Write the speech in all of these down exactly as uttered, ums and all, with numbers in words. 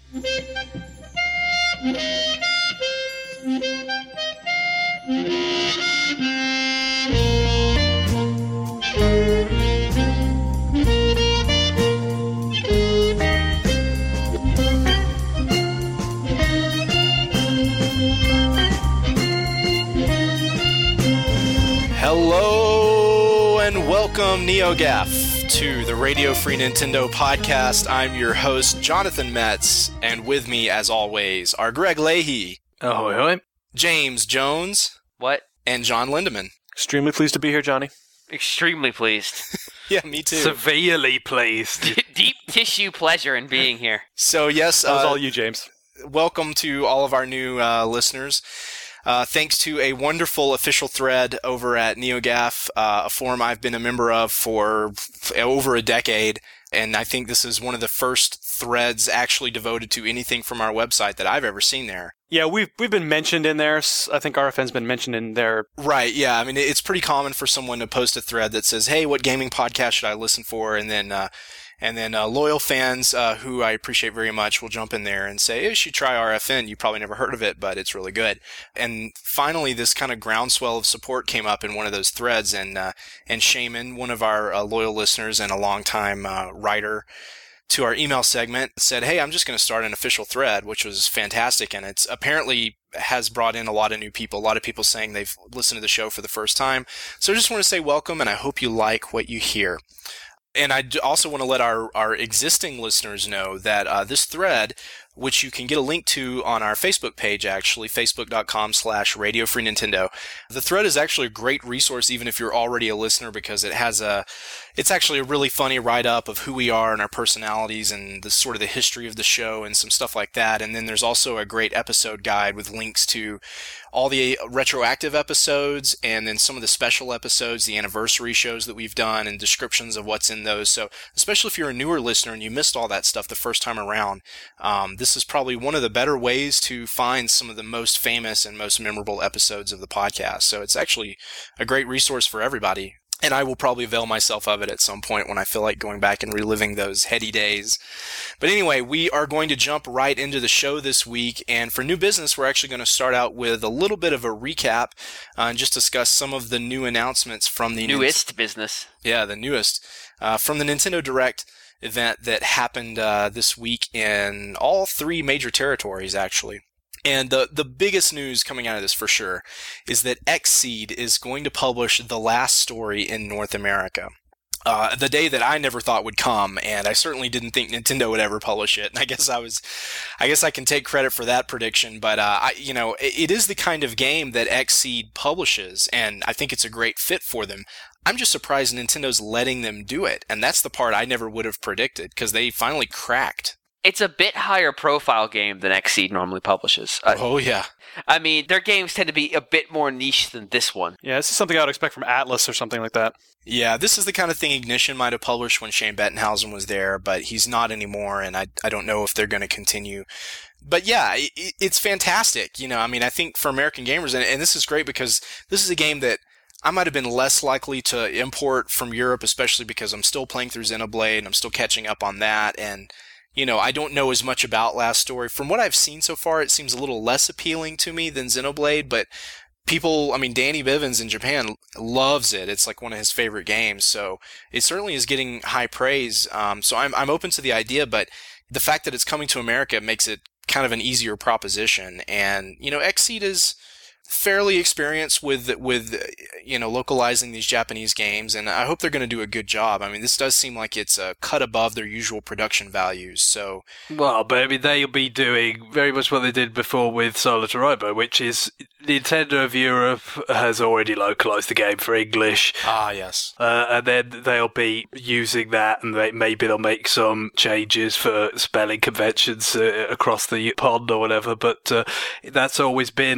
Hello and welcome, NeoGAF, to the Radio Free Nintendo podcast. I'm your host, Jonathan Metz, and with me, as always, are Greg Leahy. Ahoy, hoy. James Jones. What? And John Lindemann. Extremely pleased to be here, Johnny. Extremely pleased. Yeah, me too. Severely pleased. Deep tissue pleasure in being here. So, yes. That was uh, all you, James. Welcome to all of our new uh, listeners. Uh, thanks to a wonderful official thread over at NeoGAF, uh, a forum I've been a member of for f- over a decade, and I think this is one of the first threads actually devoted to anything from our website that I've ever seen there. Yeah, we've we've been mentioned in there. I think R F N's been mentioned in there. Right, yeah. I mean, it's pretty common for someone to post a thread that says, hey, what gaming podcast should I listen for? And then uh, and then uh, loyal fans, uh, who I appreciate very much, will jump in there and say, hey, you should try R F N. You probably never heard of it, but it's really good. And finally, this kind of groundswell of support came up in one of those threads, and uh, and Shaman, one of our uh, loyal listeners and a longtime uh, writer to our email segment, said, hey, I'm just going to start an official thread, which was fantastic. And it's apparently has brought in a lot of new people, a lot of people saying they've listened to the show for the first time. So I just want to say welcome, and I hope you like what you hear. And I also want to let our, our existing listeners know that uh, this thread, which you can get a link to on our Facebook page, actually, facebook.com slash Radio Free Nintendo. The thread is actually a great resource, even if you're already a listener, because it has a, it's actually a really funny write-up of who we are and our personalities and the sort of the history of the show and some stuff like that. And then there's also a great episode guide with links to all the retroactive episodes and then some of the special episodes, the anniversary shows that we've done, and descriptions of what's in those. So especially if you're a newer listener and you missed all that stuff the first time around, um, this is probably one of the better ways to find some of the most famous and most memorable episodes of the podcast. So it's actually a great resource for everybody. And I will probably avail myself of it at some point when I feel like going back and reliving those heady days. But anyway, we are going to jump right into the show this week. And for new business, we're actually going to start out with a little bit of a recap uh, and just discuss some of the new announcements from the newest Nin- business. Yeah, the newest uh, from the Nintendo Direct event that happened uh, this week in all three major territories, actually. And the the biggest news coming out of this, for sure, is that Xseed is going to publish The Last Story in North America. Uh, the day that I never thought would come, and I certainly didn't think Nintendo would ever publish it. And I guess I was, I guess I can take credit for that prediction. But uh, I, you know, it, it is the kind of game that Xseed publishes, and I think it's a great fit for them. I'm just surprised Nintendo's letting them do it, and that's the part I never would have predicted, because they finally cracked. It's a bit higher profile game than Xseed normally publishes. Uh, oh, yeah. I mean, their games tend to be a bit more niche than this one. Yeah, this is something I would expect from Atlas or something like that. Yeah, this is the kind of thing Ignition might have published when Shane Bettenhausen was there, but he's not anymore, and I I don't know if they're going to continue. But yeah, it, it's fantastic. You know, I mean, I think for American gamers, and, and this is great because this is a game that I might have been less likely to import from Europe, especially because I'm still playing through Xenoblade, and I'm still catching up on that, and you know, I don't know as much about Last Story. From what I've seen so far, it seems a little less appealing to me than Xenoblade, but people, I mean, Danny Bivens in Japan loves it. It's like one of his favorite games, so it certainly is getting high praise. Um, so I'm I'm open to the idea, but the fact that it's coming to America makes it kind of an easier proposition. And, you know, Xseed is fairly experienced with, with you know, localizing these Japanese games, and I hope they're going to do a good job. I mean, this does seem like it's a cut above their usual production values, so... Well, but I mean, they'll be doing very much what they did before with Solitaire Robo, which is Nintendo of Europe has already localized the game for English. Ah, yes. Uh, and then they'll be using that, and they, maybe they'll make some changes for spelling conventions uh, across the pond or whatever, but uh, that's always been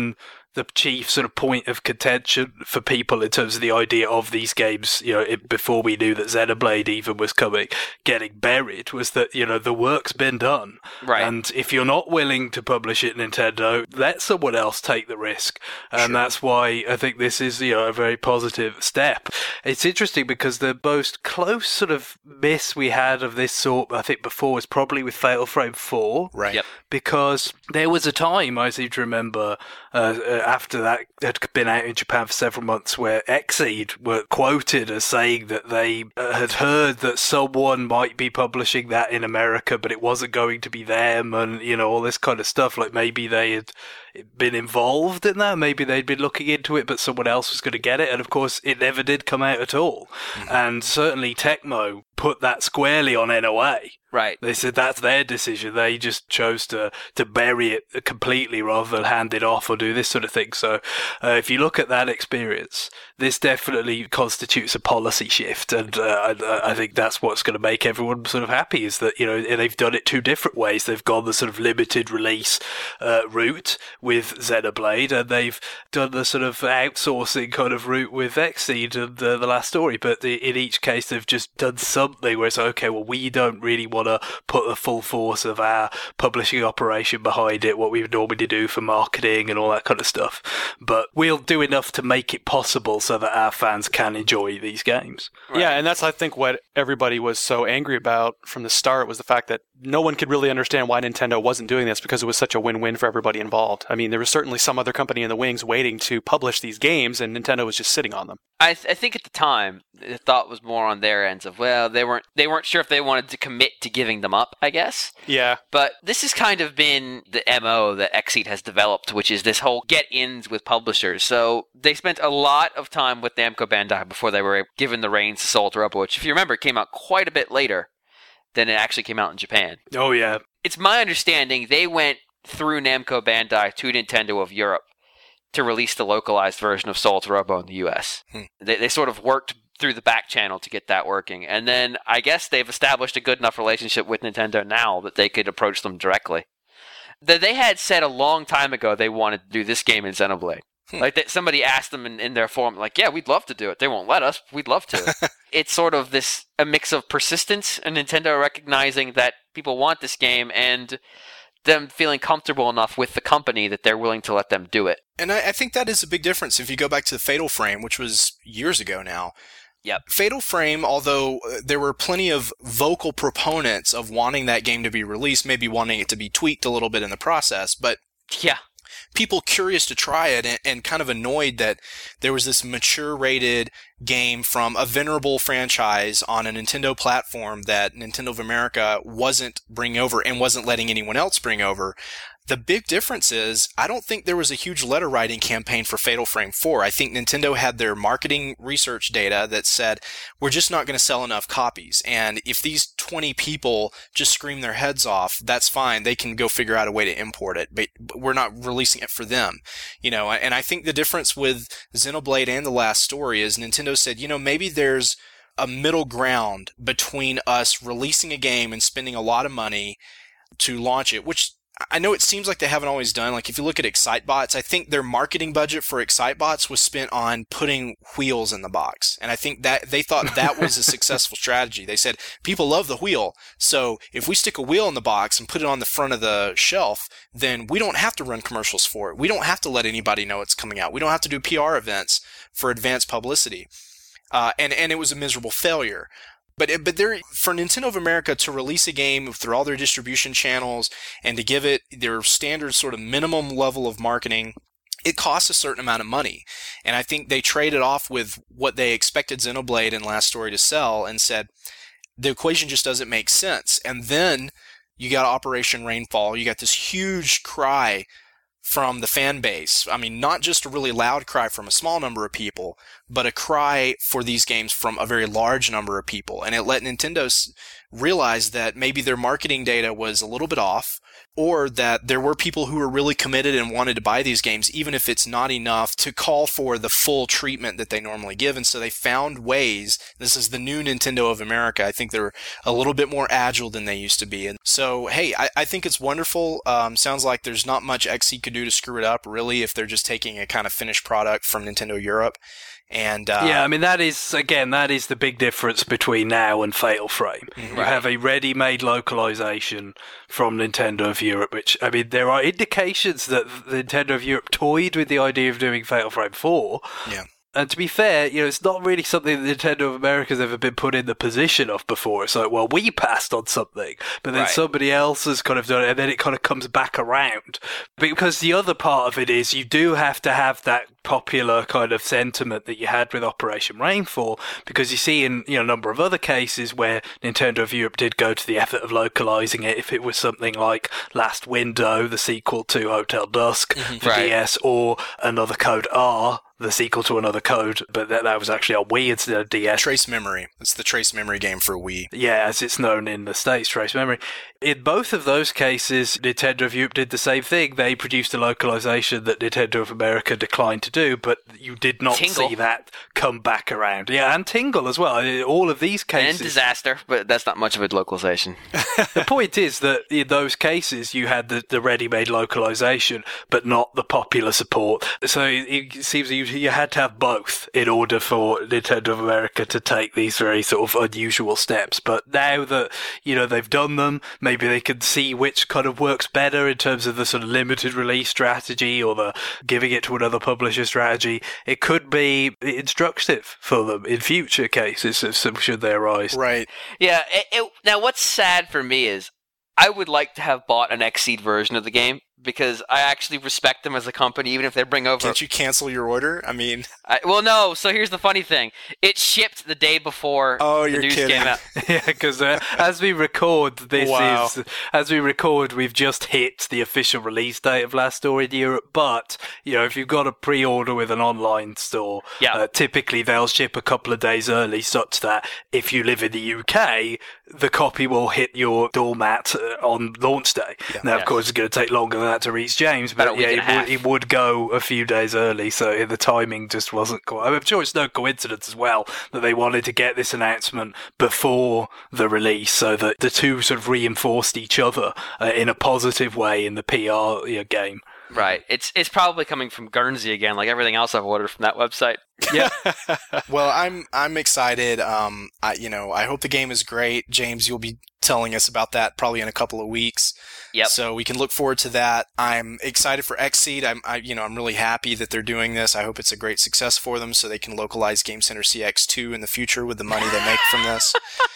the chief sort of point of contention for people in terms of the idea of these games, you know, it, before we knew that Xenoblade even was coming, getting buried, was that, you know, the work's been done. Right. And if you're not willing to publish it, Nintendo, let someone else take the risk. And Sure. that's why I think this is, you know, a very positive step. It's interesting because the most close sort of miss we had of this sort, I think, before was probably with Fatal Frame four. Right. Yep. Because there was a time, I seem to remember, uh, after that had been out in Japan for several months, where Xseed were quoted as saying that they uh, had heard that someone might be publishing that in America, but it wasn't going to be them, and, you know, all this kind of stuff. Like, maybe they had been involved in that, maybe they'd been looking into it, but someone else was going to get it, and of course, it never did come out at all. Mm-hmm. And certainly Tecmo put that squarely on N O A. Right. They said that's their decision. They just chose to, to bury it completely rather than hand it off or do this sort of thing. So uh, if you look at that experience, this definitely constitutes a policy shift. And uh, I, I think that's what's going to make everyone sort of happy, is that, you know, they've done it two different ways. They've gone the sort of limited release uh, route with Xenoblade, and they've done the sort of outsourcing kind of route with Xseed and uh, The Last Story. But the, in each case, they've just done something where it's okay, well, we don't really want to put the full force of our publishing operation behind it, what we would normally do for marketing and all that kind of stuff, but we'll do enough to make it possible so that our fans can enjoy these games. Right. Yeah, and that's, I think, what everybody was so angry about from the start, was the fact that no one could really understand why Nintendo wasn't doing this, because it was such a win-win for everybody involved. I mean, there was certainly some other company in the wings waiting to publish these games, and Nintendo was just sitting on them. I, th- I think at the time the thought was more on their ends of, well, they weren't they weren't sure if they wanted to commit to giving them up, I guess. Yeah. But this has kind of been the M O that Xseed has developed, which is this whole get-ins with publishers. So they spent a lot of time with Namco Bandai before they were given the reins to Soul to Robo, which, if you remember, came out quite a bit later than it actually came out in Japan. Oh, yeah. It's my understanding they went through Namco Bandai to Nintendo of Europe to release the localized version of Soul to Robo in the U S. Hmm. They, they sort of worked through the back channel to get that working. And then I guess they've established a good enough relationship with Nintendo now that they could approach them directly. That they had said a long time ago they wanted to do this game in Xenoblade. Hmm. Like that, somebody asked them in, in their forum, like, yeah, we'd love to do it. They won't let us. We'd love to. It's sort of this a mix of persistence and Nintendo recognizing that people want this game, and them feeling comfortable enough with the company that they're willing to let them do it. And I, I think that is a big difference if you go back to the Fatal Frame, which was years ago now. Yep. Fatal Frame, although there were plenty of vocal proponents of wanting that game to be released, maybe wanting it to be tweaked a little bit in the process, but yeah, people curious to try it and, and kind of annoyed that there was this mature-rated game from a venerable franchise on a Nintendo platform that Nintendo of America wasn't bringing over and wasn't letting anyone else bring over. The big difference is, I don't think there was a huge letter writing campaign for Fatal Frame four. I think Nintendo had their marketing research data that said, we're just not going to sell enough copies. And if these twenty people just scream their heads off, that's fine. They can go figure out a way to import it, but we're not releasing it for them. You know, and I think the difference with Xenoblade and The Last Story is Nintendo said, you know, maybe there's a middle ground between us releasing a game and spending a lot of money to launch it, which I know it seems like they haven't always done. Like, if you look at Excitebots, I think their marketing budget for Excitebots was spent on putting wheels in the box. And I think that they thought that was a successful strategy. They said, people love the wheel. So if we stick a wheel in the box and put it on the front of the shelf, then we don't have to run commercials for it. We don't have to let anybody know it's coming out. We don't have to do P R events for advanced publicity. Uh, and, and it was a miserable failure. But but there, for Nintendo of America to release a game through all their distribution channels and to give it their standard sort of minimum level of marketing, it costs a certain amount of money. And I think they traded off with what they expected Xenoblade and Last Story to sell and said, the equation just doesn't make sense. And then you got Operation Rainfall. You got this huge cry from the fan base. I mean, not just a really loud cry from a small number of people, but a cry for these games from a very large number of people. And it let Nintendo realized that maybe their marketing data was a little bit off, or that there were people who were really committed and wanted to buy these games, even if it's not enough to call for the full treatment that they normally give. And so they found ways. This is the new Nintendo of America. I think they're a little bit more agile than they used to be. And so, hey, I, I think it's wonderful. Um, sounds like there's not much Xseed could do to screw it up, really, if they're just taking a kind of finished product from Nintendo Europe. And uh, yeah, I mean, that is, again, that is the big difference between now and Fatal Frame. Mm-hmm. You have a ready-made localization from Nintendo of Europe, which, I mean, there are indications that Nintendo of Europe toyed with the idea of doing Fatal Frame four. Yeah. And to be fair, you know, it's not really something that Nintendo of America's ever been put in the position of before. It's like, well, we passed on something, but then right. somebody else has kind of done it, and then it kind of comes back around. Because the other part of it is you do have to have that popular kind of sentiment that you had with Operation Rainfall, because you see in you know, a number of other cases where Nintendo of Europe did go to the effort of localizing it, if it was something like Last Window, the sequel to Hotel Dusk Mm-hmm. for Right. D S, or Another Code R, the sequel to Another Code, but that, that was actually on Wii instead of D S. Trace Memory. It's the Trace Memory game for Wii. Yeah, as it's known in the States, Trace Memory. In both of those cases, Nintendo of Europe did the same thing. They produced a localization that Nintendo of America declined to do, but you did not Tingle. see that come back around. Yeah, and Tingle as well. In all of these cases. And Disaster, but that's not much of a localization. The point is that in those cases, you had the, the ready-made localization, but not the popular support. So it, it seems that you, you had to have both in order for Nintendo of America to take these very sort of unusual steps. But now that, you know, they've done them, maybe they can see which kind of works better in terms of the sort of limited release strategy or the giving it to another publisher strategy. It could be instructive for them in future cases, should they arise. Right. Yeah, it, it, now what's sad for me is I would like to have bought an Xseed version of the game, because I actually respect them as a company, even if they bring over... Can't you cancel your order? I mean... I, well, no, so here's the funny thing. It shipped the day before Oh, the you're news kidding. came out. Yeah, because uh, as we record, this Wow. is as we record, we've just hit the official release date of Last Store in Europe. But you know, if you've got a pre-order with an online store, Yeah. uh, typically they'll ship a couple of days early, such that if you live in the U K, the copy will hit your doormat uh, on launch day. Now, of Yes. course, it's going to take longer than that to reach James, About a but week yeah, and it a half. would, it would go a few days early, so the timing just wasn't quite. I'm sure it's no coincidence as well that they wanted to get this announcement before the release, so that the two sort of reinforced each other uh, in a positive way in the P R you know, game. Right. It's it's probably coming from Guernsey again, like everything else I've ordered from that website. Yeah. Well, I'm I'm excited. Um, I you know I hope the game is great. James, you'll be telling us about that probably in a couple of weeks. Yep. So we can look forward to that. I'm excited for Xseed. I'm I you know I'm really happy that they're doing this. I hope it's a great success for them, so they can localize Game Center C X two in the future with the money they make from this.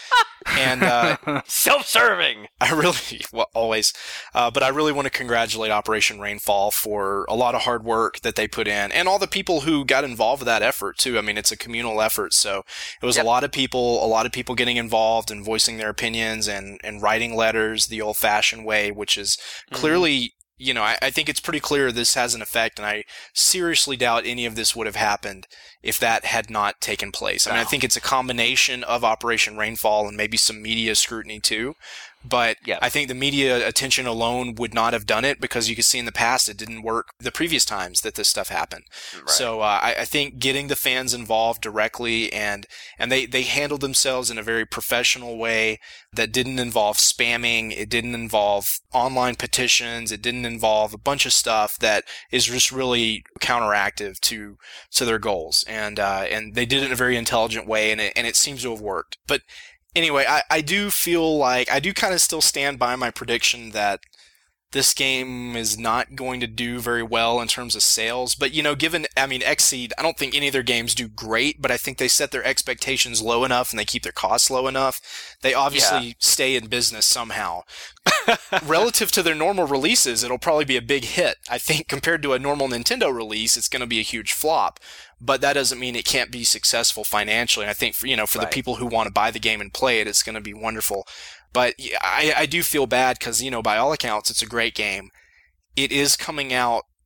And uh, Self-serving! I really, well, always, uh, but I really want to congratulate Operation Rainfall for a lot of hard work that they put in, and all the people who got involved with that effort too. I mean, it's a communal effort, so it was Yep. a lot of people, a lot of people getting involved and voicing their opinions and, and writing letters the old-fashioned way, which is clearly, you know, I, I think it's pretty clear this has an effect, and I seriously doubt any of this would have happened if that had not taken place. I mean, I No. think it's a combination of Operation Rainfall and maybe some media scrutiny too. But Yes. I think the media attention alone would not have done it, because you could see in the past it didn't work the previous times that this stuff happened. Right. So uh, I, I think getting the fans involved directly, and and they, they handled themselves in a very professional way that didn't involve spamming, it didn't involve online petitions, it didn't involve a bunch of stuff that is just really counteractive to to their goals. And uh, and they did it in a very intelligent way, and it, and it seems to have worked. But anyway, I, I do feel like, I do kind of still stand by my prediction that this game is not going to do very well in terms of sales. But, you know, given, I mean, Xseed, I don't think any of their games do great, but I think they set their expectations low enough and they keep their costs low enough. They obviously Yeah. stay in business somehow. Relative to their normal releases, it'll probably be a big hit. I think compared to a normal Nintendo release, it's going to be a huge flop. But that doesn't mean it can't be successful financially. And I think for, you know, for Right. the people who want to buy the game and play it, it's going to be wonderful. But yeah, I, I do feel bad because, you know, by all accounts, it's a great game. It is coming out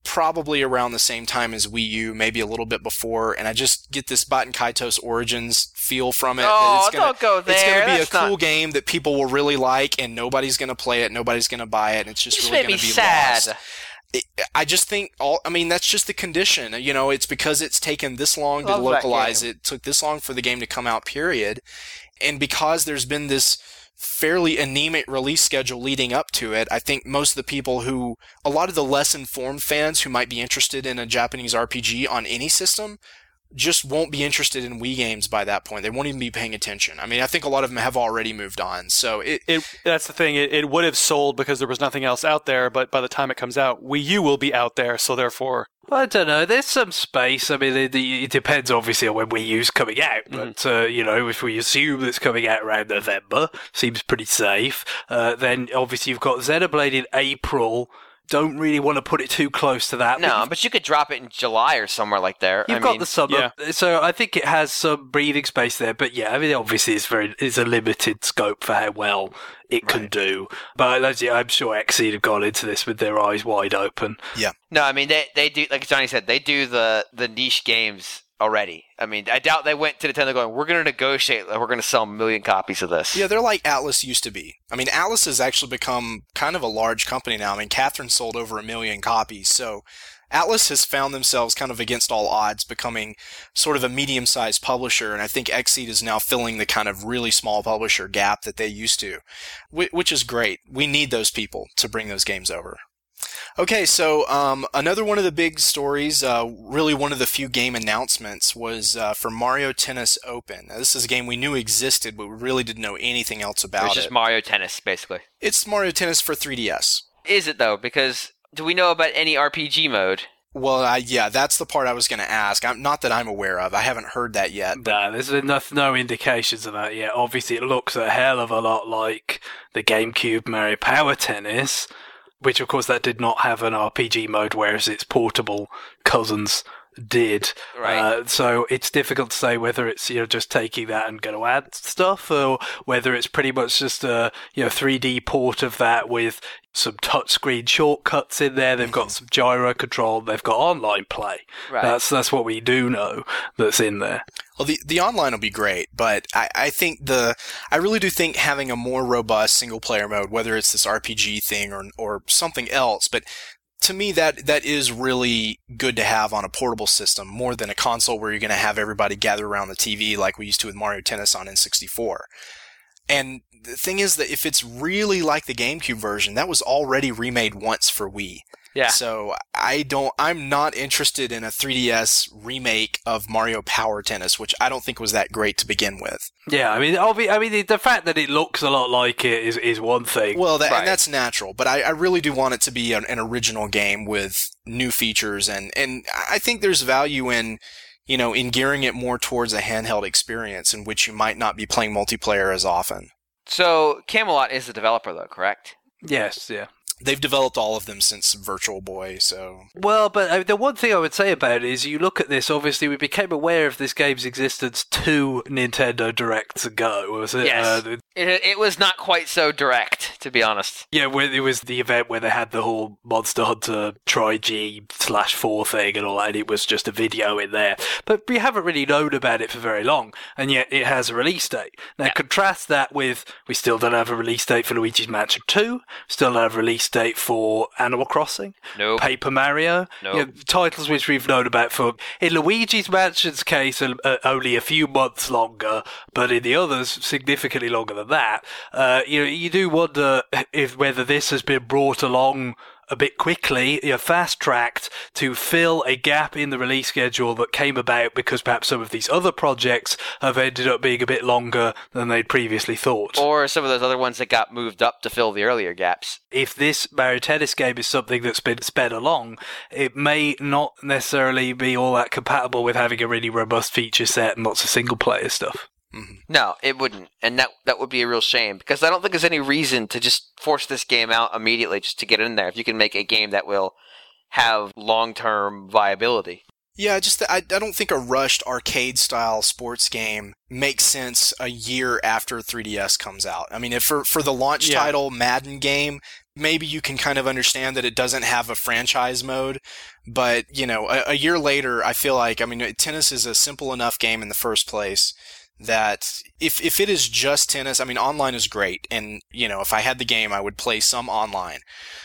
probably around the same time as Wii U, maybe a little bit before, and I just get this Baten Kaitos Origins feel from it. Oh, it's gonna, don't go there. It's going to be That's a cool not... game that people will really like, and nobody's going to play it, nobody's going to buy it, and it's just, just really made going to me be sad. lost. It, I just think all, I mean, that's just the condition. You know, it's because it's taken this long to Love that localize game. it, took this long for the game to come out, period. And because there's been this fairly anemic release schedule leading up to it, I think most of the people who, a lot of the less informed fans who might be interested in a Japanese R P G on any system just won't be interested in Wii games by that point. They won't even be paying attention. I mean, I think a lot of them have already moved on. So it, it that's the thing. It, it would have sold because there was nothing else out there, but by the time it comes out, Wii U will be out there, so therefore... I don't know. There's some space. I mean, it, it depends obviously on when Wii U's coming out. But, mm-hmm. uh, you know, if we assume it's coming out around November, seems pretty safe. Uh, then obviously you've got Xenoblade in April. Don't really want to put it too close to that. No, but, but you could drop it in July or somewhere like there. You've I got mean, the summer, yeah. So I think it has some breathing space there. But yeah, I mean, obviously it's very it's a limited scope for how well it can right. do. But yeah, I'm sure Xseed have gone into this with their eyes wide open. Yeah. No, I mean they they do, like Johnny said, they do the the niche games already. I mean, I doubt they went to Nintendo going, we're going to negotiate, we're going to sell a million copies of this. Yeah, they're like Atlus used to be. I mean, Atlus has actually become kind of a large company now. I mean, Catherine sold over a million copies, so Atlus has found themselves kind of against all odds becoming sort of a medium-sized publisher, and I think Xseed is now filling the kind of really small publisher gap that they used to, which is great. We need those people to bring those games over. Okay, so um, another one of the big stories, uh, really one of the few game announcements, was uh, for Mario Tennis Open. Now, this is a game we knew existed, but we really didn't know anything else about it. It's just Mario Tennis, basically. It's Mario Tennis for three D S. Is it, though? Because do we know about any R P G mode? Well, uh, yeah, that's the part I was going to ask. I'm, not that I'm aware of. I haven't heard that yet. But... No, there's enough, no indications of that yet. Obviously, it looks a hell of a lot like the GameCube Mario Power Tennis, which, of course, that did not have an R P G mode, whereas its portable cousins did. Right. Uh, so it's difficult to say whether it's, you know, just taking that and going to add stuff, or whether it's pretty much just a, you know, three D port of that with some touchscreen shortcuts in there. They've got some gyro control. They've got online play. Right. That's that's what we do know that's in there. Well, the the online will be great, but I, I think the I really do think having a more robust single player mode, whether it's this R P G thing or or something else, but to me that that is really good to have on a portable system more than a console where you're going to have everybody gather around the T V like we used to with Mario Tennis on N sixty-four. And the thing is that if it's really like the GameCube version, that was already remade once for Wii. Yeah. So I don't, I'm not interested in a three D S remake of Mario Power Tennis, which I don't think was that great to begin with. Yeah, I mean, obvi- I mean, the fact that it looks a lot like it is, is one thing. Well, that, right. and that's natural, but I, I really do want it to be an, an original game with new features, and, and I think there's value in, you know, in gearing it more towards a handheld experience in which you might not be playing multiplayer as often. So Camelot is the developer, though, correct? Yes, yeah. They've developed all of them since Virtual Boy, so... Well, but uh, the one thing I would say about it is you look at this, obviously we became aware of this game's existence two Nintendo Directs ago, was it? Yes. Uh, the, it, it was not quite so direct, to be honest. yeah, where it was the event where they had the whole Monster Hunter Tri-G slash four thing and all that, and it was just a video in there. But we haven't really known about it for very long, and yet it has a release date. Now, yeah. Contrast that with, we still don't have a release date for Luigi's Mansion two, still don't have a release date for Animal Crossing, nope. Paper Mario, nope. you know, titles which we've known about for, in Luigi's Mansion's case, uh, only a few months longer, but in the others, significantly longer than that. Uh, you know, you do wonder if whether this has been brought along a bit quickly, you know, fast-tracked to fill a gap in the release schedule that came about because perhaps some of these other projects have ended up being a bit longer than they'd previously thought. Or some of those other ones that got moved up to fill the earlier gaps. If this Mario Tennis game is something that's been sped along, it may not necessarily be all that compatible with having a really robust feature set and lots of single-player stuff. Mm-hmm. No, it wouldn't. And that that would be a real shame, because I don't think there's any reason to just force this game out immediately just to get in there if you can make a game that will have long-term viability. Yeah, just I, I don't think a rushed arcade-style sports game makes sense a year after three D S comes out. I mean, if for, for the launch yeah. title Madden game, maybe you can kind of understand that it doesn't have a franchise mode. But, you know, a, a year later, I feel like, I mean, tennis is a simple enough game in the first place that if if it is just tennis, I mean, online is great. And, you know, if I had the game, I would play some online.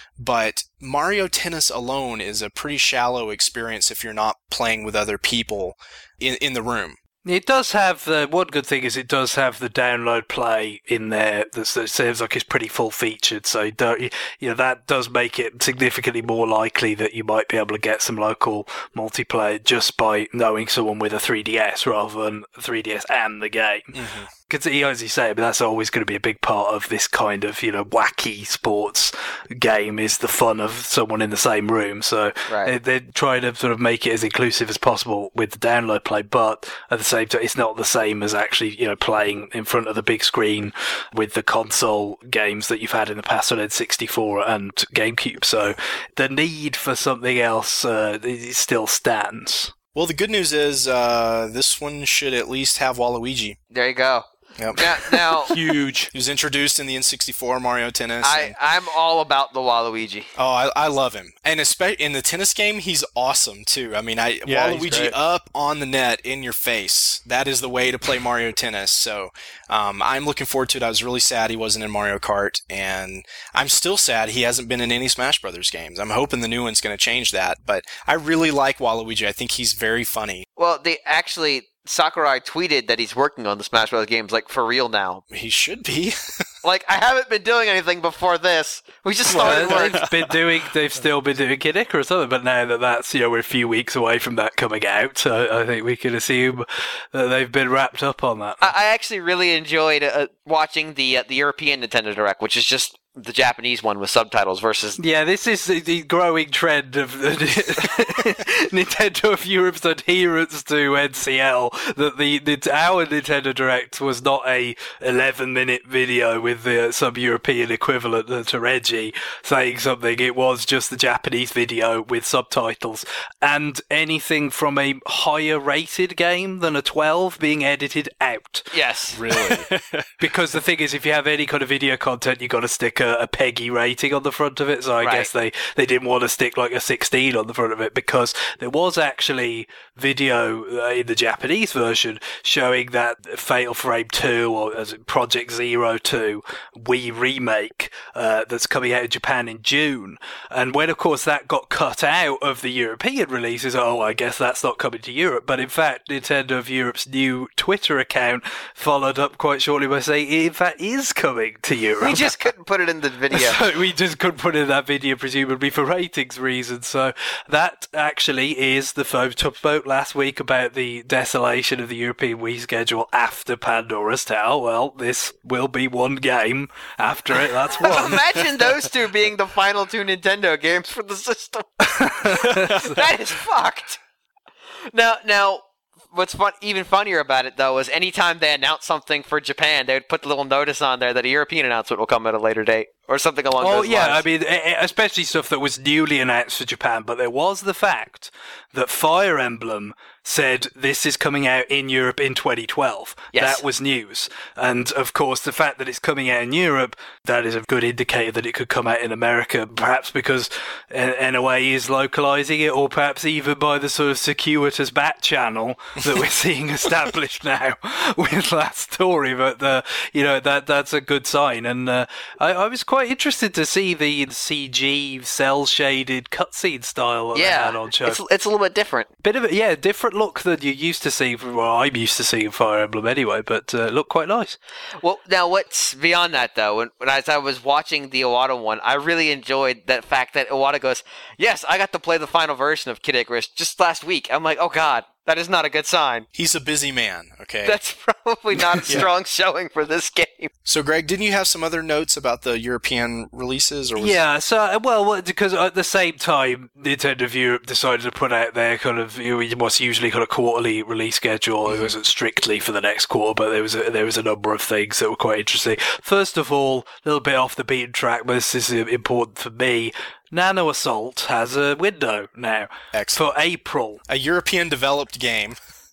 But Mario Tennis alone is a pretty shallow experience if you're not playing with other people in, in the room. It does have the one good thing is it does have the download play in there. That seems like it's pretty full featured, so you, don't, you know that does make it significantly more likely that you might be able to get some local multiplayer just by knowing someone with a three D S rather than three D S and the game. Mm-hmm. Because, as you say, but that's always going to be a big part of this kind of, you know, wacky sports game is the fun of someone in the same room. So right. they, they try to sort of make it as inclusive as possible with the download play, but at the same time, it's not the same as actually, you know, playing in front of the big screen with the console games that you've had in the past on N sixty-four and GameCube. So the need for something else uh, it still stands. Well, the good news is uh, this one should at least have Waluigi. There you go. Yep. Now, now huge. He was introduced in the N sixty-four Mario Tennis. I, and, I'm all about the Waluigi. Oh, I, I love him, and especially in the tennis game, he's awesome too. I mean, I yeah, Waluigi up on the net in your face. That is the way to play Mario Tennis. So um, I'm looking forward to it. I was really sad he wasn't in Mario Kart, and I'm still sad he hasn't been in any Smash Brothers games. I'm hoping the new one's going to change that. But I really like Waluigi. I think he's very funny. Well, they actually. Sakurai tweeted that he's working on the Smash Bros. Games, like, for real now. He should be. Like, I haven't been doing anything before this. We just started well, work. They've been doing, they've still been doing Kid Icarus or something, but now that that's, you know, we're a few weeks away from that coming out, I, I think we can assume that they've been wrapped up on that. I, I actually really enjoyed uh, watching the uh, the European Nintendo Direct, which is just the Japanese one with subtitles versus... Yeah, this is the growing trend of the Nintendo of Europe's adherence to N C L, that the, the our Nintendo Direct was not a eleven minute video with the, some European equivalent to Reggie saying something. It was just the Japanese video with subtitles, and anything from a higher rated game than a twelve being edited out. Yes. Really? Because the thing is, if you have any kind of video content, you've got to stick a, a PEGI rating on the front of it, so I right. guess they, they didn't want to stick like a sixteen on the front of it, because there was actually video uh, in the Japanese version showing that Fatal Frame two, or as it, Project Zero two Wii remake uh, that's coming out in Japan in June, and when of course that got cut out of the European releases, oh I guess that's not coming to Europe, but in fact Nintendo of Europe's new Twitter account followed up quite shortly by saying it in fact is coming to Europe. We just couldn't put it in the video. So we just couldn't put it in that video, presumably for ratings reasons. So that actually is the phone talked about last week about the desolation of the European Wii schedule after Pandora's Tower. Well, this will be one game after it. That's one. Imagine those two being the final two Nintendo games for the system. That is fucked. Now, now. What's fun, even funnier about it, though, is anytime they announce something for Japan, they would put the little notice on there that a European announcement will come at a later date, or something along oh, those yeah, lines. I mean, especially stuff that was newly announced for Japan, but there was the fact that Fire Emblem said this is coming out in Europe in twenty twelve. Yes. That was news. And, of course, the fact that it's coming out in Europe, that is a good indicator that it could come out in America, perhaps because N O A is localizing it, or perhaps even by the sort of circuitous back channel that we're seeing established now with that story. But, uh, you know, that that's a good sign. And uh, I, I was quite interested to see the C G cel-shaded cutscene style that yeah, they had on show. It's, it's a little bit different. Bit of a, yeah, different look than you used to see. Well, I'm used to seeing Fire Emblem anyway, but uh, looked quite nice. Well, now what's beyond that though? When, when I, as I was watching the Iwata one, I really enjoyed that fact that Iwata goes, "Yes, I got to play the final version of Kid Icarus just last week." I'm like, "Oh God, that is not a good sign." He's a busy man. Okay, that's probably not a strong yeah. showing for this game. So, Greg, didn't you have some other notes about the European releases? Or was yeah, so, well, because at the same time, Nintendo of Europe decided to put out their kind of, you know, what's usually kind of quarterly release schedule. Mm-hmm. It wasn't strictly for the next quarter, but there was a, there was a number of things that were quite interesting. First of all, a little bit off the beaten track, but this is important for me. Nano Assault has a window now. Excellent. For April. A European-developed game.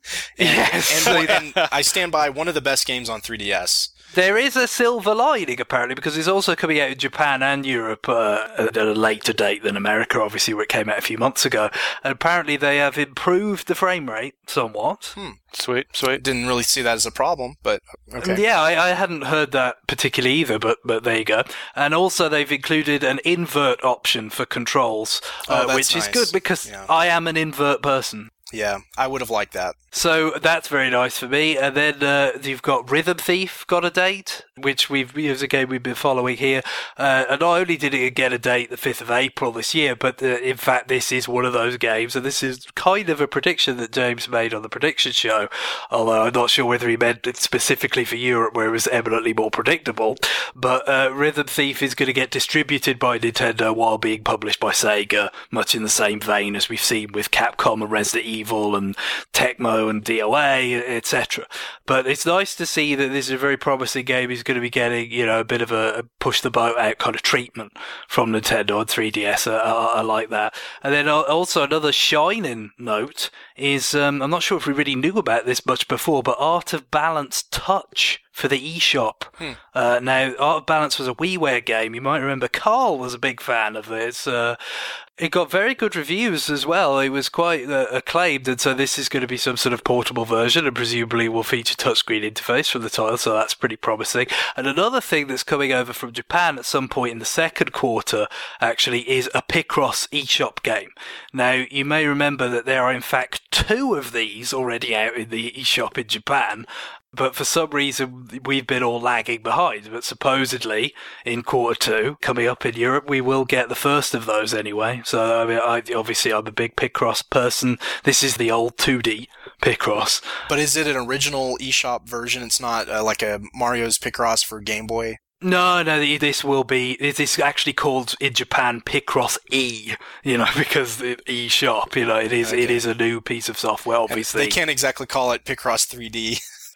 And, Yes. and, and I stand by one of the best games on three D S. There is a silver lining, apparently, because it's also coming out in Japan and Europe uh, at a later date than America, obviously, where it came out a few months ago. And apparently they have improved the frame rate somewhat. Hmm. Sweet, sweet. Didn't really see that as a problem, but okay. Yeah, I, I hadn't heard that particularly either, but but there you go. And also they've included an invert option for controls, uh, Oh, that's which is nice. good because Yeah. I am an invert person. Yeah, I would have liked that. So that's very nice for me. And then uh, you've got Rhythm Thief got a date, which we've is a game we've been following here. Uh, and not only did it get a date the fifth of April this year, but uh, in fact this is one of those games, and this is kind of a prediction that James made on the prediction show, although I'm not sure whether he meant it specifically for Europe where it was eminently more predictable. But uh, Rhythm Thief is going to get distributed by Nintendo while being published by Sega, much in the same vein as we've seen with Capcom and Resident Evil and Tecmo and D O A, et cetera. But it's nice to see that this is a very promising game. He's going to be getting, you know, a bit of a, a push the boat out kind of treatment from Nintendo on three D S. I, I, I like that. And then also another shining note is, um, I'm not sure if we really knew about this much before, but Art of Balance Touch for the eShop. Hmm. Uh, now, Art of Balance was a WiiWare game. You might remember Carl was a big fan of this. Uh, it got very good reviews as well. It was quite uh, acclaimed, and so this is going to be some sort of portable version and presumably will feature touchscreen interface from the title, so that's pretty promising. And another thing that's coming over from Japan at some point in the second quarter, actually, is a Picross eShop game. Now, you may remember that there are in fact two of these already out in the eShop in Japan, but for some reason we've been all lagging behind. But supposedly in quarter two, coming up in Europe, we will get the first of those anyway. So I mean, I, obviously I'm a big Picross person. This is the old two D Picross. But is it an original eShop version? It's not uh, like a Mario's Picross for Game Boy? No, no, this will be, it is actually called in Japan Picross E, you know, because the eShop, you know, it is, Okay. it is a new piece of software, obviously. They can't exactly call it Picross three D.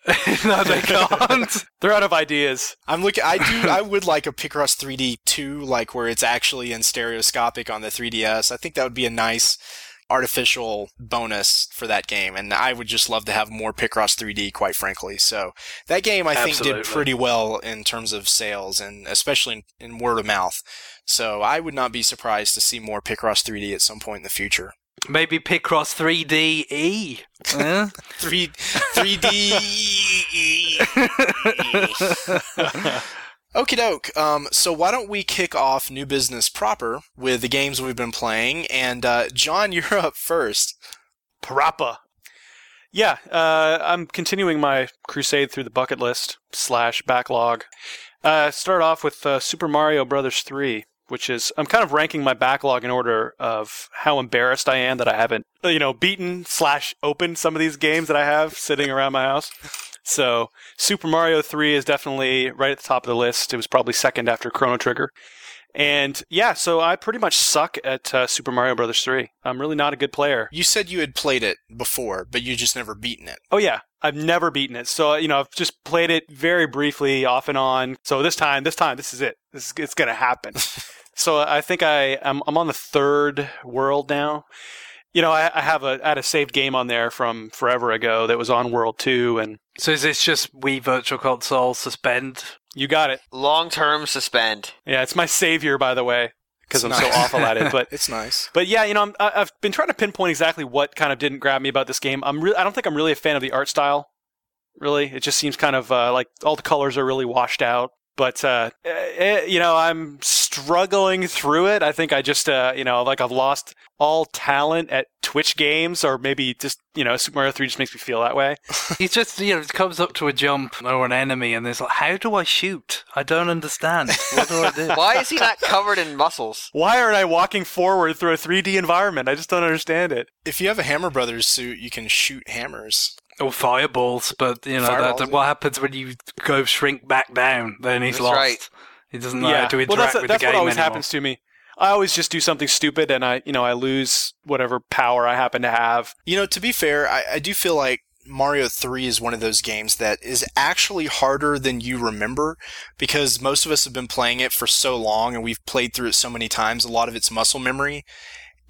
No, they can't. They're out of ideas. I'm looking. I do. I would like a Picross three D two, like where it's actually in stereoscopic on the three D S. I think that would be a nice artificial bonus for that game, and I would just love to have more Picross three D, quite frankly. So that game, I think, Absolutely. did pretty well in terms of sales, and especially in, in word of mouth. So I would not be surprised to see more Picross three D at some point in the future. Maybe Picross three D E. Huh? Three, three D. Okie doke. Um, so why don't we kick off New Business proper with the games we've been playing? And uh, John, you're up first. Parappa. Yeah, uh, I'm continuing my crusade through the bucket list slash backlog. Uh, start off with uh, Super Mario Brothers three, which is, I'm kind of ranking my backlog in order of how embarrassed I am that I haven't, you know, beaten slash opened some of these games that I have sitting around my house. So Super Mario three is definitely right at the top of the list. It was probably second after Chrono Trigger. And yeah, so I pretty much suck at uh, Super Mario Brothers three. I'm really not a good player. You said you had played it before, but you just never beaten it. Oh yeah, I've never beaten it. So, you know, I've just played it very briefly off and on. So this time, this time, this is it. This is, it's going to happen. So I think I, I'm, I'm on the third world now. You know, I, I have a I had a saved game on there from forever ago that was on World two, and So is this just Wii Virtual Console suspend? you got it. Long-term suspend. Yeah, it's my savior, by the way, because I'm It's so nice. awful at it. But It's nice. But yeah, you know, I'm, I- I've been trying to pinpoint exactly what kind of didn't grab me about this game. I'm re- I don't think I'm really a fan of the art style. Really, it just seems kind of uh, like all the colors are really washed out. But uh, eh, you know, I'm struggling through it. I think I just uh, you know, like I've lost all talent at Twitch games, or maybe just you know, Super Mario three just makes me feel that way. He's just, you know, it comes up to a jump or an enemy and there's like, how do I shoot? I don't understand. What do I do? Why is he not covered in muscles? Why aren't I walking forward through a three D environment? I just don't understand it. If you have a Hammer Brothers suit, you can shoot hammers. Or fireballs, but you know, Fireballs, that, yeah. what happens when you go shrink back down? Then he's That's lost. right. He doesn't know how to interact well, that's, with that's the game what always anymore. happens to me. I always just do something stupid, and I, you know, I lose whatever power I happen to have. You know, to be fair, I, I do feel like Mario three is one of those games that is actually harder than you remember, because most of us have been playing it for so long and we've played through it so many times, a lot of it's muscle memory.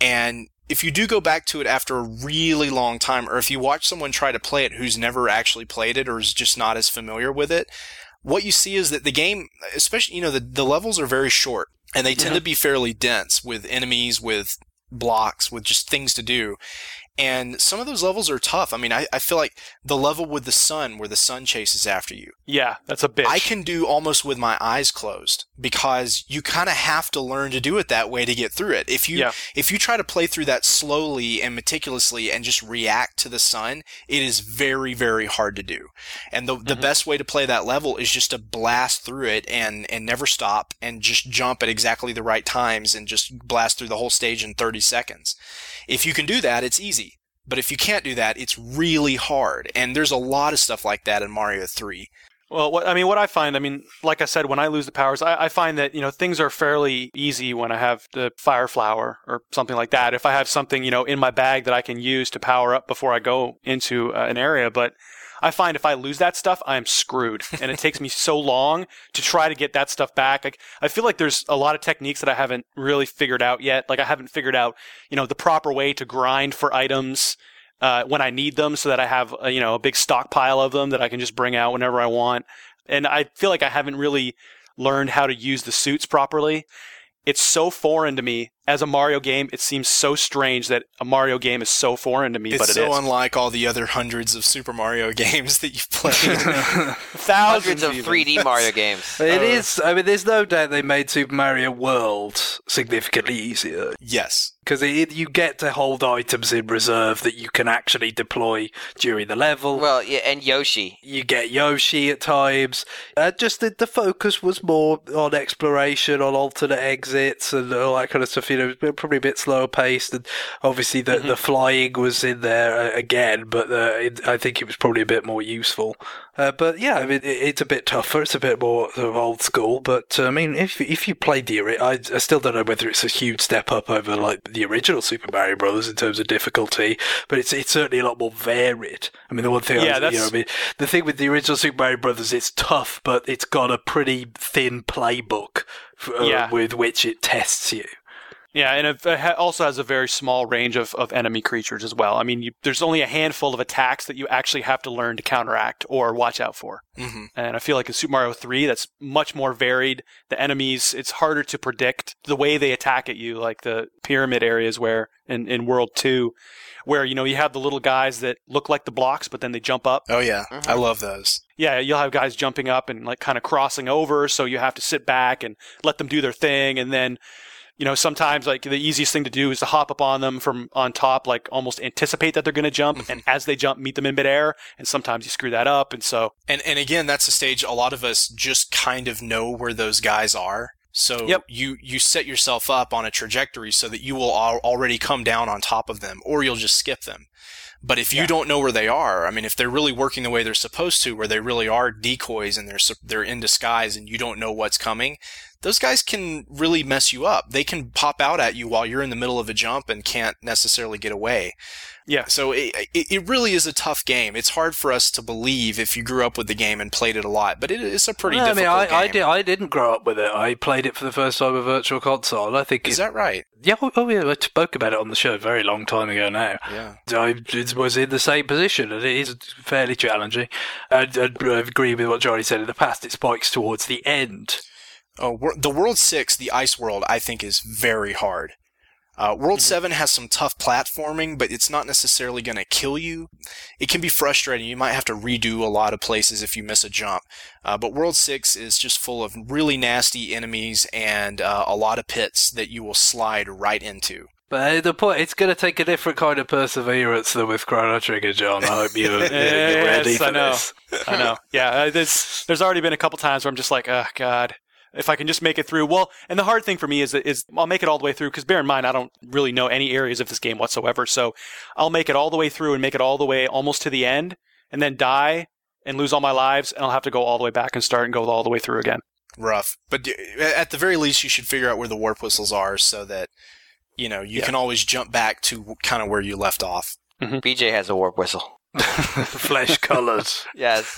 And if you do go back to it after a really long time, or if you watch someone try to play it who's never actually played it or is just not as familiar with it, what you see is that the game, especially, you know, the, the levels are very short and they tend Yeah. to be fairly dense with enemies, with blocks, with just things to do. And some of those levels are tough. I mean, I, I feel like the level with the sun, where the sun chases after you, Yeah, that's a bitch. I can do almost with my eyes closed because you kind of have to learn to do it that way to get through it. If you Yeah. if you try to play through that slowly and meticulously and just react to the sun, it is very, very hard to do. And the the Mhm. best way to play that level is just to blast through it and and never stop and just jump at exactly the right times and just blast through the whole stage in thirty seconds. If you can do that, it's easy. But if you can't do that, it's really hard. And there's a lot of stuff like that in Mario three. Well, what, I mean, what I find, I mean, like I said, when I lose the powers, I, I find that, you know, things are fairly easy when I have the fire flower or something like that. If I have something, you know, in my bag that I can use to power up before I go into uh, an area. But I find if I lose that stuff, I am screwed. And it takes me so long to try to get that stuff back. Like, I feel like there's a lot of techniques that I haven't really figured out yet. Like, I haven't figured out, you know, the proper way to grind for items Uh, when I need them, so that I have a, you know, a big stockpile of them that I can just bring out whenever I want. And I feel like I haven't really learned how to use the suits properly. It's so foreign to me. As a Mario game, it seems so strange that a Mario game is so foreign to me, It's but it so is. unlike all the other hundreds of Super Mario games that you've played. Thousands Hundreds of even. three D Mario games. It Uh, is. I mean, there's no doubt they made Super Mario World significantly easier Yes. because you get to hold items in reserve that you can actually deploy during the level. Well, yeah, and Yoshi. You get Yoshi at times. Uh, just the, the focus was more on exploration, on alternate exits, and all that kind of stuff. You know, probably a bit slower paced, and obviously the, Mhm. the flying was in there uh, again, but uh, it, I think it was probably a bit more useful. Uh, but yeah, I mean, it, it's a bit tougher. It's a bit more sort of old school. But uh, I mean, if if you played the, ori- I, I still don't know whether it's a huge step up over like the original Super Mario Brothers in terms of difficulty, but it's it's certainly a lot more varied. I mean, the one thing, Yeah, I, was, you know, that's- I mean, the thing with the original Super Mario Brothers, it's tough, but it's got a pretty thin playbook f- uh, Yeah. with which it tests you. Yeah, and it ha- also has a very small range of, of enemy creatures as well. I mean, you, there's only a handful of attacks that you actually have to learn to counteract or watch out for. hmm And I feel like in Super Mario three, that's much more varied. The enemies, it's harder to predict the way they attack at you, like the pyramid areas where in, in World two, where, you know, you have the little guys that look like the blocks, but then they jump up. Oh, yeah. Mhm. I love those. Yeah, you'll have guys jumping up and like kind of crossing over, so you have to sit back and let them do their thing. And then, you know, sometimes like the easiest thing to do is to hop up on them from on top, like almost anticipate that they're going to jump. And as they jump, meet them in midair. And sometimes you screw that up. And so, And and again, that's a stage a lot of us just kind of know where those guys are. So Yep. you, you set yourself up on a trajectory so that you will al- already come down on top of them, or you'll just skip them. But if you Yeah. don't know where they are, I mean, if they're really working the way they're supposed to, where they really are decoys and they're su- they're in disguise and you don't know what's coming, those guys can really mess you up. They can pop out at you while you're in the middle of a jump and can't necessarily get away. yeah. So it, it, it really is a tough game. It's hard for us to believe if you grew up with the game and played it a lot, but it is a pretty No, I mean, difficult I, I, game. did, I didn't grow up with it. I played it for the first time with Virtual Console. And I think Is it, that right? yeah, oh, oh yeah, I spoke about it on the show a very long time ago now. Yeah. I was in the same position, and it is fairly challenging. I, I agree with what Johnny said in the past. It spikes towards the end. Oh, wor- the World six, the Ice World, I think is very hard. Uh, World Mhm. seven has some tough platforming, but it's not necessarily going to kill you. It can be frustrating. You might have to redo a lot of places if you miss a jump. Uh, but World six is just full of really nasty enemies and uh, a lot of pits that you will slide right into. But uh, the point, it's going to take a different kind of perseverance than with Chrono Trigger, John. I hope you're, you're ready Yes, for I know. this. I know. Yeah. uh, There's, there's already been a couple times where I'm just like, oh, God. If I can just make it through. Well, and the hard thing for me is that is I'll make it all the way through, because bear in mind, I don't really know any areas of this game whatsoever. So I'll make it all the way through and make it all the way almost to the end, and then die and lose all my lives, and I'll have to go all the way back and start and go all the way through again. Rough. But d- at the very least, you should figure out where the warp whistles are so that, you know, you Yeah. can always jump back to kind of where you left off. B J has a warp whistle. Flesh colours. Yes.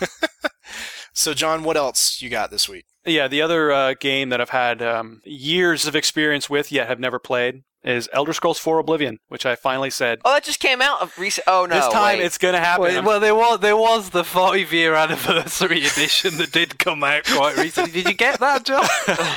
So, John, what else you got this week? Yeah, the other uh, game that I've had um, years of experience with yet have never played is Elder Scrolls four Oblivion, which I finally said. Oh, that just came out of recent. Oh no! This time wait. it's gonna happen. Well, well, there was there was the five year anniversary edition that did come out quite recently. Did you get that, John?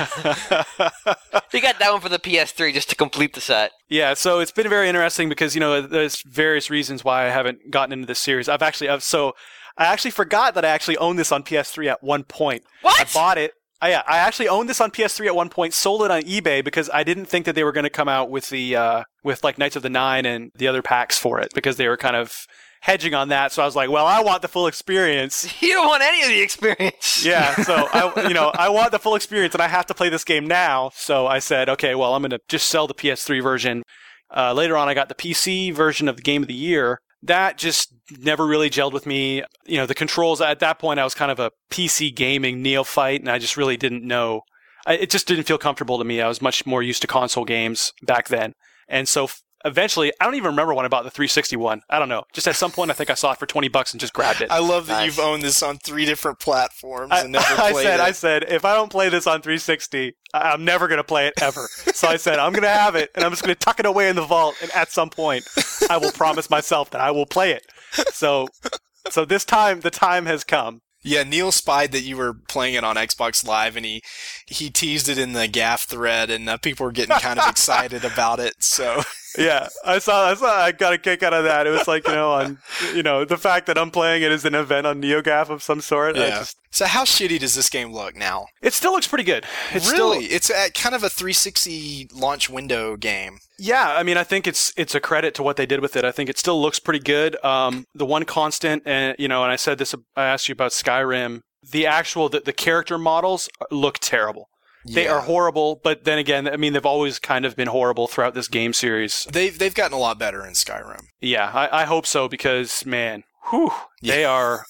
You got that one for the P S three just to complete the set. Yeah, so it's been very interesting because, you know, there's various reasons why I haven't gotten into this series. I've actually, I've, so I actually forgot that I actually owned this on P S three at one point. What? I bought it. I, yeah, I actually owned this on P S three at one point, sold it on eBay because I didn't think that they were going to come out with the, uh, with like Knights of the Nine and the other packs for it because they were kind of hedging on that. So I was like, well, I want the full experience. You don't want any of the experience. Yeah, so I, you know, I want the full experience, and I have to play this game now. So I said, okay, well, I'm going to just sell the P S three version. Uh, later on, I got the P C version of the Game of the Year. That just never really gelled with me. You know, the controls at that point, I was kind of a P C gaming neophyte, and I just really didn't know. I, it just didn't feel comfortable to me. I was much more used to console games back then, and so. F- Eventually, I don't even remember when I bought the three sixty one. I don't know. Just at some point, I think I saw it for twenty bucks and just grabbed it. I love that Nice. you've owned this on three different platforms I, and never I played said, it. I said, if I don't play this on three sixty, I- I'm never going to play it ever. So I said, I'm going to have it, and I'm just going to tuck it away in the vault, and at some point, I will promise myself that I will play it. So, so this time, the time has come. Yeah, Neil spied that you were playing it on Xbox Live, and he he teased it in the Gaff thread, and uh, people were getting kind of excited about it. So Yeah, I saw, I saw, I got a kick out of that. It was like, you know, on, you know, the fact that I'm playing it is an event on NeoGAF of some sort. I yeah. just, So how shitty does this game look now? it still looks pretty good. It's really, still, it's a, kind of a three sixty launch window game. yeah, I mean, I think it's it's a credit to what they did with it. I think it still looks pretty good. Um, the one constant, and you know, and I said this, I asked you about Skyrim. The actual, the, the character models look terrible. They Yeah. are horrible, but then again, I mean, they've always kind of been horrible throughout this game series. They've they've gotten a lot better in Skyrim. Yeah, I, I hope so because, man, whew, they are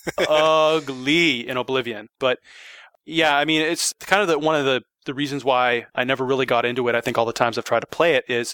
ugly in Oblivion. But yeah, I mean, it's kind of the, one of the, the reasons why I never really got into it. I think all the times I've tried to play it is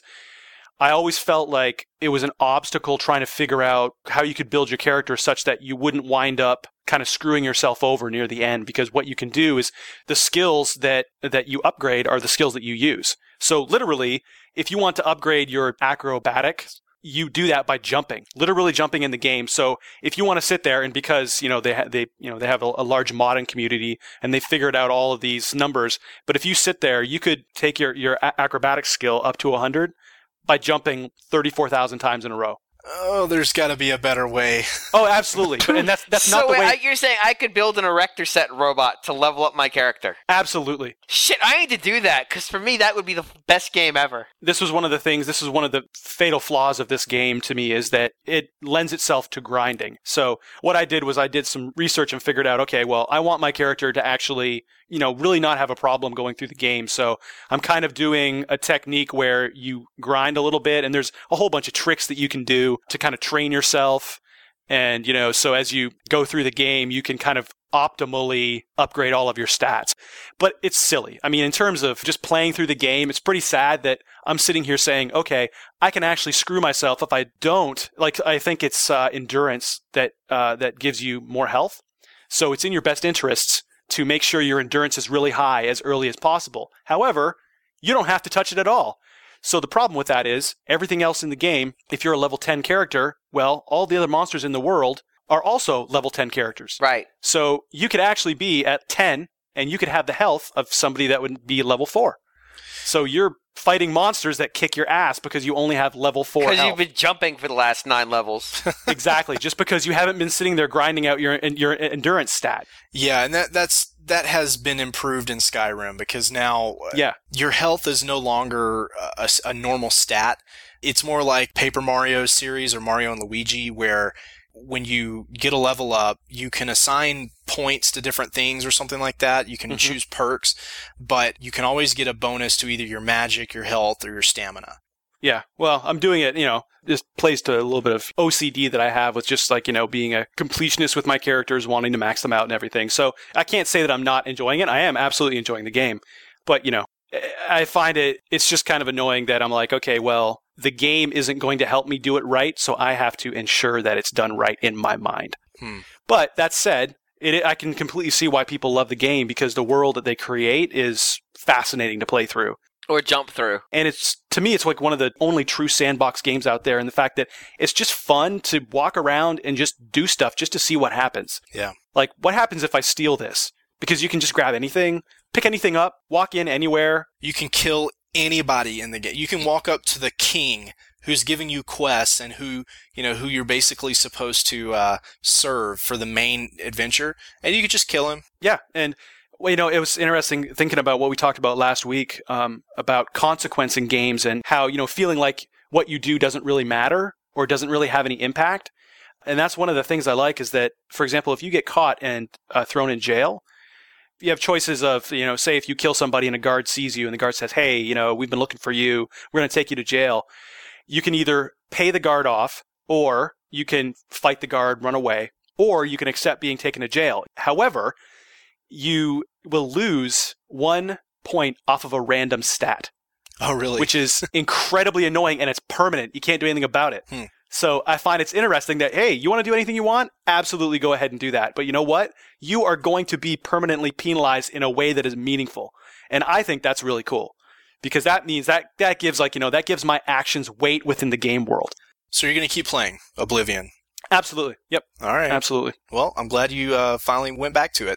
I always felt like it was an obstacle trying to figure out how you could build your character such that you wouldn't wind up kind of screwing yourself over near the end, because what you can do is the skills that, that you upgrade are the skills that you use. So literally, if you want to upgrade your acrobatic, you do that by jumping, literally jumping in the game. So if you want to sit there, and because, you know, they ha- they, you know, they have a, a large modding community and they figured out all of these numbers, but if you sit there, you could take your, your a- acrobatic skill up to one hundred by jumping thirty-four thousand times in a row. Oh, there's got to be a better way. Oh, absolutely. But, and that's that's so not the wait, way. I, you're saying I could build an erector set robot to level up my character? Absolutely. Shit, I need to do that, because for me that would be the best game ever. This was one of the things, this is one of the fatal flaws of this game to me, is that it lends itself to grinding. So what I did was I did some research and figured out, okay, well, I want my character to actually, you know, really not have a problem going through the game. So I'm kind of doing a technique where you grind a little bit, and there's a whole bunch of tricks that you can do to kind of train yourself. And, you know, so as you go through the game, you can kind of optimally upgrade all of your stats. But it's silly. I mean, in terms of just playing through the game, it's pretty sad that I'm sitting here saying, okay, I can actually screw myself if I don't. Like, I think it's uh, endurance that uh, that gives you more health. So it's in your best interests to make sure your endurance is really high as early as possible. However, you don't have to touch it at all. So the problem with that is everything else in the game, if you're a level ten character, well, all the other monsters in the world are also level ten characters. Right. So you could actually be at ten and you could have the health of somebody that would be level four. So you're fighting monsters that kick your ass because you only have level four health. Because you've been jumping for the last nine levels. Exactly. Just because you haven't been sitting there grinding out your your endurance stat. Yeah, and that that's that has been improved in Skyrim, because now uh, Yeah. your health is no longer a, a normal stat. It's more like Paper Mario series or Mario and Luigi, where when you get a level up, you can assign points to different things or something like that. You can Mhm. choose perks, but you can always get a bonus to either your magic, your health, or your stamina. Yeah, well, I'm doing it, you know, this plays to a little bit of O C D that I have with just like, you know, being a completionist with my characters, wanting to max them out and everything. So I can't say that I'm not enjoying it. I am absolutely enjoying the game. But, you know, I find it, it's just kind of annoying that I'm like, okay, well, the game isn't going to help me do it right, so I have to ensure that it's done right in my mind. Hmm. But that said, it, I can completely see why people love the game, because the world that they create is fascinating to play through. Or jump through. And it's, to me, it's like one of the only true sandbox games out there. And the fact that it's just fun to walk around and just do stuff just to see what happens. Yeah. Like, what happens if I steal this? Because you can just grab anything, pick anything up, walk in anywhere. You can kill anybody in the game. You can walk up to the king who's giving you quests and who, you know, who you're basically supposed to uh, serve for the main adventure, and you could just kill him. Yeah, and well, you know, it was interesting thinking about what we talked about last week um, about consequence in games and how, you know, feeling like what you do doesn't really matter or doesn't really have any impact. And that's one of the things I like is that, for example, if you get caught and uh, thrown in jail, you have choices of, you know, say if you kill somebody and a guard sees you and the guard says, hey, you know, we've been looking for you, we're going to take you to jail. You can either pay the guard off, or you can fight the guard, run away, or you can accept being taken to jail. However, you will lose one point off of a random stat. Oh, really? Which is incredibly annoying, and it's permanent. You can't do anything about it. Hmm. So I find it's interesting that, hey, you want to do anything you want? Absolutely go ahead and do that. But you know what? You are going to be permanently penalized in a way that is meaningful. And I think that's really cool. Because that means that, that gives like, you know, that gives my actions weight within the game world. So you're going to keep playing Oblivion? Absolutely. Yep. All right. Absolutely. Well, I'm glad you uh, finally went back to it.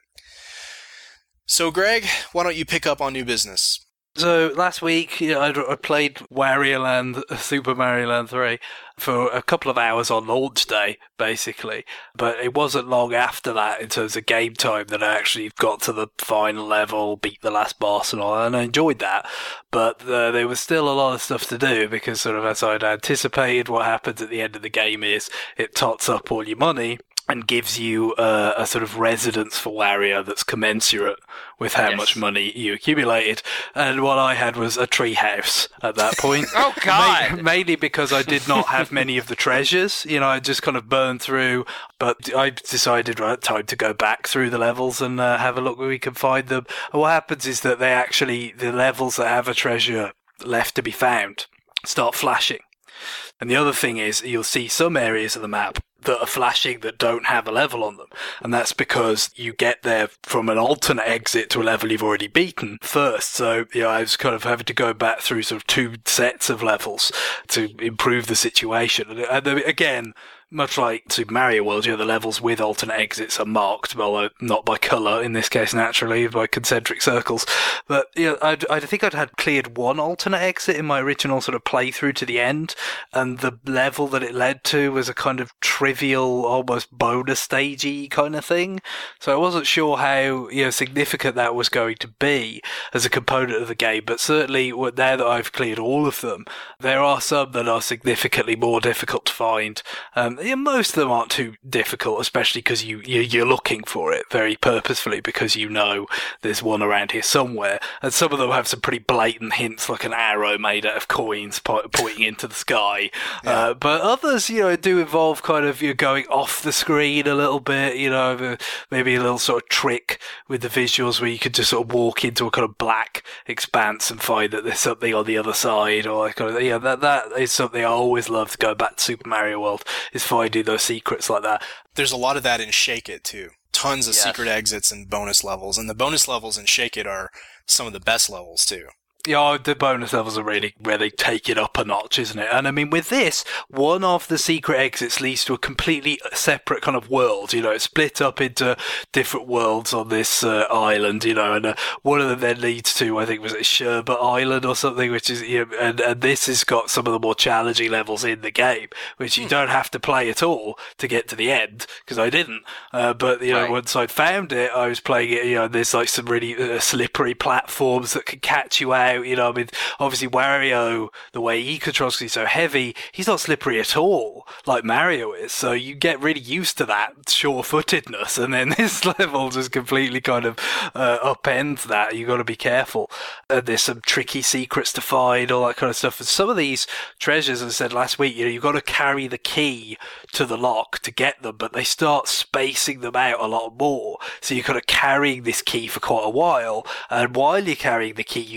So, Greg, why don't you pick up on new business? So last week, you know, I, I played Wario Land, Super Mario Land three for a couple of hours on launch day, basically. But it wasn't long after that, in terms of game time, that I actually got to the final level, beat the last boss and all, and I enjoyed that. But uh, there was still a lot of stuff to do, because sort of as I'd anticipated, what happens at the end of the game is it tots up all your money and gives you uh, a sort of residence for Wario that's commensurate with how Yes. much money you accumulated. And what I had was a tree house at that point. Oh, God! Ma- mainly because I did not have many of the treasures. You know, I just kind of burned through. But I decided, right, time to go back through the levels and uh, have a look where we can find them. And what happens is that they actually, the levels that have a treasure left to be found, start flashing. And the other thing is, you'll see some areas of the map that are flashing that don't have a level on them. And that's because you get there from an alternate exit to a level you've already beaten first. So, you know, I was kind of having to go back through sort of two sets of levels to improve the situation. And again, much like Super Mario World, you know, the levels with alternate exits are marked, although not by colour, in this case, naturally, by concentric circles. But, you know, I'd, I think I'd had cleared one alternate exit in my original sort of playthrough to the end, and the level that it led to was a kind of trivial, almost bonus stagey kind of thing. So I wasn't sure how, you know, significant that was going to be as a component of the game, but certainly now that I've cleared all of them, there are some that are significantly more difficult to find. Um, Yeah, most of them aren't too difficult, especially because you, you, you're looking for it very purposefully, because you know there's one around here somewhere. And some of them have some pretty blatant hints, like an arrow made out of coins po- pointing into the sky. Yeah. Uh, but others, you know, do involve kind of you know, going off the screen a little bit, you know, maybe a little sort of trick with the visuals where you could just sort of walk into a kind of black expanse and find that there's something on the other side. Or kind of, yeah, that, that is something I always love to go back to Super Mario World, is finding those secrets like that. There's a lot of that in Shake It, too. Tons of Yes. secret exits and bonus levels. And the bonus levels in Shake It are some of the best levels, too. Yeah, the bonus levels are really where they take it up a notch, isn't it? And I mean, with this, one of the secret exits leads to a completely separate kind of world. You know, it's split up into different worlds on this uh, island, you know, and uh, one of them then leads to, I think, was it Sherbet Island or something, which is, you know, and, and this has got some of the more challenging levels in the game, which you don't have to play at all to get to the end, because I didn't. Uh, but, you know, Right. once I'd found it, I was playing it, you know, there's like some really uh, slippery platforms that can catch you out. You know, I mean, obviously Wario, the way he controls, because he's so heavy, he's not slippery at all, like Mario is. So you get really used to that sure-footedness, and then this level just completely kind of uh, upends that. You got to be careful. Uh, there's some tricky secrets to find, all that kind of stuff. And some of these treasures, as I said last week, you know, you've got to carry the key to the lock to get them, but they start spacing them out a lot more. So you're kind of carrying this key for quite a while, and while you're carrying the key, you can't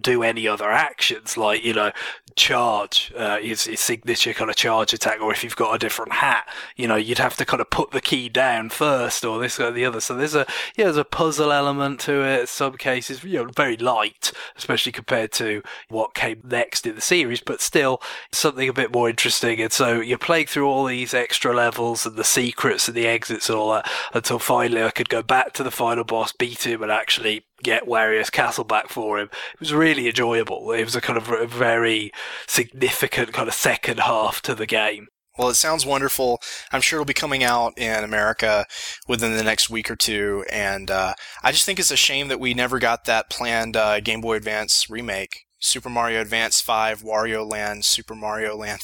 do any other actions, like, you know, charge, uh, his, his signature kind of charge attack, or if you've got a different hat, you know, you'd have to kind of put the key down first, or this or the other. So there's a, yeah, there's a puzzle element to it. In some cases, you know, very light, especially compared to what came next in the series, but still something a bit more interesting. And so you're playing through all these extra levels and the secrets and the exits and all that until finally I could go back to the final boss, beat him, and actually get Wario's castle back for him. It was really enjoyable. It was a kind of a very significant kind of second half to the game. Well, it sounds wonderful. I'm sure it'll be coming out in America within the next week or two, and uh, I just think it's a shame that we never got that planned uh, Game Boy Advance remake. Super Mario Advance five, Wario Land, Super Mario Land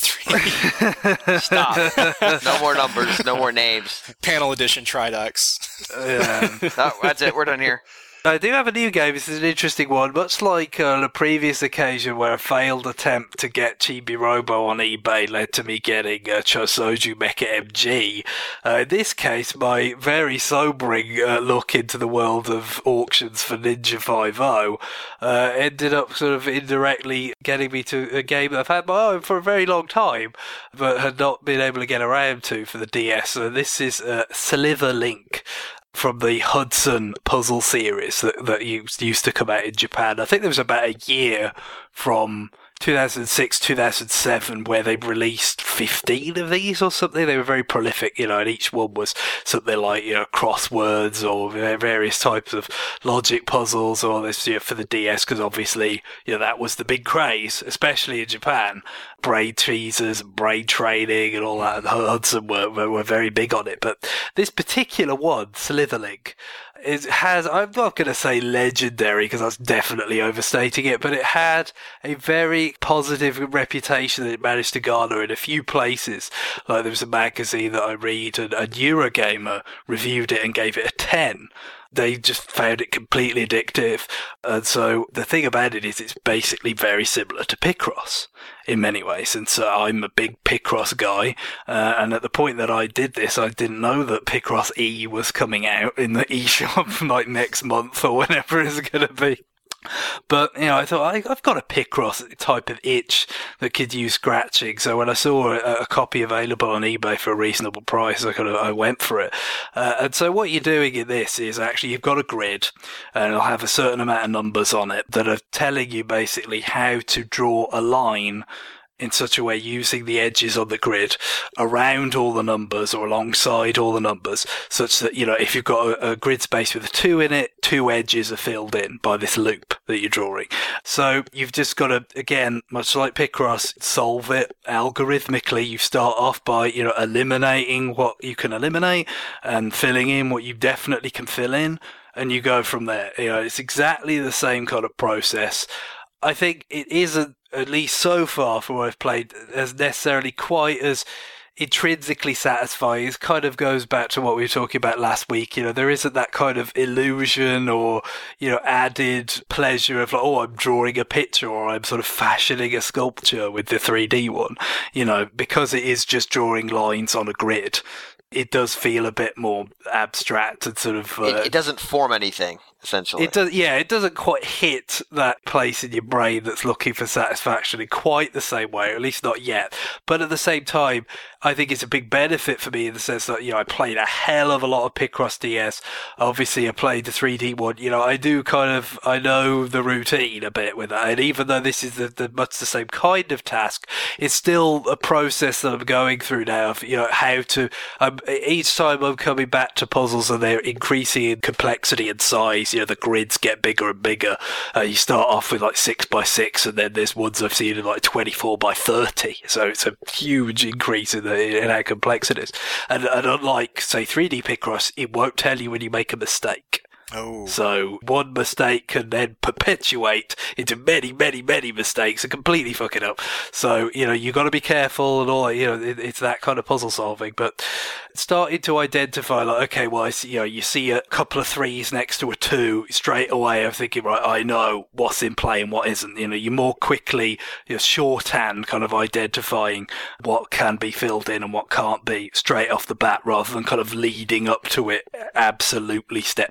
three. Stop. No more numbers, no more names. Panel Edition Tridux. Yeah. No, that's it, we're done here. I do have a new game. This is an interesting one. Much like uh, the previous occasion where a failed attempt to get Chibi Robo on eBay led to me getting uh, Chosoju Mecha M G, uh, in this case, my very sobering uh, look into the world of auctions for Ninja five oh uh, ended up sort of indirectly getting me to a game that I've had my own for a very long time, but had not been able to get around to for the D S. So this is uh, Sliver Link, from the Hudson puzzle series that, that used, used to come out in Japan. I think there was about a year from two thousand six, two thousand seven where they released fifteen of these or something. They were very prolific, you know, and each one was something like, you know, crosswords or various types of logic puzzles or this, you know, for the D S, because obviously, you know, that was the big craze, especially in Japan. Braid teasers, braid training and all that, and Hudson were, were, were very big on it. But this particular one, Slitherlink, it has, I'm not going to say legendary because that's definitely overstating it, but it had a very positive reputation that it managed to garner in a few places. Like there was a magazine that I read, and, and Eurogamer reviewed it and gave it a ten. They just found it completely addictive. And so the thing about it is it's basically very similar to Picross in many ways. And so I'm a big Picross guy. Uh, and at the point that I did this, I didn't know that Picross E was coming out in the eShop like next month or whenever it's going to be. But, you know, I thought, I, I've got a Picross type of itch that could use scratching. So when I saw a, a copy available on eBay for a reasonable price, I kind of, I went for it. Uh, and so what you're doing in this is actually you've got a grid and it'll have a certain amount of numbers on it that are telling you basically how to draw a line in such a way using the edges on the grid around all the numbers or alongside all the numbers, such that, you know, if you've got a, a grid space with a two in it, two edges are filled in by this loop that you're drawing. So you've just got to, again, much like Picross, solve it algorithmically. You start off by, you know, eliminating what you can eliminate and filling in what you definitely can fill in, and you go from there. You know, it's exactly the same kind of process. I think it isn't, at least so far from what I've played, as necessarily quite as intrinsically satisfying. It kind of goes back to what we were talking about last week. You know, there isn't that kind of illusion or, you know, added pleasure of like, oh, I'm drawing a picture or I'm sort of fashioning a sculpture with the three D one, you know, because it is just drawing lines on a grid. It does feel a bit more abstract and sort of... Uh, it, it doesn't form anything, essentially. It does, yeah, it doesn't quite hit that place in your brain that's looking for satisfaction in quite the same way, or at least not yet. But at the same time, I think it's a big benefit for me in the sense that, you know, I played a hell of a lot of Picross D S. Obviously, I played the three D one. You know, I do kind of, I know the routine a bit with that. And even though this is the, the much the same kind of task, it's still a process that I'm going through now of, you know, how to, um, each time I'm coming back to puzzles and they're increasing in complexity and size, you know, the grids get bigger and bigger. Uh, you start off with like six by six, and then there's ones I've seen in like twenty-four by thirty. So it's a huge increase in the in how complex it is. And, and unlike, say, three D Picross, it won't tell you when you make a mistake. Oh. So one mistake can then perpetuate into many, many, many mistakes and completely fuck it up. So, you know, you got to be careful and all, you know, it, it's that kind of puzzle solving. But starting to identify, like, okay, well, I see, you know, you see a couple of threes next to a two, straight away I'm thinking, right, I know what's in play and what isn't. You know, you're more quickly, you know, shorthand kind of identifying what can be filled in and what can't be straight off the bat, rather than kind of leading up to it absolutely step by step.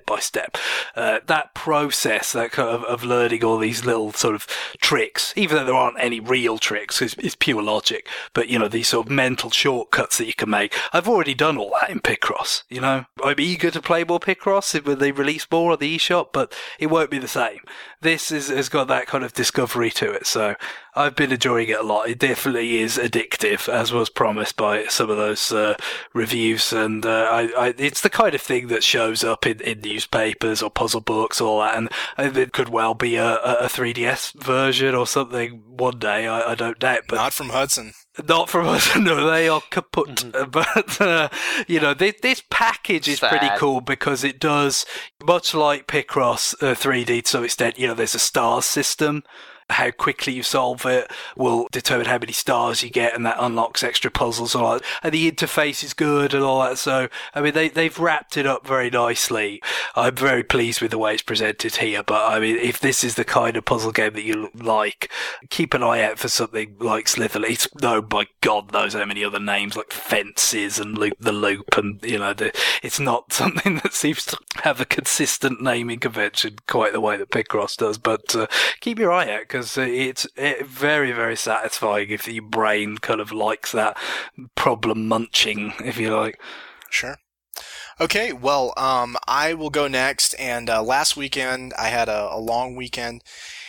time. Uh, that process, that kind of, of learning all these little sort of tricks, even though there aren't any real tricks, it's, it's pure logic, but, you know, these sort of mental shortcuts that you can make. I've already done all that in Picross, you know. I'm eager to play more Picross when they release more on the eShop, but it won't be the same. This is, has got that kind of discovery to it, so I've been enjoying it a lot. It definitely is addictive, as was promised by some of those uh, reviews, and uh, I, I, it's the kind of thing that shows up in, in newspapers or puzzle books, all that, and it could well be a, a three D S version or something one day, I, I don't doubt. But not from Hudson. Not from us, no, they are kaput. Mm-hmm. But, uh, you know, this, this package is Sad. pretty cool because it does, much like Picross uh, three D to some extent, you know, there's a stars system. How quickly you solve it will determine how many stars you get, and that unlocks extra puzzles and all that. And the interface is good and all that. So, I mean, they, they've wrapped it up very nicely. I'm very pleased with the way it's presented here. But, I mean, if this is the kind of puzzle game that you like, keep an eye out for something like Slitherly. It's, no, by God knows how many other names, like Fences and Loop the Loop. And, you know, the, it's not something that seems to have a consistent naming convention quite the way that Picross does. But uh, keep your eye out, because it's very, very satisfying if your brain kind of likes that problem munching, if you like. Sure. Okay, well, um, I will go next. And uh, last weekend, I had a, a long weekend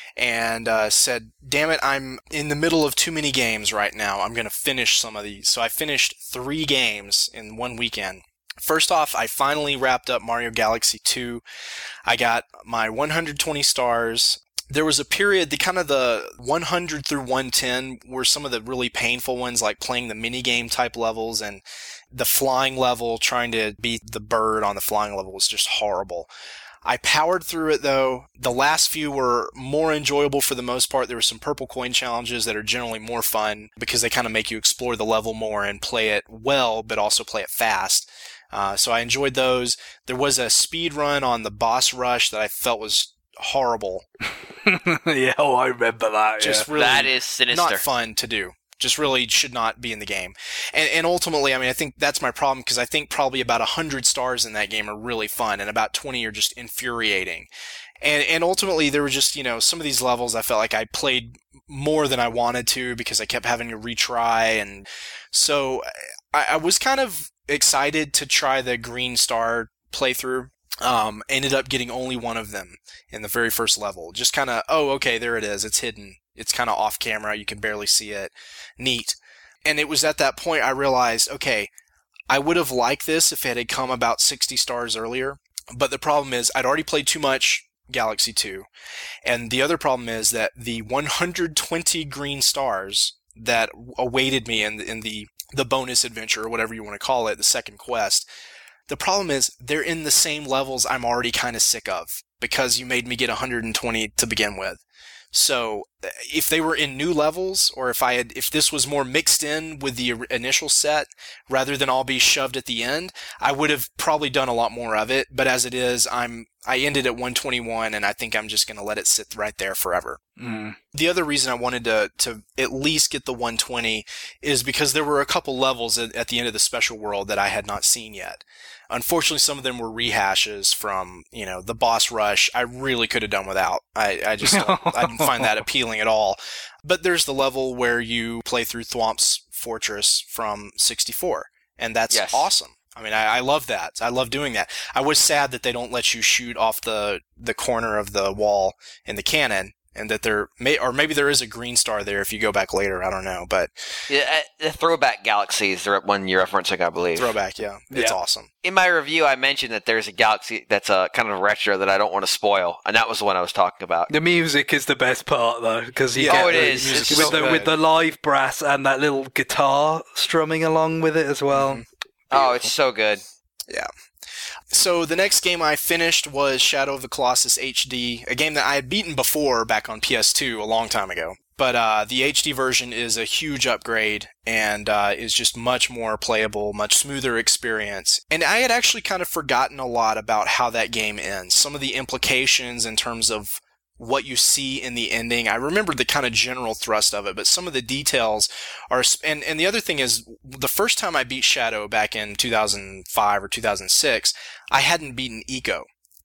and uh, said, damn it, I'm in the middle of too many games right now. I'm going to finish some of these. So I finished three games in one weekend. First off, I finally wrapped up Mario Galaxy two. I got my one hundred twenty stars. There was a period, the kind of the one hundred through one ten were some of the really painful ones, like playing the minigame type levels, and the flying level, trying to beat the bird on the flying level was just horrible. I powered through it though. The last few were more enjoyable for the most part. There were some purple coin challenges that are generally more fun because they kind of make you explore the level more and play it well, but also play it fast. Uh, so I enjoyed those. There was a speed run on the boss rush that I felt was horrible. Yeah, oh, I remember that. Just yeah. really That is sinister. not fun to do. Just really should not be in the game. And, and ultimately, I mean, I think that's my problem, because I think probably about one hundred stars in that game are really fun, and about twenty are just infuriating. And and ultimately, there were just, you know, some of these levels I felt like I played more than I wanted to because I kept having to retry. And so I, I was kind of excited to try the Green Star playthrough. Um, ended up getting only one of them in the very first level. Just kind of, oh, okay, there it is. It's hidden. It's kind of off camera. You can barely see it. Neat. And it was at that point I realized, okay, I would have liked this if it had come about sixty stars earlier. But the problem is I'd already played too much Galaxy two. And the other problem is that the one hundred twenty green stars that awaited me in the, in the, the bonus adventure, or whatever you want to call it, the second quest, the problem is they're in the same levels I'm already kind of sick of, because you made me get one hundred twenty to begin with. So if they were in new levels, or if I had, if this was more mixed in with the initial set rather than all be shoved at the end, I would have probably done a lot more of it. But as it is, I'm I ended at one twenty-one, and I think I'm just going to let it sit right there forever. Mm. The other reason I wanted to to at least get the one twenty is because there were a couple levels at, at the end of the special world that I had not seen yet. Unfortunately, some of them were rehashes from, you know, the boss rush. I really could have done without. I, I just don't, I didn't find that appealing at all. But there's the level where you play through Thwomp's Fortress from sixty-four, and that's Yes. awesome. I mean, I, I love that. I love doing that. I was sad that they don't let you shoot off the, the corner of the wall in the cannon, and that there may, or maybe there is a green star there if you go back later. I don't know, but Yeah, uh, the Throwback Galaxies are one you're referencing, I believe. throwback, yeah, it's Yeah. awesome. In my review, I mentioned that there's a galaxy that's a kind of retro that I don't want to spoil, and that was the one I was talking about. The music is the best part, though, because you Yeah. get Oh, it the- is. It's with so the good. with the live brass and that little guitar strumming along with it as well. Mhm. Oh, it's so good. Yeah. So the next game I finished was Shadow of the Colossus H D, a game that I had beaten before back on P S two a long time ago. But uh, the H D version is a huge upgrade and uh, is just much more playable, much smoother experience. And I had actually kind of forgotten a lot about how that game ends. Some of the implications in terms of what you see in the ending. I remember the kind of general thrust of it, but some of the details are, and, and the other thing is, the first time I beat Shadow back in two thousand five or two thousand six, I hadn't beaten Eco.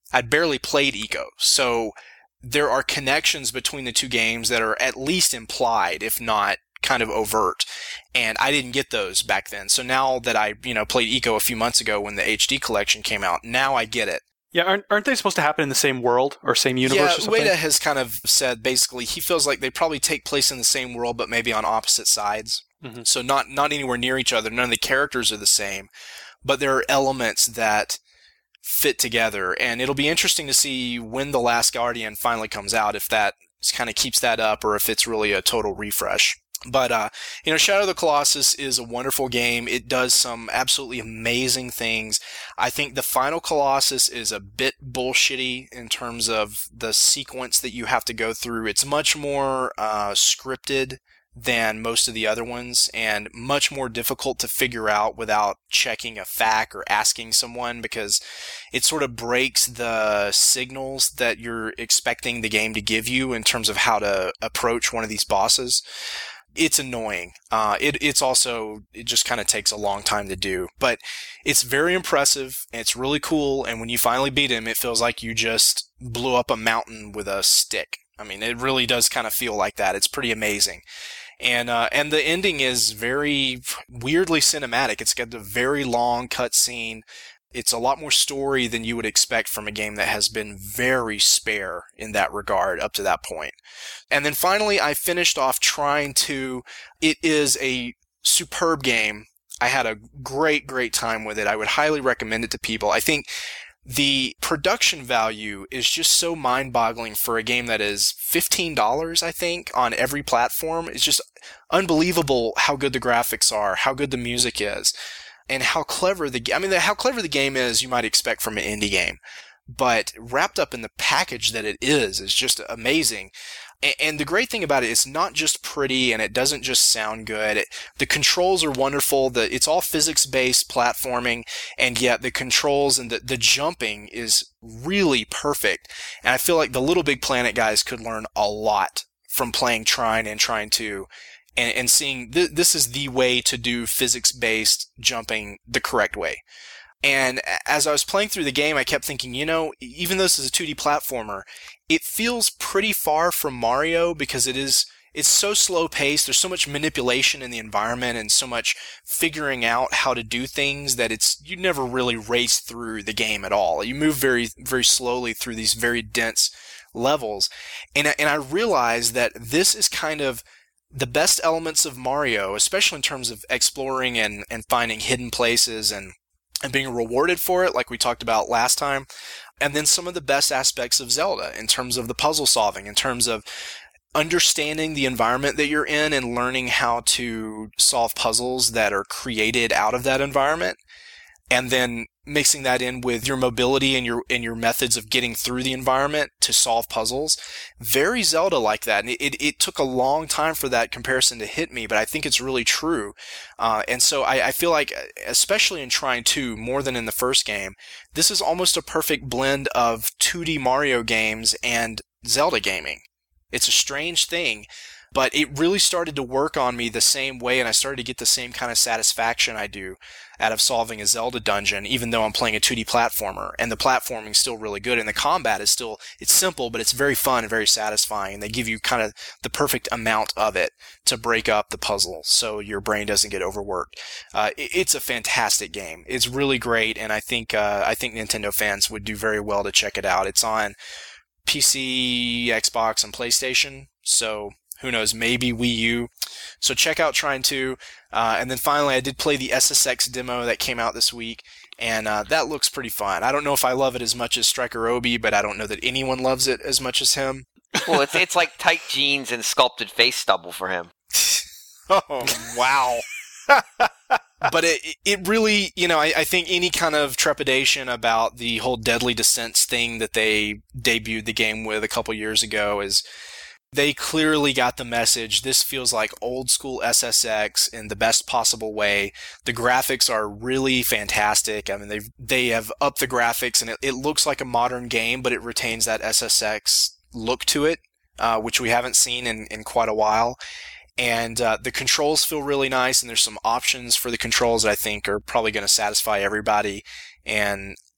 I'd barely played Ico. So there are connections between the two games that are at least implied, if not kind of overt. And I didn't get those back then. So now that I, you know, played Ico a few months ago when the H D collection came out, now I get it. Yeah, aren't, aren't they supposed to happen in the same world or same universe yeah, or something? Ueda has kind of said basically he feels like they probably take place in the same world, but maybe on opposite sides. Mm-hmm. So not, not anywhere near each other. None of the characters are the same, but there are elements that fit together. And it'll be interesting to see when The Last Guardian finally comes out, if that kind of keeps that up or if it's really a total refresh. But, uh, you know, Shadow of the Colossus is a wonderful game. It does some absolutely amazing things. I think the final Colossus is a bit bullshitty in terms of the sequence that you have to go through. It's much more uh, scripted than most of the other ones and much more difficult to figure out without checking a F A Q or asking someone, because it sort of breaks the signals that you're expecting the game to give you in terms of how to approach one of these bosses. It's annoying. Uh, it, it's also, it just kind of takes a long time to do, but it's very impressive. And it's really cool. And when you finally beat him, it feels like you just blew up a mountain with a stick. I mean, it really does kind of feel like that. It's pretty amazing. And, uh, and the ending is very weirdly cinematic. It's got a very long cutscene. It's a lot more story than you would expect from a game that has been very spare in that regard up to that point. And then finally, I finished off Trine two. It is a superb game. I had a great, great time with it. I would highly recommend it to people. I think the production value is just so mind-boggling for a game that is fifteen dollars, I think, on every platform. It's just unbelievable how good the graphics are, how good the music is. And how clever the I mean, how clever the game is, you might expect from an indie game, but wrapped up in the package that it is is just amazing. And, and the great thing about it, it's not just pretty, and it doesn't just sound good. It, the controls are wonderful. The it's all physics-based platforming, and yet the controls and the the jumping is really perfect. And I feel like the Little Big Planet guys could learn a lot from playing Trine and Trine two. And, and seeing th- this is the way to do physics-based jumping the correct way. And as I was playing through the game, I kept thinking, you know, even though this is a two D platformer, it feels pretty far from Mario because it is, it's so slow-paced. There's so much manipulation in the environment and so much figuring out how to do things that it's, you never really race through the game at all. You move very, very slowly through these very dense levels. And, and I realized that this is kind of the best elements of Mario, especially in terms of exploring and, and finding hidden places and, and being rewarded for it, like we talked about last time. And then some of the best aspects of Zelda in terms of the puzzle solving, in terms of understanding the environment that you're in and learning how to solve puzzles that are created out of that environment. And then mixing that in with your mobility and your and your methods of getting through the environment to solve puzzles. Very Zelda-like that. And it, it, it took a long time for that comparison to hit me, but I think it's really true. Uh, and so I, I feel like, especially in Trine two, more than in the first game, this is almost a perfect blend of two D Mario games and Zelda gaming. It's a strange thing, but it really started to work on me the same way, and I started to get the same kind of satisfaction I do out of solving a Zelda dungeon, even though I'm playing a two D platformer, and the platforming's still really good, and the combat is still, it's simple, but it's very fun and very satisfying, and they give you kind of the perfect amount of it to break up the puzzle so your brain doesn't get overworked. Uh, it's a fantastic game. It's really great, and I think, uh, I think Nintendo fans would do very well to check it out. It's on P C, Xbox, and PlayStation, so who knows, maybe Wii U. So check out Trine two. Uh, and then finally, I did play the S S X demo that came out this week, and uh, that looks pretty fun. I don't know if I love it as much as Striker Obi, but I don't know that anyone loves it as much as him. Well, it's it's like tight jeans and sculpted face stubble for him. Oh, wow. But it it really, you know, I, I think any kind of trepidation about the whole Deadly Descents thing that they debuted the game with a couple years ago is they clearly got the message. This feels like old school S S X in the best possible way. The graphics are really fantastic. I mean, they they have upped the graphics, and it, it looks like a modern game, but it retains that S S X look to it, uh, which we haven't seen in, in quite a while. And uh, the controls feel really nice, and there's some options for the controls that I think are probably going to satisfy everybody. And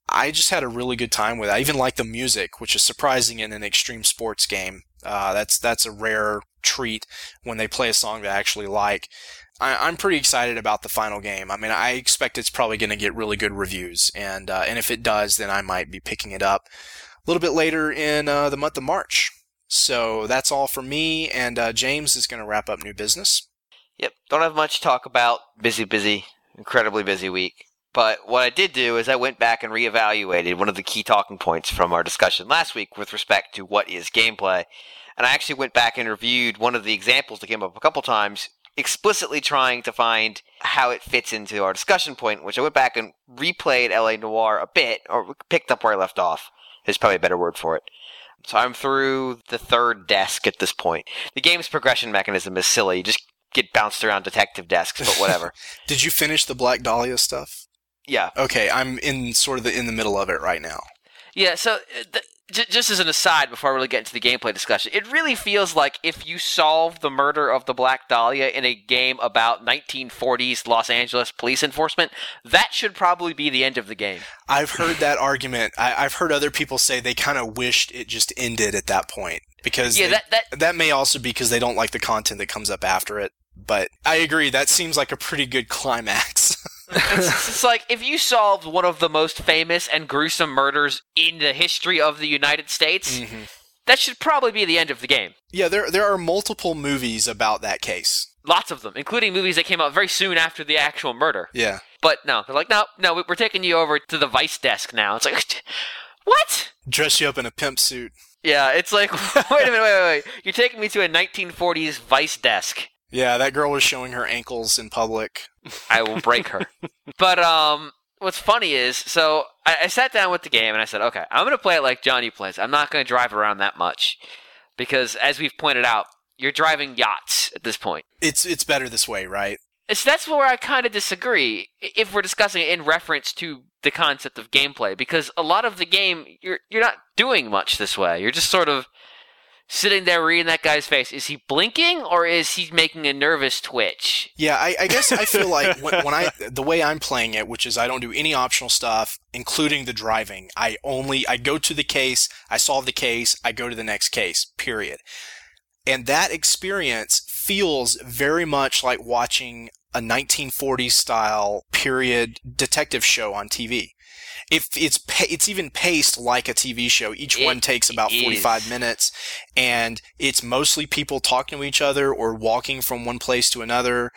I just had a really good time with it. I even like the music, which is surprising in an extreme sports game. Uh, that's that's a rare treat when they play a song that I actually like. I, I'm pretty excited about the final game. I mean, I expect it's probably going to get really good reviews, and uh, and if it does, then I might be picking it up a little bit later in uh, the month of March. So that's all for me, and uh, James is going to wrap up new business. Yep, don't have much to talk about. Busy, busy, incredibly busy week. But what I did do is I went back and reevaluated one of the key talking points from our discussion last week with respect to what is gameplay. And I actually went back and reviewed one of the examples that came up a couple times, explicitly trying to find how it fits into our discussion point, which I went back and replayed L A Noire a bit, or picked up where I left off, is probably a better word for it. So I'm through the third desk at this point. The game's progression mechanism is silly. You just get bounced around detective desks, but whatever. Did you finish the Black Dahlia stuff? Yeah. Okay, I'm in sort of the in the middle of it right now. Yeah, so the, j- just as an aside before I really get into the gameplay discussion, it really feels like if you solve the murder of the Black Dahlia in a game about nineteen forties Los Angeles police enforcement, that should probably be the end of the game. I've heard that argument. I, I've heard other people say they kind of wished it just ended at that point. Because yeah, they, that, that that may also be because they don't like the content that comes up after it. But I agree, that seems like a pretty good climax. it's, it's like if you solved one of the most famous and gruesome murders in the history of the United States, mm-hmm. that should probably be the end of the game. Yeah, there there are multiple movies about that case. Lots of them, including movies that came out very soon after the actual murder. Yeah. But no, they're like, no, no, we're taking you over to the Vice desk now. It's like, what? Dress you up in a pimp suit. Yeah, it's like, wait a minute, wait, wait, wait. You're taking me to a nineteen forties Vice desk. Yeah, that girl was showing her ankles in public. I will break her. But um, what's funny is, so I, I sat down with the game and I said, okay, I'm going to play it like Johnny plays. I'm not going to drive around that much. Because as we've pointed out, you're driving yachts at this point. It's it's better this way, right? It's, that's where I kind of disagree, if we're discussing it in reference to the concept of gameplay. Because a lot of the game, you're you're not doing much this way. You're just sort of sitting there reading that guy's face. Is he blinking or is he making a nervous twitch? Yeah, I, I guess I feel like when, when I the way I'm playing it, which is I don't do any optional stuff, including the driving. I only I go to the case, I solve the case, I go to the next case. Period. And that experience feels very much like watching a nineteen forties style period detective show on T V. If it's it's even paced like a T V show. Each it one takes about forty-five is. minutes, and it's mostly people talking to each other or walking from one place to another,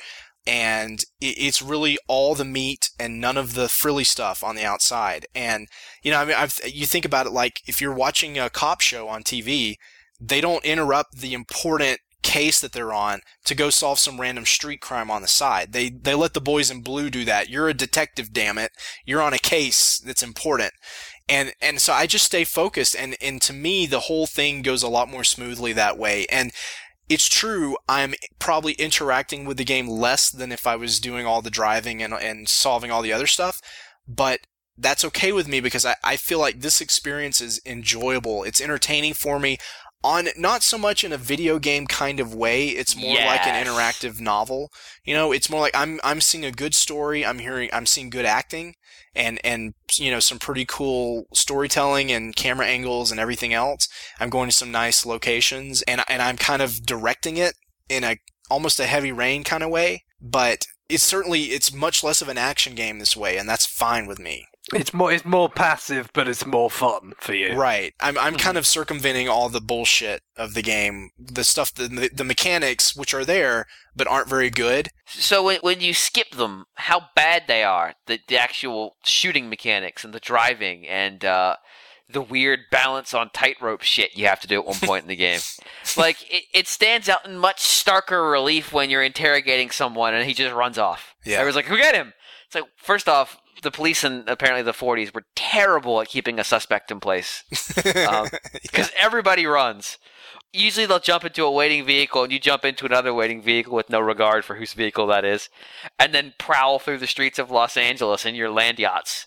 and it's really all the meat and none of the frilly stuff on the outside. And you know, I mean, I've, you think about it like if you're watching a cop show on T V, they don't interrupt the important case that they're on to go solve some random street crime on the side. They they let the boys in blue do that. You're a detective, damn it. You're on a case that's important. And and so I just stay focused, and, and to me the whole thing goes a lot more smoothly that way. And it's true, I'm probably interacting with the game less than if I was doing all the driving and and solving all the other stuff, but that's okay with me because I, I feel like this experience is enjoyable. It's entertaining for me. On not so much in a video game kind of way, it's more yes. like an interactive novel. You know, it's more like I'm I'm seeing a good story, I'm hearing I'm seeing good acting and and you know some pretty cool storytelling and camera angles and everything else. I'm going to some nice locations and and I'm kind of directing it in a almost a Heavy Rain kind of way, but it's certainly it's much less of an action game this way, and that's fine with me. It's more it's more passive, but it's more fun for you. Right. I'm I'm kind of circumventing all the bullshit of the game, the stuff, the the mechanics which are there but aren't very good. So when when you skip them, how bad they are, the the actual shooting mechanics and the driving and uh, the weird balance on tightrope shit you have to do at one point in the game. Like it, it stands out in much starker relief when you're interrogating someone and he just runs off. Yeah. Everyone's like, "Who got him?" It's like, first off, the police in apparently the forties were terrible at keeping a suspect in place because um, yeah. everybody runs. Usually they'll jump into a waiting vehicle and you jump into another waiting vehicle with no regard for whose vehicle that is, and then prowl through the streets of Los Angeles in your land yachts.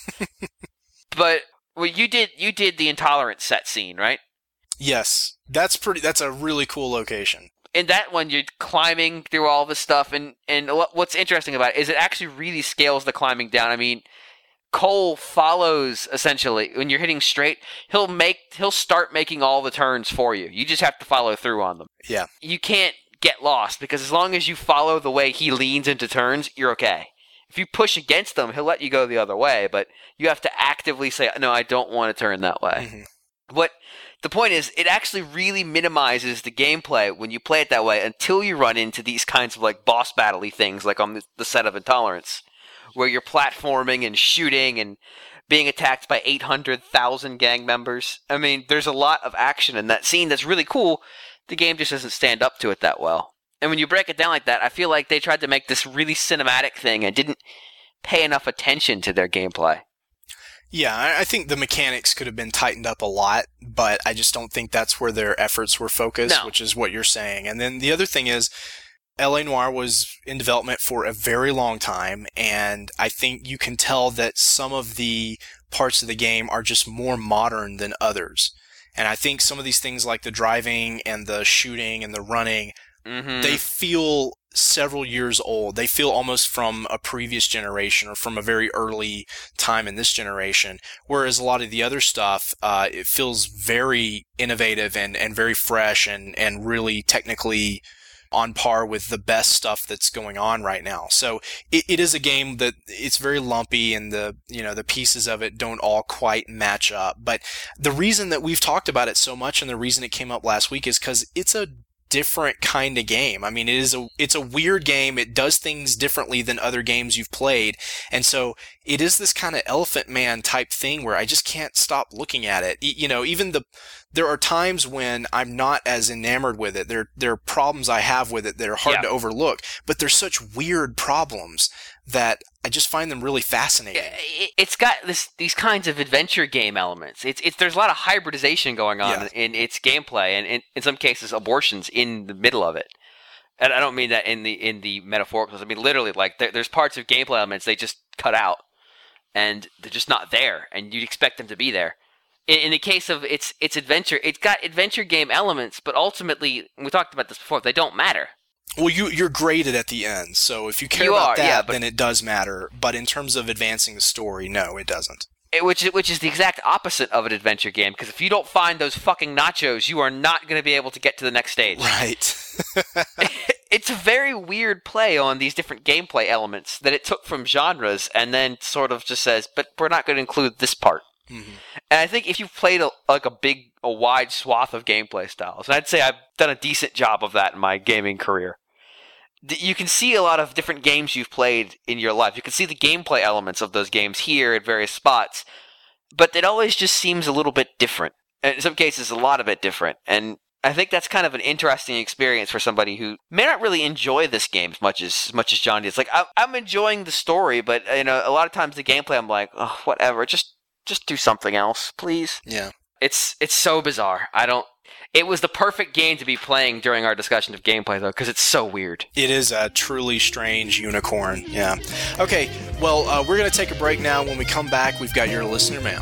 But well, you did you did the Intolerance set scene, right? Yes, that's pretty. That's a really cool location. In that one, you're climbing through all this stuff, and, and what's interesting about it is it actually really scales the climbing down. I mean, Cole follows, essentially, when you're hitting straight, he'll make he'll start making all the turns for you. You just have to follow through on them. Yeah. You can't get lost, because as long as you follow the way he leans into turns, you're okay. If you push against them, he'll let you go the other way, but you have to actively say, no, I don't want to turn that way. Mm-hmm. What the point is, it actually really minimizes the gameplay when you play it that way until you run into these kinds of like boss battle-y things, like on the, the set of Intolerance, where you're platforming and shooting and being attacked by eight hundred thousand gang members. I mean, there's a lot of action in that scene that's really cool. The game just doesn't stand up to it that well. And when you break it down like that, I feel like they tried to make this really cinematic thing and didn't pay enough attention to their gameplay. Yeah, I think the mechanics could have been tightened up a lot, but I just don't think that's where their efforts were focused, no. which is what you're saying. And then the other thing is, L A. Noire was in development for a very long time, and I think you can tell that some of the parts of the game are just more modern than others. And I think some of these things like the driving and the shooting and the running, mm-hmm. they feel several years old. They feel almost from a previous generation or from a very early time in this generation, whereas a lot of the other stuff, uh, it feels very innovative and, and very fresh and, and really technically on par with the best stuff that's going on right now. So it, it is a game that it's very lumpy, and the, you know, the pieces of it don't all quite match up. But the reason that we've talked about it so much and the reason it came up last week is because it's a different kind of game. I mean, it is a it's a weird game. It does things differently than other games you've played. And so it is this kind of Elephant Man type thing where I just can't stop looking at it. You know, even the there are times when I'm not as enamored with it. There there are problems I have with it that are hard yeah. to overlook, but they're such weird problems that I just find them really fascinating. It's got this these kinds of adventure game elements. It's it's there's a lot of hybridization going on yeah. in its gameplay, and in, in some cases abortions in the middle of it. And I don't mean that in the in the metaphorical sense. I mean literally, like there, there's parts of gameplay elements they just cut out, and they're just not there, and you'd expect them to be there. In, in the case of its its adventure, it's got adventure game elements, but ultimately, we talked about this before, they don't matter. Well, you, you're graded at the end, so if you care you about are, that, yeah, but, then it does matter. But in terms of advancing the story, no, it doesn't. It, which, which is the exact opposite of an adventure game, because if you don't find those fucking nachos, you are not going to be able to get to the next stage. Right. It's a very weird play on these different gameplay elements that it took from genres and then sort of just says, but we're not going to include this part. Mm-hmm. And I think if you've played a, like a big, a wide swath of gameplay styles, and I'd say I've done a decent job of that in my gaming career, you can see a lot of different games you've played in your life. You can see the gameplay elements of those games here at various spots, but it always just seems a little bit different. And in some cases, a lot of it different. And I think that's kind of an interesting experience for somebody who may not really enjoy this game as much as, as much as John did. It's like, I, I'm enjoying the story, but you know, a lot of times the gameplay, I'm like, oh, whatever, just just do something else, please. Yeah. It's it's so bizarre. I don't. It was the perfect game to be playing during our discussion of gameplay, though, because it's so weird. It is a truly strange unicorn, yeah. Okay, well, uh, we're going to take a break now. When we come back, we've got your listener mail.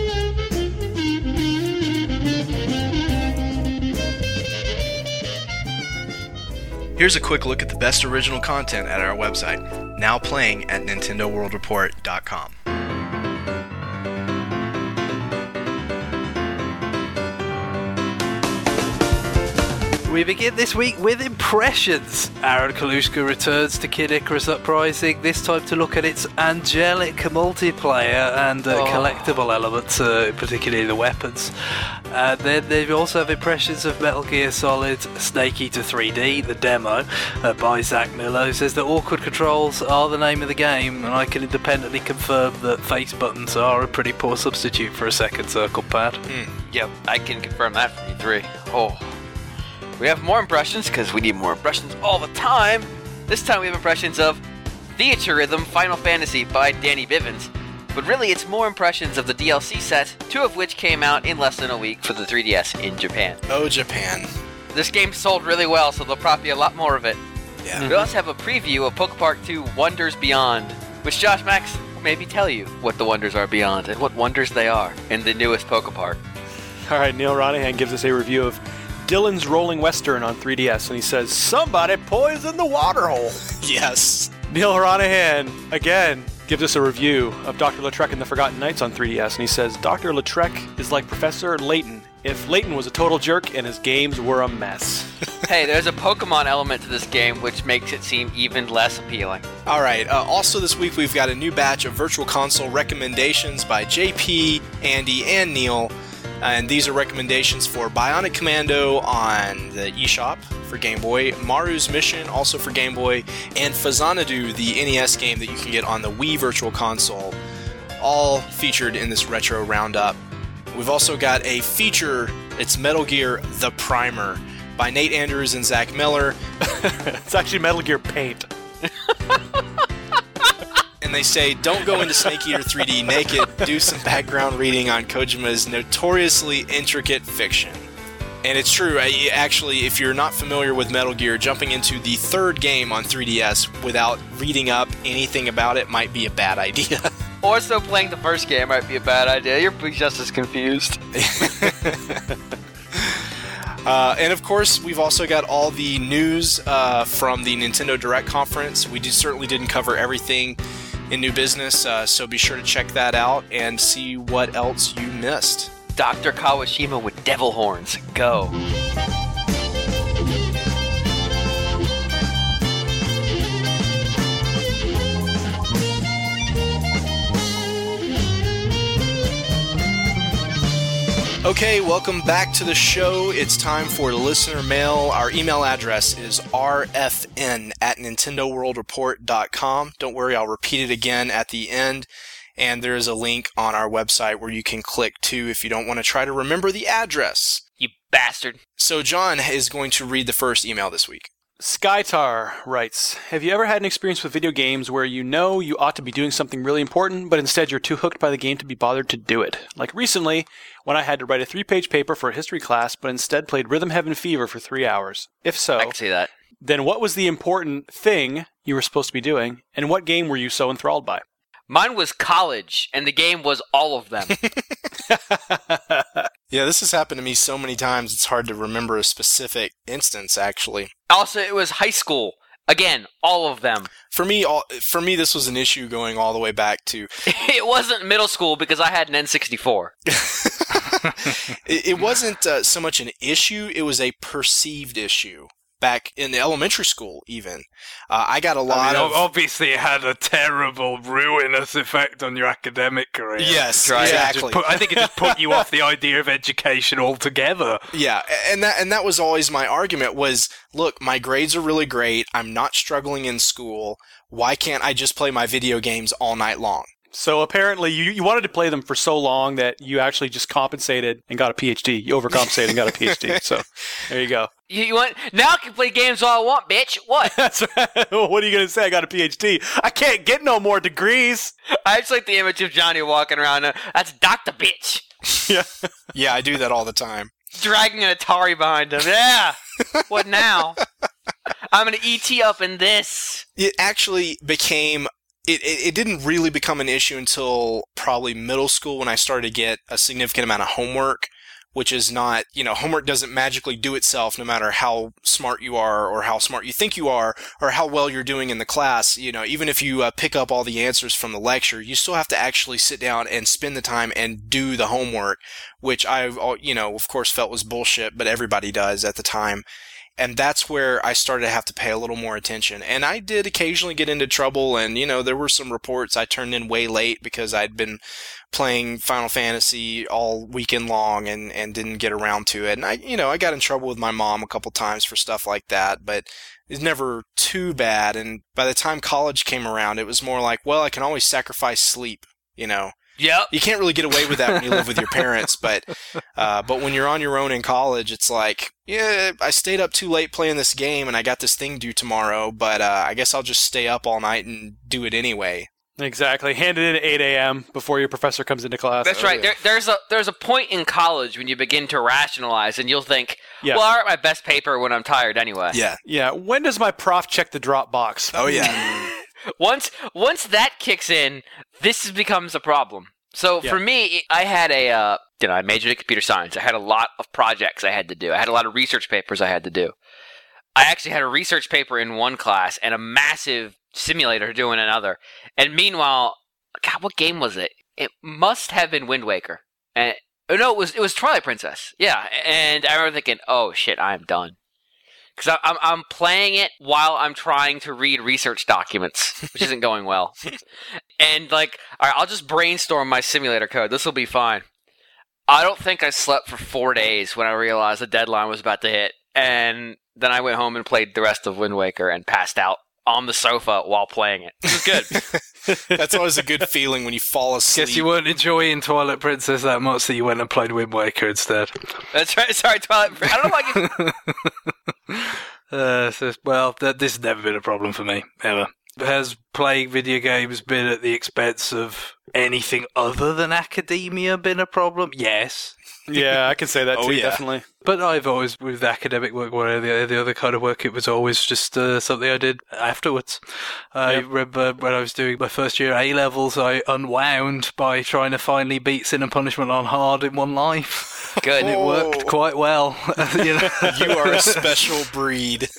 Here's a quick look at the best original content at our website, now playing at Nintendo World Report dot com. We begin this week with Impressions. Aaron Kalushka returns to Kid Icarus Uprising, this time to look at its angelic multiplayer and uh, oh. collectible elements, uh, particularly the weapons. Uh, then they also have impressions of Metal Gear Solid Snake Eater three D, the demo, uh, by Zach Miller, who says that awkward controls are the name of the game, and I can independently confirm that face buttons are a pretty poor substitute for a second circle pad. Mm. Yep, I can confirm that from E three. Oh. We have more impressions, because we need more impressions all the time. This time we have impressions of Theatrhythm Final Fantasy by Danny Bivens. But really, it's more impressions of the D L C set, two of which came out in less than a week for the three D S in Japan. Oh, Japan. This game sold really well, so there'll probably be a lot more of it. Yeah. Mm-hmm. We also have a preview of Pokepark two Wonders Beyond, which Josh Max will maybe tell you what the wonders are beyond and what wonders they are in the newest Pokepark. All right, Neil Ronahan gives us a review of Dylan's Rolling Western on three D S, and he says, somebody poisoned the water hole. Yes. Neil Ronahan, again, gives us a review of Doctor Lautrec and the Forgotten Knights on three D S, and he says, Doctor Lautrec is like Professor Layton if Layton was a total jerk and his games were a mess. Hey, there's a Pokemon element to this game which makes it seem even less appealing. All right. Uh, also this week we've got a new batch of Virtual Console recommendations by J P, Andy, and Neil. And these are recommendations for Bionic Commando on the eShop for Game Boy, Maru's Mission also for Game Boy, and Fazanadu, the N E S game that you can get on the Wii Virtual Console, all featured in this retro roundup. We've also got a feature, it's Metal Gear The Primer by Nate Andrews and Zach Miller. It's actually Metal Gear Paint. And they say, don't go into Snake Eater three D naked, do some background reading on Kojima's notoriously intricate fiction. And it's true, I, actually, if you're not familiar with Metal Gear, jumping into the third game on three D S without reading up anything about it might be a bad idea. Or still playing the first game might be a bad idea. You're just as confused. Uh, and of course, we've also got all the news uh, from the Nintendo Direct conference. We do, certainly didn't cover everything in new business, uh, so be sure to check that out and see what else you missed. Doctor Kawashima with devil horns. Go. Okay, welcome back to the show. It's time for the listener mail. Our email address is r f n at nintendo world report dot com. Don't worry, I'll repeat it again at the end. And there is a link on our website where you can click to if you don't want to try to remember the address. You bastard. So John is going to read the first email this week. Skytar writes, have you ever had an experience with video games where you know you ought to be doing something really important, but instead you're too hooked by the game to be bothered to do it? Like recently, when I had to write a three-page paper for a history class, but instead played Rhythm Heaven Fever for three hours. If so, I can see that. Then what was the important thing you were supposed to be doing, and what game were you so enthralled by? Mine was college, and the game was all of them. Yeah, this has happened to me so many times, it's hard to remember a specific instance, actually. Also, it was high school. Again, all of them. For me, all, for me, this was an issue going all the way back to... It wasn't middle school because I had an N sixty-four. it, it wasn't uh, so much an issue, it was a perceived issue. Back in elementary school, even. Uh, I got a lot I mean, of... Obviously, it had a terrible, ruinous effect on your academic career. Yes, Right. exactly. Put, I think it just put you off the idea of education altogether. Yeah, and that and that was always my argument was, look, my grades are really great. I'm not struggling in school. Why can't I just play my video games all night long? So apparently you, you wanted to play them for so long that you actually just compensated and got a P H D. You overcompensated and got a P H D. So there you go. You, you want now? I can play games all I want, bitch. What? That's right. What are you going to say? I got a P H D. I can't get no more degrees. I just like the image of Johnny walking around. Uh, That's Doctor Bitch Yeah. Yeah, I do that all the time. dragging an Atari behind him. Yeah. What now? I'm gonna E T up in this. It actually became... It, it, it didn't really become an issue until probably middle school when I started to get a significant amount of homework, which is not, you know, homework doesn't magically do itself no matter how smart you are or how smart you think you are or how well you're doing in the class. You know, even if you uh, pick up all the answers from the lecture, you still have to actually sit down and spend the time and do the homework, which I, you know, of course felt was bullshit, but everybody does at the time. And that's where I started to have to pay a little more attention. And I did occasionally get into trouble, and, you know, there were some reports I turned in way late because I'd been playing Final Fantasy all weekend long and, and didn't get around to it. And I, you know, I got in trouble with my mom a couple times for stuff like that, but it's never too bad. And by the time college came around, it was more like, well, I can always sacrifice sleep, you know. Yep. You can't really get away with that when you live with your parents, but uh, but when you're on your own in college, it's like, yeah, I stayed up too late playing this game and I got this thing due tomorrow, but uh, I guess I'll just stay up all night and do it anyway. Exactly. Hand it in at eight a.m. before your professor comes into class. That's Oh, right. yeah. There, there's a there's a point in college when you begin to rationalize, and you'll think, Yeah. "Well, I write my best paper when I'm tired anyway." Yeah. Yeah. When does my prof check the drop box? Oh, yeah. Once once that kicks in, this becomes a problem. So Yeah. for me, I had a, uh, you know, I majored in computer science. I had a lot of projects I had to do. I had a lot of research papers I had to do. I actually had a research paper in one class and a massive simulator doing another. And meanwhile, God, what game was it? It must have been Wind Waker. And oh, no, it was it was Twilight Princess. Yeah, and I remember thinking, oh shit, I am done. Because I'm I'm playing it while I'm trying to read research documents, which isn't going well. And like, all right, I'll just brainstorm my simulator code. This will be fine. I don't think I slept for four days when I realized the deadline was about to hit. And then I went home and played the rest of Wind Waker and passed out on the sofa while playing it. It was good. That's always a good feeling when you fall asleep. Guess you weren't enjoying Twilight Princess that much that you went and played Wind Waker instead. That's right. Sorry, Twilight Princess. I don't know if I can... uh, so, well, th- this has never been a problem for me, ever. Has playing video games been at the expense of anything other than academia been a problem? Yes. Yeah, I can say that Oh, too, yeah. definitely. But I've always, with academic work, or the, the other kind of work, it was always just uh, something I did afterwards. I Yep. remember when I was doing my first year A-levels, I unwound by trying to finally beat Sin and Punishment on hard in one life. Good. And it worked Oh. quite well. you know? You are a special breed.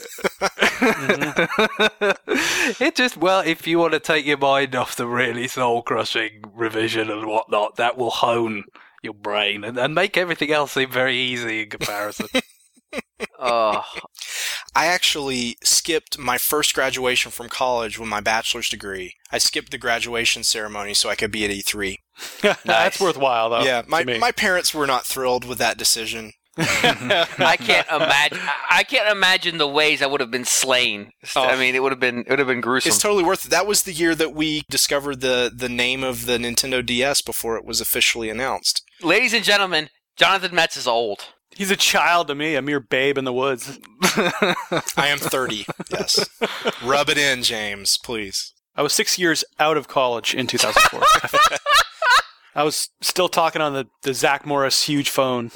It just, well, if you want to take your mind off the really soul-crushing revision and whatnot, that will hone your brain and, and make everything else seem very easy in comparison. Oh, I actually skipped my first graduation from college with my bachelor's degree. I skipped the graduation ceremony so I could be at E three. That's worthwhile, though. yeah, my to me. my parents were not thrilled with that decision. I can't imagine. I can't imagine the ways I would have been slain. Oh. I mean, it would have been. It would have been gruesome. It's totally worth it. That was the year that we discovered the, the name of the Nintendo D S before it was officially announced. Ladies and gentlemen, Jonathan Metz is old. He's a child to me, a mere babe in the woods. I am thirty, yes. Rub it in, James, please. I was six years out of college in two thousand four. I was still talking on the, the Zach Morris huge phone.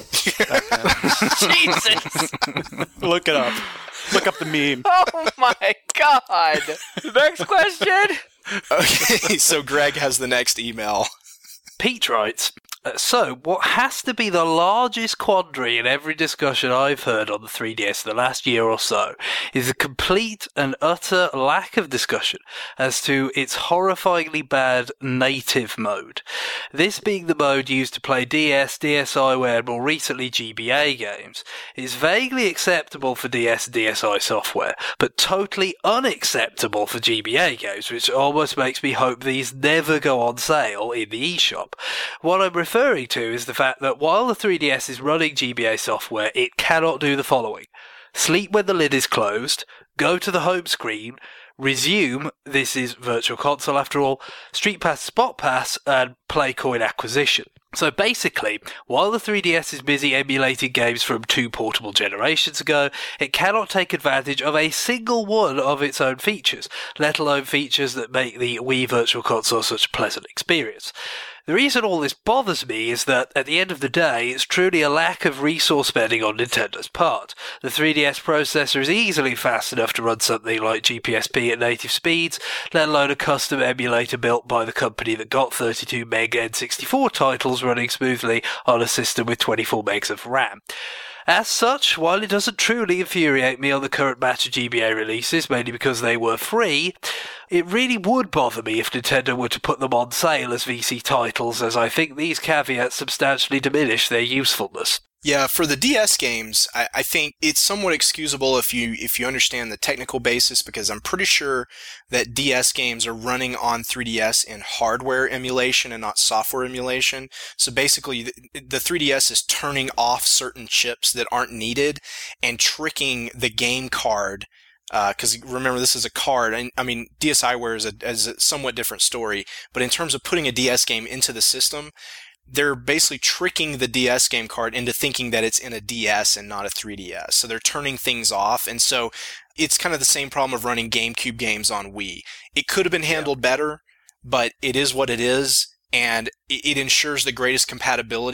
Jesus! Look it up. Look up the meme. Oh my God! Next question. Okay, so Greg has the next email. Pete writes, uh, so what has to be the largest quandary in every discussion I've heard on the three D S in the last year or so is a complete and utter lack of discussion as to its horrifyingly bad native mode. This being the mode used to play D S, DSiWare, and more recently G B A games, is vaguely acceptable for D S and D S i software, but totally unacceptable for G B A games, which almost makes me hope these never go on sale in the eShop. What I'm referring to is the fact that while the three D S is running G B A software, it cannot do the following. Sleep when the lid is closed, go to the home screen, resume, this is Virtual Console after all, Street Pass, Spot Pass, and play coin acquisition. So basically, while the three D S is busy emulating games from two portable generations ago, it cannot take advantage of a single one of its own features, let alone features that make the Wii Virtual Console such a pleasant experience. The reason all this bothers me is that, at the end of the day, it's truly a lack of resource spending on Nintendo's part. The three D S processor is easily fast enough to run something like G P S P at native speeds, let alone a custom emulator built by the company that got thirty-two meg N sixty-four titles running smoothly on a system with twenty-four megs of RAM. As such, while it doesn't truly infuriate me on the current batch of G B A releases, mainly because they were free, it really would bother me if Nintendo were to put them on sale as V C titles, as I think these caveats substantially diminish their usefulness. Yeah, for the D S games, I, I think it's somewhat excusable if you if you understand the technical basis, because I'm pretty sure that D S games are running on three D S in hardware emulation and not software emulation. So basically, the, the three D S is turning off certain chips that aren't needed and tricking the game card. Because uh, remember, this is a card. I, I mean, DSiWare is a, is a somewhat different story, but in terms of putting a D S game into the system, they're basically tricking the D S game card into thinking that it's in a D S and not a three D S. So they're turning things off. And so it's kind of the same problem of running GameCube games on Wii. It could have been handled yeah. better, but it is what it is. And it, it ensures the greatest compatibility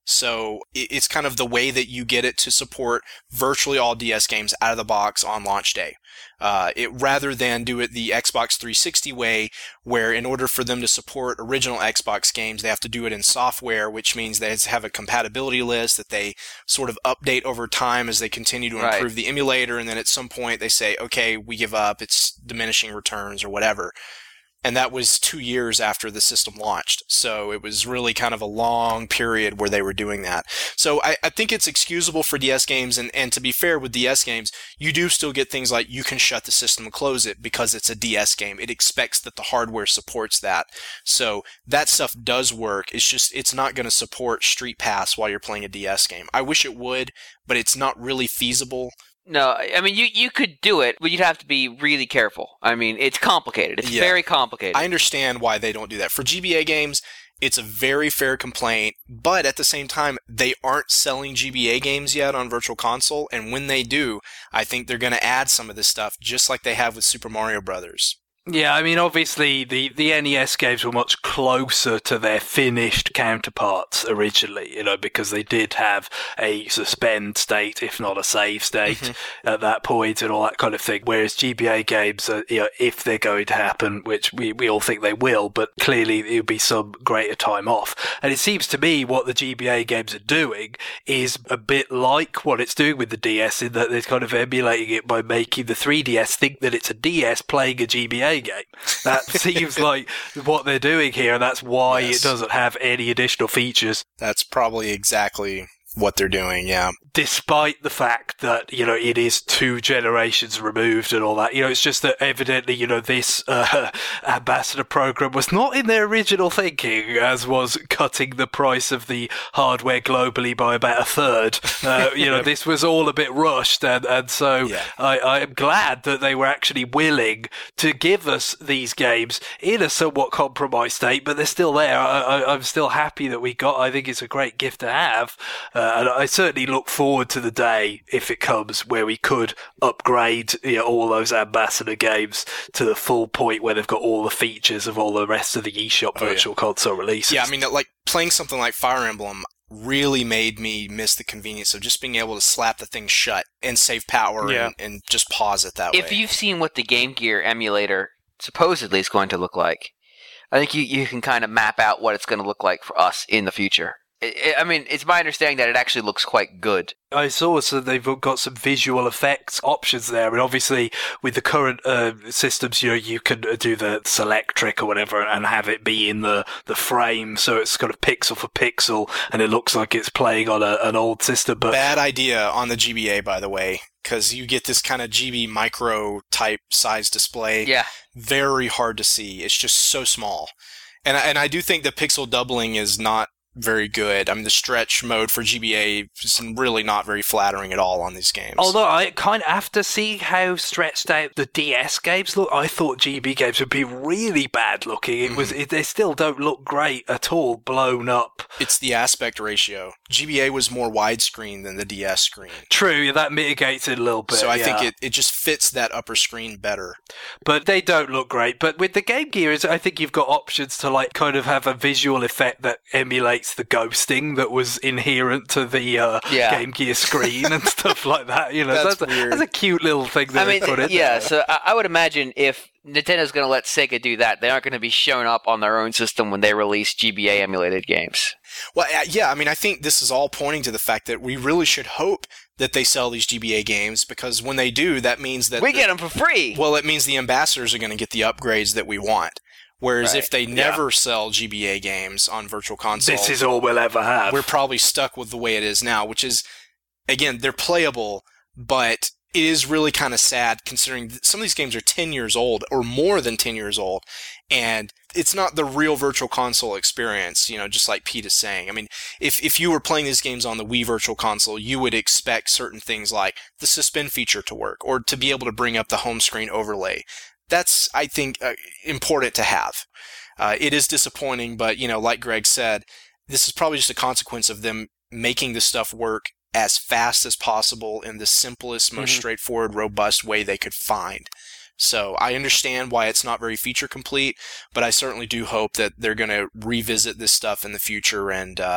So it's kind of the way that you get it to support virtually all D S games out of the box on launch day. Uh, it rather than do it the Xbox three sixty way, where in order for them to support original Xbox games, they have to do it in software, which means they have a compatibility list that they sort of update over time as they continue to improve Right. the emulator, and then at some point they say, okay, we give up, it's diminishing returns or whatever. And that was two years after the system launched. So it was really kind of a long period where they were doing that. So I, I think it's excusable for D S games. And, and to be fair with D S games, you do still get things like you can shut the system and close it because it's a D S game. It expects that the hardware supports that. So that stuff does work. It's just, it's not going to support Street Pass while you're playing a D S game. I wish it would, but it's not really feasible. No, I mean, you, you could do it, but you'd have to be really careful. I mean, it's complicated. It's Yeah. very complicated. I understand why they don't do that. For G B A games, it's a very fair complaint, but at the same time, they aren't selling G B A games yet on Virtual Console, and when they do, I think they're going to add some of this stuff, just like they have with Super Mario Brothers. Yeah, I mean, obviously, the, the N E S games were much closer to their finished counterparts originally, you know, because they did have a suspend state, if not a save state, mm-hmm. at that point and all that kind of thing. Whereas G B A games, are, you know, if they're going to happen, which we, we all think they will, but clearly it would be some greater time off. And it seems to me what the G B A games are doing is a bit like what it's doing with the D S, in that they're kind of emulating it by making the three D S think that it's a D S playing a G B A game. That seems like what they're doing here, and that's why Yes. it doesn't have any additional features. That's probably exactly what they're doing, yeah. Despite the fact that, you know, it is two generations removed and all that. You know, it's just that evidently, you know, this uh, ambassador program was not in their original thinking, as was cutting the price of the hardware globally by about a third. Uh, you know, this was all a bit rushed, and, and so Yeah. I, I am glad that they were actually willing to give us these games in a somewhat compromised state, but they're still there. I, I, I'm still happy that we got. I think it's a great gift to have. Uh, and I certainly look forward to the day, if it comes, where we could upgrade, you know, all those ambassador games to the full point where they've got all the features of all the rest of the eShop Oh, yeah. Virtual Console releases. Yeah, I mean, like, playing something like Fire Emblem really made me miss the convenience of just being able to slap the thing shut and save power Yeah. and, and just pause it that if way. you've seen what the Game Gear emulator supposedly is going to look like, I think you, you can kind of map out what it's going to look like for us in the future. I I mean, it's my understanding that it actually looks quite good. I saw so they've got some visual effects options there, and obviously with the current uh, systems, you know, you can do the select trick or whatever and have it be in the, the frame, so it's kind of pixel for pixel, and it looks like it's playing on a, an old system. But Bad idea on the G B A, by the way, because you get this kind of G B micro type size display. Yeah. Very hard to see. It's just so small. And, I- and I do think the pixel doubling is not very good. I mean, the stretch mode for G B A is really not very flattering at all on these games. although I kind of have to see how stretched out the D S games look. I thought G B games would be really bad looking. It was it, they still don't look great at all, blown up. It's the aspect ratio. G B A was more widescreen than the D S screen. True, that mitigates it a little bit. So I yeah. think it, it just fits that upper screen better. But they don't look great. But with the Game Gear, is I think you've got options to like kind of have a visual effect that emulates the ghosting that was inherent to the uh, Yeah. Game Gear screen and stuff like that. You know, That's that's, a, weird. that's a cute little thing that I they mean, put in yeah, there. so I I would imagine if Nintendo's going to let Sega do that, they aren't going to be showing up on their own system when they release G B A emulated games. Well, uh, yeah, I mean, I think this is all pointing to the fact that we really should hope that they sell these G B A games, because when they do, that means that We the- get them for free! well, it means the ambassadors are going to get the upgrades that we want. Whereas Right. if they never sell G B A games on Virtual Console, This is all we'll ever have. we're probably stuck with the way it is now, which is, again, they're playable, but it is really kind of sad considering th- some of these games are ten years old or more than ten years old, and it's not the real Virtual Console experience, you know, just like Pete is saying. I mean, if, if you were playing these games on the Wii Virtual Console, you would expect certain things like the suspend feature to work, or to be able to bring up the home screen overlay. That's, I think, uh, important to have. Uh, it is disappointing, but, you know, like Greg said, this is probably just a consequence of them making this stuff work as fast as possible in the simplest, most Mhm. straightforward, robust way they could find. So I understand why it's not very feature complete, but I certainly do hope that they're going to revisit this stuff in the future and, uh,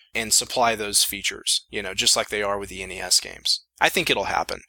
and supply those features, you know, just like they are with the N E S games. I think it'll happen.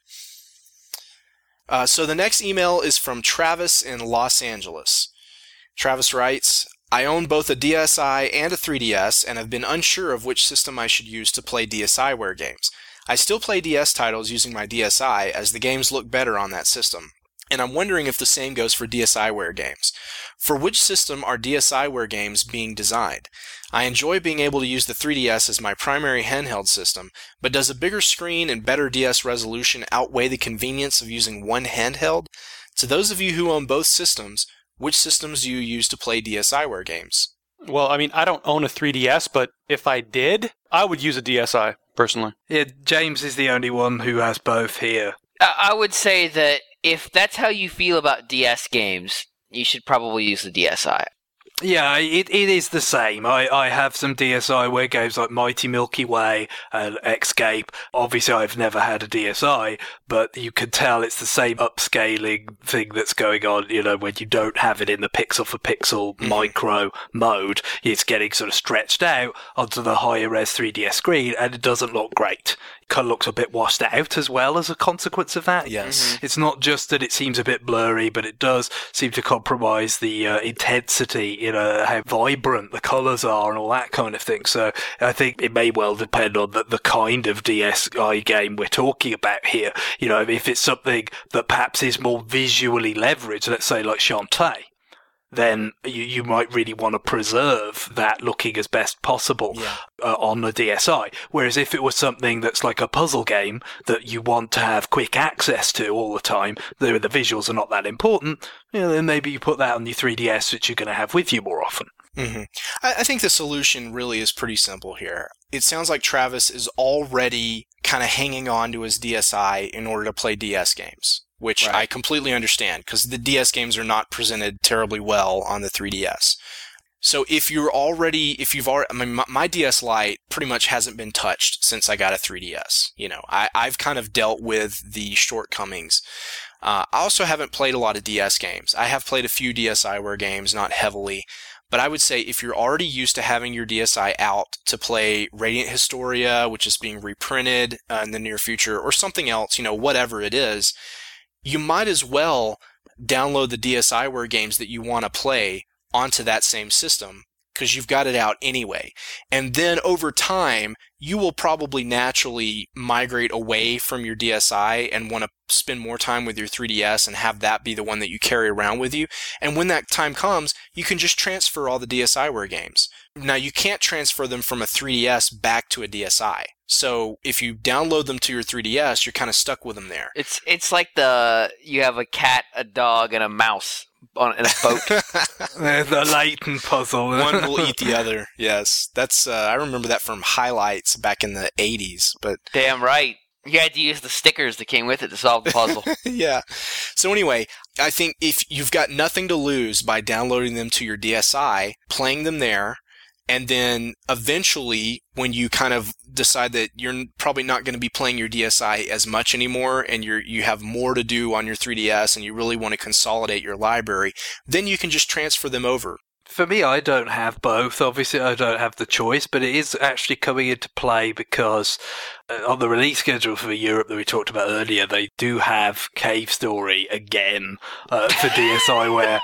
Uh, so the next email is from Travis in Los Angeles. Travis writes, I own both a D S i and a three D S and have been unsure of which system I should use to play DSiWare games. I still play D S titles using my D S i as the games look better on that system, and I'm wondering if the same goes for DSiWare games. For which system are DSiWare games being designed? I enjoy being able to use the three D S as my primary handheld system, but does a bigger screen and better D S resolution outweigh the convenience of using one handheld? To those of you who own both systems, which systems do you use to play DSiWare games? Well, I mean, I don't own a three D S, but if I did, I would use a D S i, personally. Yeah, James is the only one who has both here. I would say that if that's how you feel about D S games, you should probably use the D S i. Yeah, it it is the same. I, I have some DSiWare games like Mighty Milky Way and Escape. Obviously, I've never had a D S i, but you can tell it's the same upscaling thing that's going on, you know, when you don't have it in the pixel-for-pixel mm-hmm. micro mode. It's getting sort of stretched out onto the higher-res three D S screen, and it doesn't look great. It kind of looks a bit washed out as well as a consequence of that. Yes. Mm-hmm. It's not just that it seems a bit blurry, but it does seem to compromise the uh, intensity, you know, how vibrant the colours are and all that kind of thing. So I think it may well depend on the, the kind of D S i game we're talking about here. You know, if it's something that perhaps is more visually leveraged, let's say like Shantae, then you, you might really want to preserve that looking as best possible yeah. uh, on the D S i. Whereas if it was something that's like a puzzle game that you want to have quick access to all the time, the, the visuals are not that important, you know, then maybe you put that on your three D S, which you're going to have with you more often. Mm-hmm. I, I think the solution really is pretty simple here. It sounds like Travis is already kind of hanging on to his D S i in order to play D S games, which right. I completely understand because the D S games are not presented terribly well on the three D S. So if you're already, if you've already, I mean, my, my D S Lite pretty much hasn't been touched since I got a three D S. You know, I, I've kind of dealt with the shortcomings. Uh, I also haven't played a lot of D S games. I have played a few DSiWare games, not heavily. But I would say if you're already used to having your D S i out to play Radiant Historia, which is being reprinted uh, in the near future, or something else, you know, whatever it is, you might as well download the DSiWare games that you want to play onto that same system because you've got it out anyway. And then over time, you will probably naturally migrate away from your D S i and want to spend more time with your three D S and have that be the one that you carry around with you. And when that time comes, you can just transfer all the DSiWare games. Now, you can't transfer them from a three D S back to a D S i. So if you download them to your three D S, you're kind of stuck with them there. It's it's like the you have a cat, a dog, and a mouse on in a boat. The Layton puzzle. One will eat the other. Yes, that's. Uh, I remember that from Highlights back in the eighties. But damn right, you had to use the stickers that came with it to solve the puzzle. Yeah. So anyway, I think if you've got nothing to lose by downloading them to your D S i, playing them there. And then eventually, when you kind of decide that you're probably not going to be playing your D S i as much anymore and you're, you have more to do on your three D S and you really want to consolidate your library, then you can just transfer them over. For me, I don't have both. Obviously, I don't have the choice, but it is actually coming into play because uh, on the release schedule for Europe that we talked about earlier, they do have Cave Story again uh, for DSiWare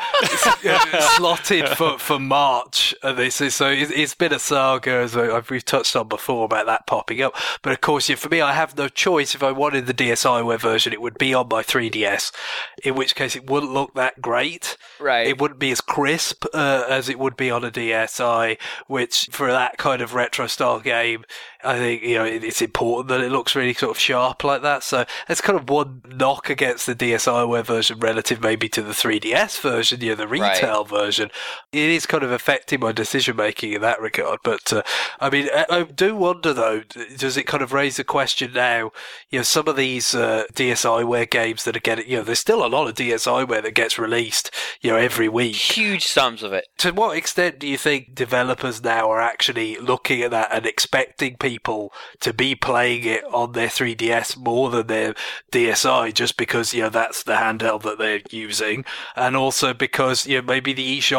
slotted for, for March. Uh, this is, so it, it's been a saga, as we've touched on before, about that popping up. But of course, yeah, for me, I have no choice. If I wanted the DSiWare version, it would be on my three D S, in which case it wouldn't look that great. Right. It wouldn't be as crisp uh, as it would be on a D S i, which for that kind of retro style game, I think, you know, it's important that it looks really sort of sharp like that. So that's kind of one knock against the DSiWare version relative maybe to the three D S version, you know, the retail right. version. It is kind of affecting my decision making in that regard. But uh, I mean, I, I do wonder though, does it kind of raise the question now, you know, some of these uh, DSiWare games that are getting, you know, there's still a lot of DSiWare that gets released, you know, every week. Huge sums of it. To what extent do you think developers now are actually looking at that and expecting people to be playing it on their three D S more than their D S i just because, you know, that's the handheld that they're using, and also because, you know, maybe the eShop is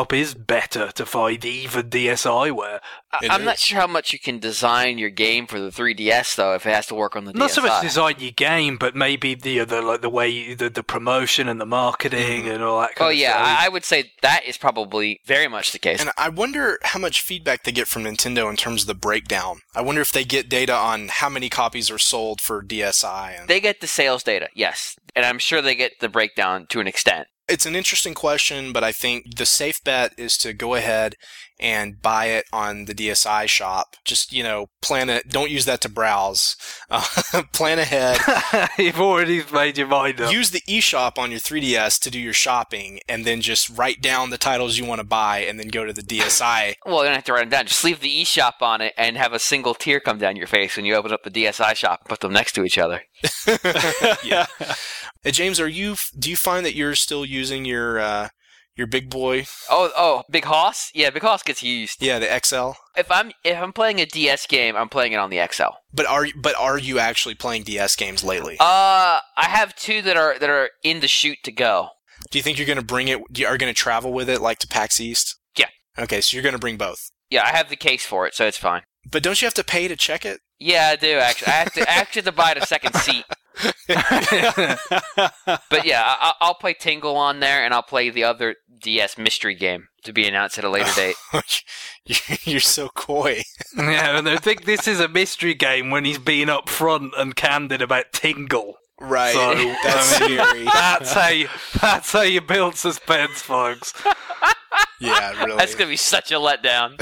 better to find even D S I ware. I- I'm is. not sure how much you can design your game for the three D S though, if it has to work on the not D S I. Not so much design your game, but maybe the the like the way you, the the promotion and the marketing mm. and all that. Kind oh of yeah, stuff. I, I would say that is probably very much the case. And I wonder how much feedback they get from Nintendo in terms of the breakdown. I wonder if they get data on how many copies are sold for D S I. And they get the sales data, yes, and I'm sure they get the breakdown to an extent. It's an interesting question, but I think the safe bet is to go ahead and buy it on the D S I shop. Just, you know, plan it. Don't use that to browse. Uh, plan ahead. You've already made your mind up. Use the eShop on your three D S to do your shopping, and then just write down the titles you want to buy, and then go to the D S I. Well, you don't have to write them down. Just leave the eShop on it and have a single tear come down your face when you open up the D S I shop and put them next to each other. Yeah. Hey, James, are you? Do you find that you're still using your uh, your big boy? Oh, oh, Big Hoss? Yeah, Big Hoss gets used. Yeah, the X L. If I'm if I'm playing a D S game, I'm playing it on the X L. But are but are you actually playing D S games lately? Uh, I have two that are that are in the chute to go. Do you think you're going to bring it? Are you going to travel with it, like to PAX East? Yeah. Okay, so you're going to bring both. Yeah, I have the case for it, so it's fine. But don't you have to pay to check it? Yeah, I do actually. I have to I actually have to buy the second seat. But yeah, I, I'll play Tingle on there, and I'll play the other D S mystery game to be announced at a later date. You're so coy. Yeah, and I think this is a mystery game when he's being upfront and candid about Tingle. Right. So, that's I mean, scary. That's how you, that's how you build suspense, folks. Yeah, really. That's going to be such a letdown.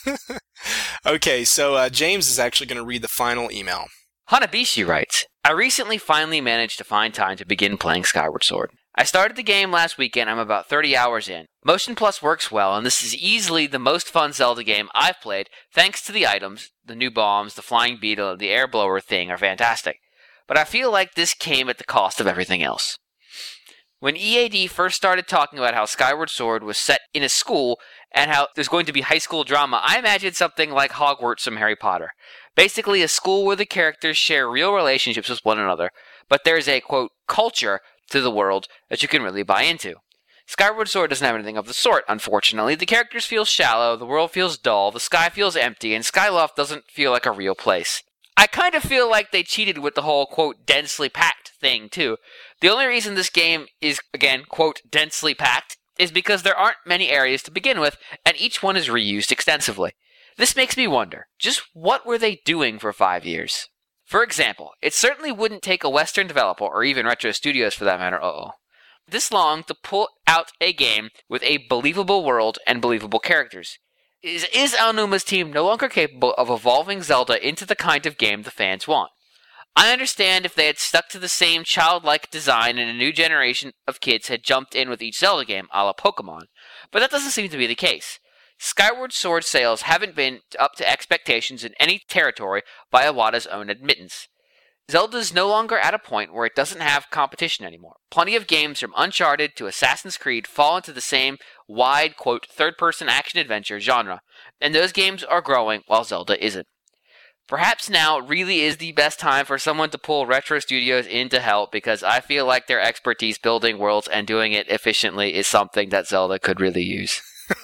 Okay, so uh, James is actually going to read the final email. Hanabishi writes, I recently finally managed to find time to begin playing Skyward Sword. I started the game last weekend. I'm about thirty hours in. Motion Plus works well, and this is easily the most fun Zelda game I've played, thanks to the items. The new bombs, the flying beetle, and the air blower thing are fantastic. But I feel like this came at the cost of everything else. When E A D first started talking about how Skyward Sword was set in a school and how there's going to be high school drama, I imagined something like Hogwarts from Harry Potter. Basically a school where the characters share real relationships with one another, but there's a, quote, culture to the world that you can really buy into. Skyward Sword doesn't have anything of the sort, unfortunately. The characters feel shallow, the world feels dull, the sky feels empty, and Skyloft doesn't feel like a real place. I kind of feel like they cheated with the whole, quote, densely packed thing, too. The only reason this game is, again, quote, densely packed, is because there aren't many areas to begin with, and each one is reused extensively. This makes me wonder, just what were they doing for five years? For example, it certainly wouldn't take a Western developer, or even Retro Studios for that matter, uh-oh, this long to pull out a game with a believable world and believable characters. Is, is Aonuma's team no longer capable of evolving Zelda into the kind of game the fans want? I understand if they had stuck to the same childlike design and a new generation of kids had jumped in with each Zelda game, a la Pokemon, but that doesn't seem to be the case. Skyward Sword sales haven't been up to expectations in any territory by Iwata's own admittance. Zelda's no longer at a point where it doesn't have competition anymore. Plenty of games from Uncharted to Assassin's Creed fall into the same wide, quote, third-person action-adventure genre, and those games are growing while Zelda isn't. Perhaps now really is the best time for someone to pull Retro Studios in to help, because I feel like their expertise building worlds and doing it efficiently is something that Zelda could really use.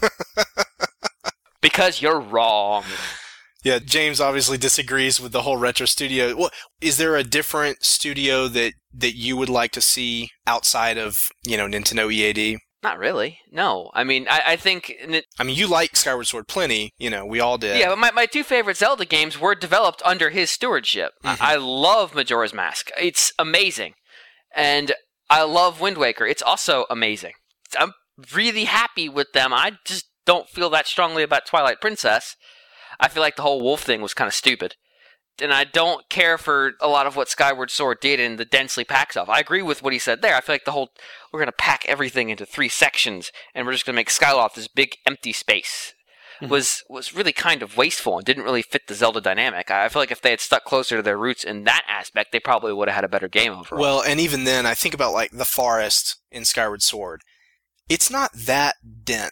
Because you're wrong. Yeah, James obviously disagrees with the whole Retro Studio. Well, is there a different studio that, that you would like to see outside of, you know, Nintendo E A D? Not really. No. I mean, I, I think... It, I mean, you like Skyward Sword plenty. You know, we all did. Yeah, but my, my two favorite Zelda games were developed under his stewardship. Mm-hmm. I, I love Majora's Mask. It's amazing. And I love Wind Waker. It's also amazing. I'm really happy with them. I just don't feel that strongly about Twilight Princess. I feel like the whole wolf thing was kind of stupid. And I don't care for a lot of what Skyward Sword did in the densely packed stuff. I agree with what he said there. I feel like the whole, we're going to pack everything into three sections, and we're just going to make Skyloft this big empty space, mm-hmm. was was really kind of wasteful and didn't really fit the Zelda dynamic. I feel like if they had stuck closer to their roots in that aspect, they probably would have had a better game overall. Well, and even then, I think about like the forest in Skyward Sword. It's not that dense.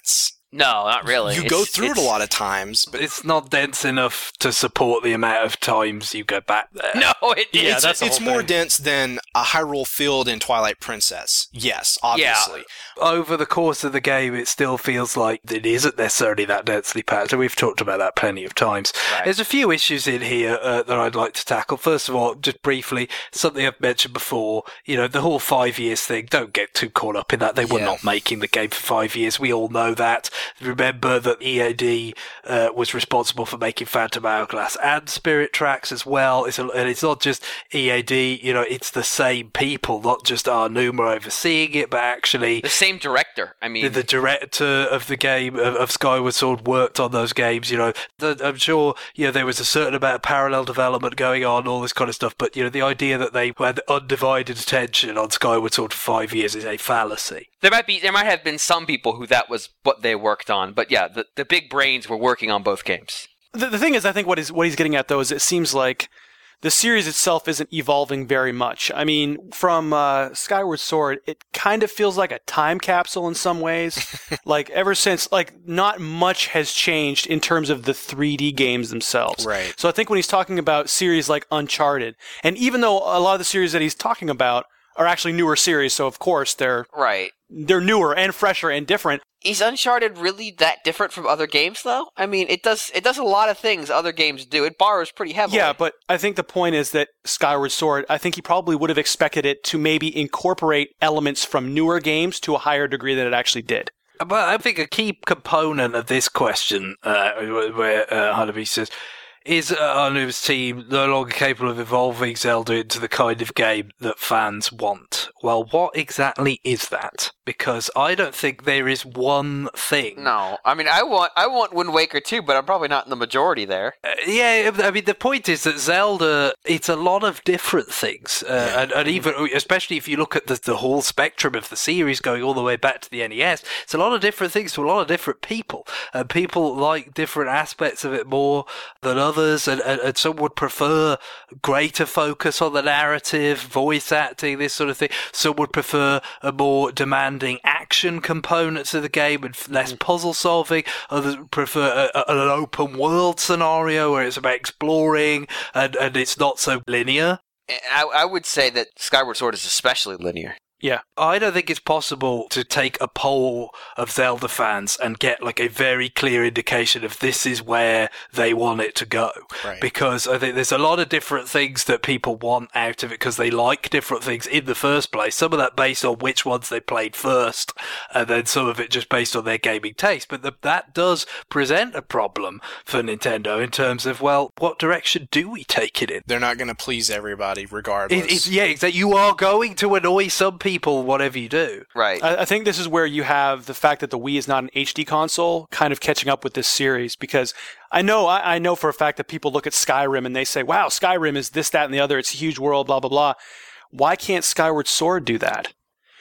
No, not really. You It's- go through it a it's- lot of times, but It's not dense enough to support the amount of times you go back there. No, it, Yeah, it's, that's the it's whole more thing. dense than a Hyrule Field in Twilight Princess. Yes, obviously. Over the course of the game, it still feels like it isn't necessarily that densely packed. And we've talked about that plenty of times. Right. There's a few issues in here uh, that I'd like to tackle. First of all, just briefly, something I've mentioned before, you know, the whole five years thing, don't get too caught up in that. They were Yeah. not making the game for five years. We all know that. Remember that E A D uh, was responsible for making Phantom Hourglass and Spirit Tracks as well. It's a, and it's not just E A D, you know, it's the same people, not just Arnuma overseeing it, but actually the same director. I mean, the, the director of the game of, of Skyward Sword worked on those games. You know, the, I'm sure you know there was a certain amount of parallel development going on, all this kind of stuff. But you know, the idea that they had undivided attention on Skyward Sword for five years is a fallacy. there might be there might have been some people who that was what they worked on, but yeah, the, the big brains were working on both games. The, the thing is, I think what he's, what he's getting at, though, is it seems like the series itself isn't evolving very much. I mean, from uh, Skyward Sword, it kind of feels like a time capsule in some ways. Like, ever since, like, not much has changed in terms of the three D games themselves. Right. So I think when he's talking about series like Uncharted, and even though a lot of the series that he's talking about are actually newer series, so of course they're Right. they're newer and fresher and different. Is Uncharted really that different from other games, though? I mean, it does it does a lot of things other games do. It borrows pretty heavily. Yeah, but I think the point is that Skyward Sword, I think he probably would have expected it to maybe incorporate elements from newer games to a higher degree than it actually did. But I think a key component of this question, uh, where uh, Hanabi says, is uh, Arnuma's team no longer capable of evolving Zelda into the kind of game that fans want? Well, what exactly is that? Because I don't think there is one thing. No, I mean, I want I want Wind Waker too, but I'm probably not in the majority there. Uh, yeah, I mean, the point is that Zelda, it's a lot of different things. Uh, Yeah. and, and even, especially if you look at the, the whole spectrum of the series going all the way back to the N E S, it's a lot of different things to a lot of different people. And people like different aspects of it more than others. And, and, and some would prefer greater focus on the narrative, voice acting, this sort of thing. Some would prefer a more demanding action component to the game and less puzzle solving. Others prefer a, a, an open world scenario where it's about exploring and, and it's not so linear. I, I would say that Skyward Sword is especially linear. Yeah. I don't think it's possible to take a poll of Zelda fans and get like a very clear indication of this is where they want it to go. Right. Because I think there's a lot of different things that people want out of it because they like different things in the first place. Some of that based on which ones they played first, and then some of it just based on their gaming taste. But the, that does present a problem for Nintendo in terms of, well, what direction do we take it in? They're not going to please everybody regardless. It, it's, yeah, exactly. You are going to annoy some people. People, whatever you do. Right. I, I think this is where you have the fact that the Wii is not an H D console kind of catching up with this series, because I know I, I know for a fact that people look at Skyrim and they say, wow, Skyrim is this, that, and the other. It's a huge world, blah, blah, blah. Why can't Skyward Sword do that?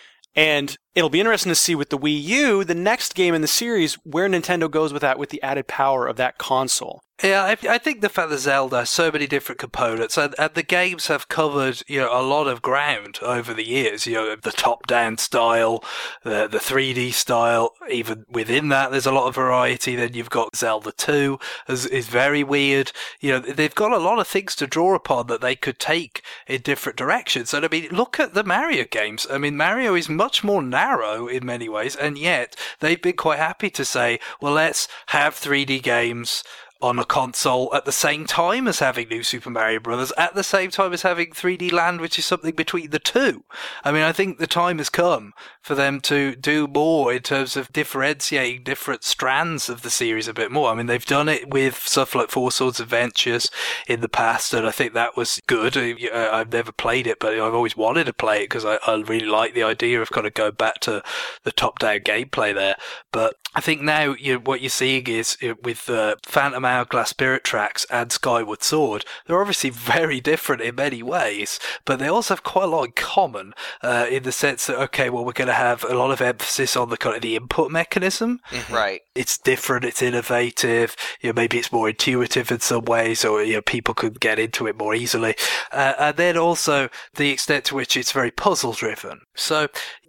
And it'll be interesting to see with the Wii U, the next game in the series, where Nintendo goes with that, with the added power of that console. Yeah, I, I think the fact that Zelda has so many different components, and, and the games have covered, you know, a lot of ground over the years. You know, the top-down style, the the three D style. Even within that, there's a lot of variety. Then you've got Zelda two, is is very weird. You know, they've got a lot of things to draw upon that they could take in different directions. And I mean, look at the Mario games. I mean, Mario is much more narrow in many ways, and yet they've been quite happy to say, well, let's have three D games on a console at the same time as having New Super Mario Brothers, at the same time as having three D Land, which is something between the two. I mean, I think the time has come for them to do more in terms of differentiating different strands of the series a bit more. I mean, they've done it with stuff like Four Swords Adventures in the past, and I think that was good. I've never played it, but I've always wanted to play it because I, I really like the idea of kind of going back to the top-down gameplay there. But I think now you know, what you're seeing is you know, with uh, Phantom Hourglass, Spirit Tracks, and Skyward Sword, they're obviously very different in many ways, but they also have quite a lot in common uh, in the sense that, okay, well, we're going to have a lot of emphasis on the kind of the input mechanism. Mhm. Right. It's different, it's innovative, you know, maybe it's more intuitive in some ways, or you know, people could get into it more easily. Uh, and then also the extent to which it's very puzzle driven. So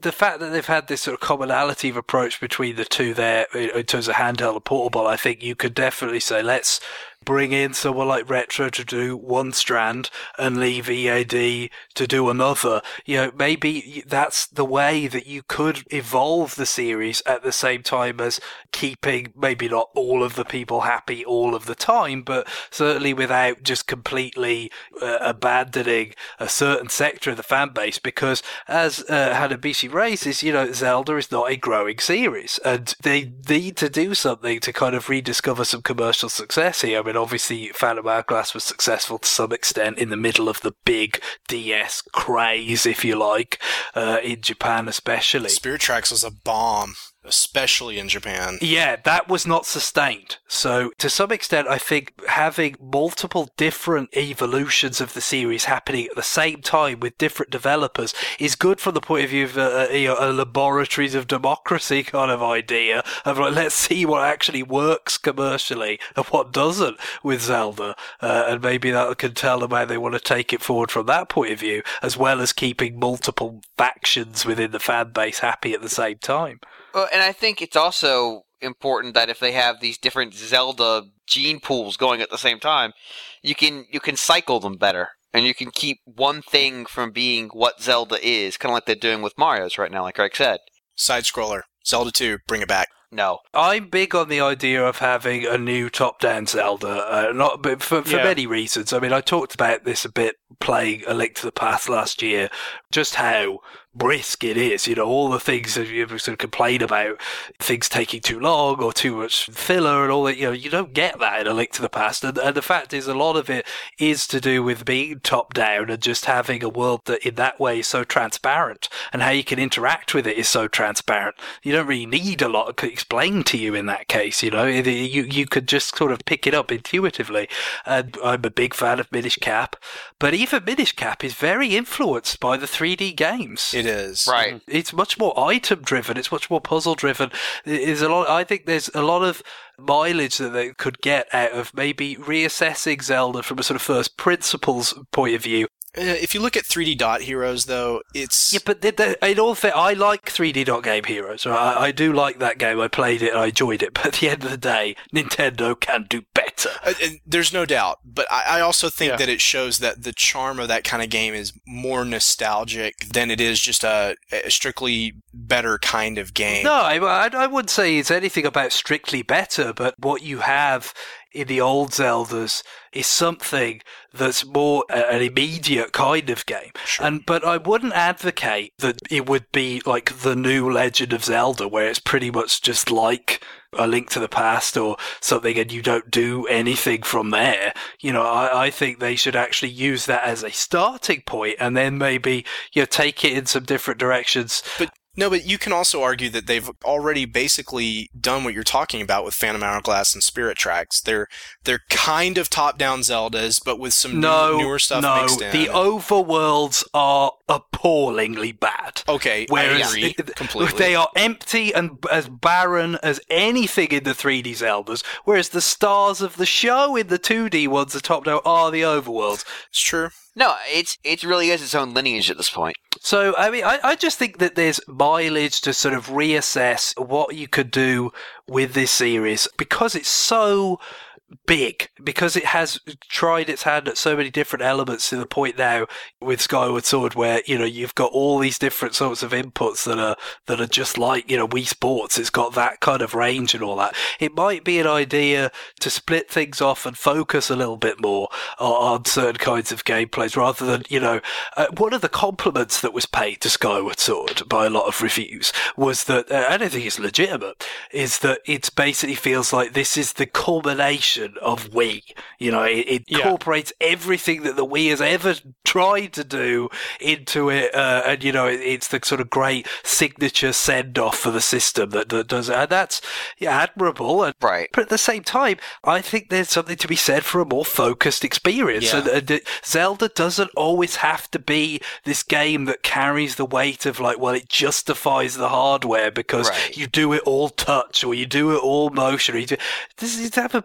the fact that they've had this sort of commonality of approach between the two there in terms of handheld and portable, I think you could definitely say, let's bring in someone like Retro to do one strand and leave E A D to do another. You know, maybe that's the way that you could evolve the series at the same time as keeping maybe not all of the people happy all of the time, but certainly without just completely uh, abandoning a certain sector of the fan base. Because as uh, Hanabishi raises, you know, Zelda is not a growing series, and they need to do something to kind of rediscover some commercial success here. I mean, obviously, Phantom Hourglass was successful to some extent in the middle of the big D S craze, if you like, uh, in Japan especially. Spirit Tracks was a bomb, especially in Japan. Yeah, that was not sustained. So, to some extent, I think having multiple different evolutions of the series happening at the same time with different developers is good from the point of view of uh, you know, a laboratories of democracy kind of idea of like, let's see what actually works commercially and what doesn't with Zelda, uh, and maybe that can tell them how they want to take it forward from that point of view, as well as keeping multiple factions within the fan base happy at the same time. Well, and I think it's also important that if they have these different Zelda gene pools going at the same time, you can you can cycle them better, and you can keep one thing from being what Zelda is, kind of like they're doing with Mario's right now, like Greg said. Side scroller, Zelda two, bring it back. No. I'm big on the idea of having a new top-down Zelda, uh, not but for, for Yeah. many reasons. I mean, I talked about this a bit playing A Link to the Past last year, just how brisk it is, you know, all the things that you sort of complain about, things taking too long or too much filler and all that, you know, you don't get that in A Link to the Past. And, and the fact is, a lot of it is to do with being top-down and just having a world that in that way is so transparent, and how you can interact with it is so transparent. You don't really need a lot to explain to you in that case, you know, you, you could just sort of pick it up intuitively. And I'm a big fan of Minish Cap, but even Minish Cap is very influenced by the three D games. It is. Right. It's much more item driven. It's much more puzzle driven. There's a lot. I think there's a lot of mileage that they could get out of maybe reassessing Zelda from a sort of first principles point of view. Uh, if you look at three D Dot Heroes, though, it's... Yeah, but the, the, in all fair, I like three D Dot Game Heroes. Right? I, I do like that game. I played it and I enjoyed it. But at the end of the day, Nintendo can do better. Uh, uh, there's no doubt. But I, I also think Yeah. that it shows that the charm of that kind of game is more nostalgic than it is just a, a strictly better kind of game. No, I, I, I wouldn't say it's anything about strictly better, but what you have in the old Zeldas is something that's more uh, an immediate kind of game. Sure. And but I wouldn't advocate that it would be like the new Legend of Zelda, where it's pretty much just like A Link to the Past or something, and you don't do anything from there. You know, I, I think they should actually use that as a starting point, and then maybe, you know, take it in some different directions. But no, but you can also argue that they've already basically done what you're talking about with Phantom Hourglass and Spirit Tracks. They're they're kind of top-down Zeldas, but with some No, new, newer stuff no, mixed in. the overworlds are appallingly bad. Okay, Whereas I agree it- completely. they are empty and as barren as anything in the three D Zeldas, whereas the stars of the show in the two D ones, the top down, are the overworlds. It's true. No, it's it really is its own lineage at this point. So, I mean, I, I just think that there's mileage to sort of reassess what you could do with this series, because it's so big, because it has tried its hand at so many different elements, to the point now with Skyward Sword where, you know, you've got all these different sorts of inputs that are that are just like, you know, Wii Sports. It's got that kind of range and all that. It might be an idea to split things off and focus a little bit more on, on certain kinds of gameplays, rather than, you know, uh, one of the compliments that was paid to Skyward Sword by a lot of reviews was that, uh, and I think it's legitimate, is that it basically feels like this is the culmination of Wii. You know, it, it Yeah. incorporates everything that the Wii has ever tried to do into it, uh, and, you know, it, it's the sort of great signature send-off for the system that, that does it, and that's, yeah, admirable. And, Right. but at the same time, I think there's something to be said for a more focused experience. Yeah. And, and it- Zelda doesn't always have to be this game that carries the weight of, like, well, it justifies the hardware because Right. you do it all touch or you do it all motion. Or you do, this is to have a bit more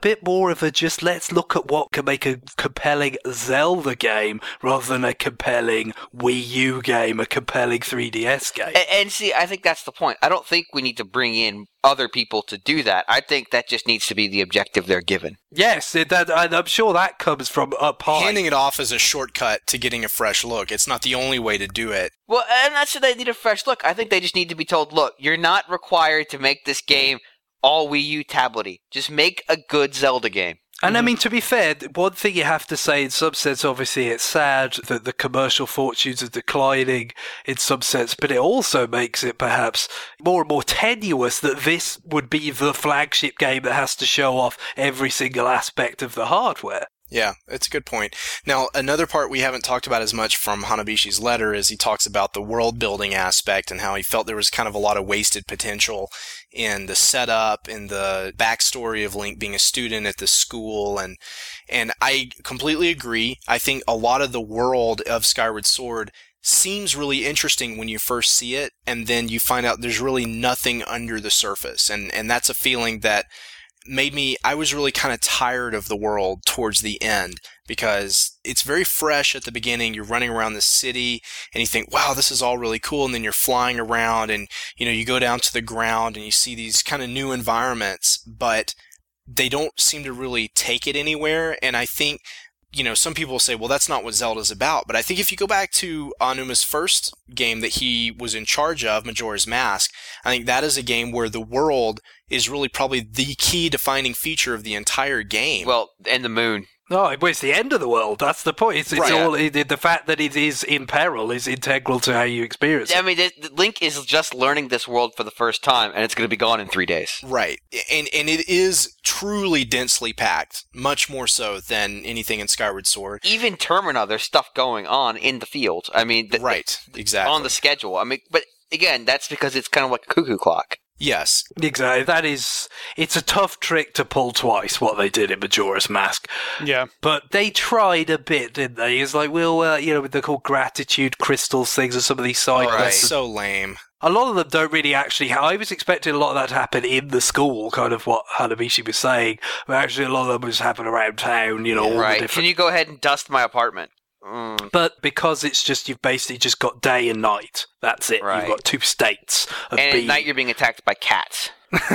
more of a just let's look at what can make a compelling Zelda game rather than a compelling Wii U game, a compelling three D S game. And, and see, I think that's the point. I don't think we need to bring in other people to do that. I think that just needs to be the objective they're given. Yes, it, that, and I'm sure that comes from up high. Handing it off as a shortcut to getting a fresh look. It's not the only way to do it. Well, and that's why they need a fresh look. I think they just need to be told, look, you're not required to make this game all Wii U tablet-y. Just make a good Zelda game. And I mean, to be fair, one thing you have to say in some sense, obviously it's sad that the commercial fortunes are declining in some sense, but it also makes it perhaps more and more tenuous that this would be the flagship game that has to show off every single aspect of the hardware. Yeah, it's a good point. Now, another part we haven't talked about as much from Hanabishi's letter is he talks about the world building aspect and how he felt there was kind of a lot of wasted potential in the setup, in the backstory of Link being a student at the school, and and I completely agree. I think a lot of the world of Skyward Sword seems really interesting when you first see it, and then you find out there's really nothing under the surface, and and that's a feeling that made me, I was really kind of tired of the world towards the end because it's very fresh at the beginning. You're running around the city and you think, wow, this is all really cool. And then you're flying around and, you know, you go down to the ground and you see these kind of new environments, but they don't seem to really take it anywhere. And I think, you know, some people say, well, that's not what Zelda's about. But I think if you go back to Aonuma's first game that he was in charge of, Majora's Mask, I think that is a game where the world is really probably the key defining feature of the entire game. Well, and the moon. No, it's the end of the world. That's the point. It's, it's Right. all it, the fact that it is in peril is integral to how you experience it. I mean, the, the Link is just learning this world for the first time, and it's going to be gone in three days. Right. And and it is truly densely packed, much more so than anything in Skyward Sword. Even Termina, there's stuff going on in the field. I mean, the, Right, exactly. on the schedule. I mean, but again, that's because it's kind of like a cuckoo clock. Yes. Exactly. That is, it's a tough trick to pull twice, what they did in Majora's Mask. Yeah. But they tried a bit, didn't they? It's like, well, uh, you know, with the called gratitude crystals things and some of these side Right. That's quests. so lame. A lot of them don't really actually. I was expecting a lot of that to happen in the school, kind of what Hanabishi was saying. But actually, a lot of them was happening around town, you know, all the Right. different. Can you go ahead and dust my apartment? Mm. But because it's just, you've basically just got day and night. That's it. Right. You've got two states of And at being. night you're being attacked by cats.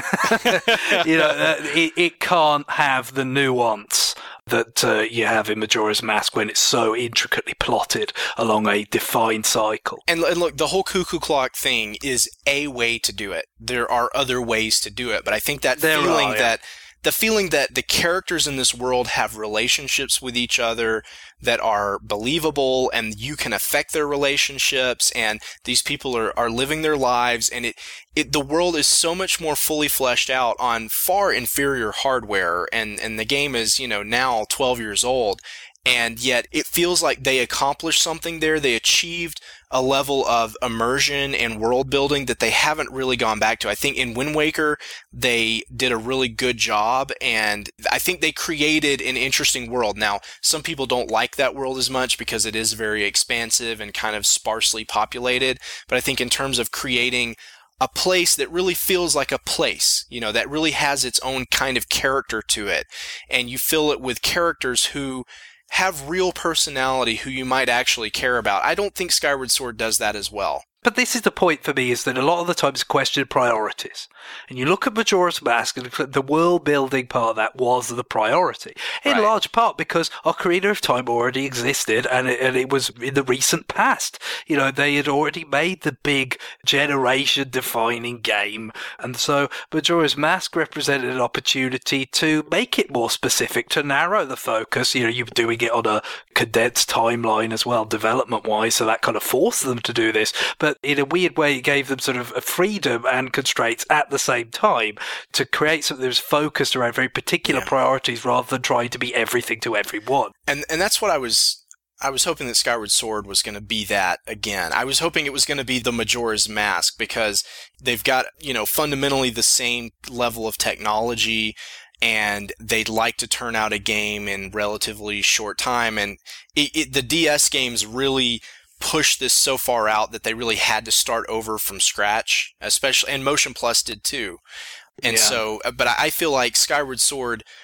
you know, uh, it, it can't have the nuance that uh, you have in Majora's Mask when it's so intricately plotted along a defined cycle. And, and look, the whole cuckoo clock thing is a way to do it. There are other ways to do it, but I think that There feeling are, yeah. that the feeling that the characters in this world have relationships with each other that are believable and you can affect their relationships and these people are, are living their lives and it, it the world is so much more fully fleshed out on far inferior hardware and, and the game is, you know, now twelve years old. And yet it feels like they accomplished something there. They achieved a level of immersion and world building that they haven't really gone back to. I think in Wind Waker, they did a really good job, and I think they created an interesting world. Now, some people don't like that world as much because it is very expansive and kind of sparsely populated, but I think in terms of creating a place that really feels like a place, you know, that really has its own kind of character to it, and you fill it with characters who have real personality who you might actually care about. I don't think Skyward Sword does that as well. But this is the point for me, is that a lot of the time it's a question of priorities. And you look at Majora's Mask, and the world-building part of that was the priority. In Right. large part because Ocarina of Time already existed, and it, and it was in the recent past. You know, they had already made the big generation-defining game. And so Majora's Mask represented an opportunity to make it more specific, to narrow the focus. You know, you're doing it on a condensed timeline as well, development-wise, so that kind of forced them to do this. But in a weird way, it gave them sort of a freedom and constraints at the same time to create something that was focused around very particular Yeah. priorities rather than trying to be everything to everyone. And and that's what I was I was hoping that Skyward Sword was going to be that again. I was hoping it was going to be the Majora's Mask because they've got, you know, fundamentally the same level of technology and they'd like to turn out a game in relatively short time. And it, it, the D S games really pushed this so far out that they really had to start over from scratch, especially, and Motion Plus did too. And Yeah. so, but I feel like Skyward Sword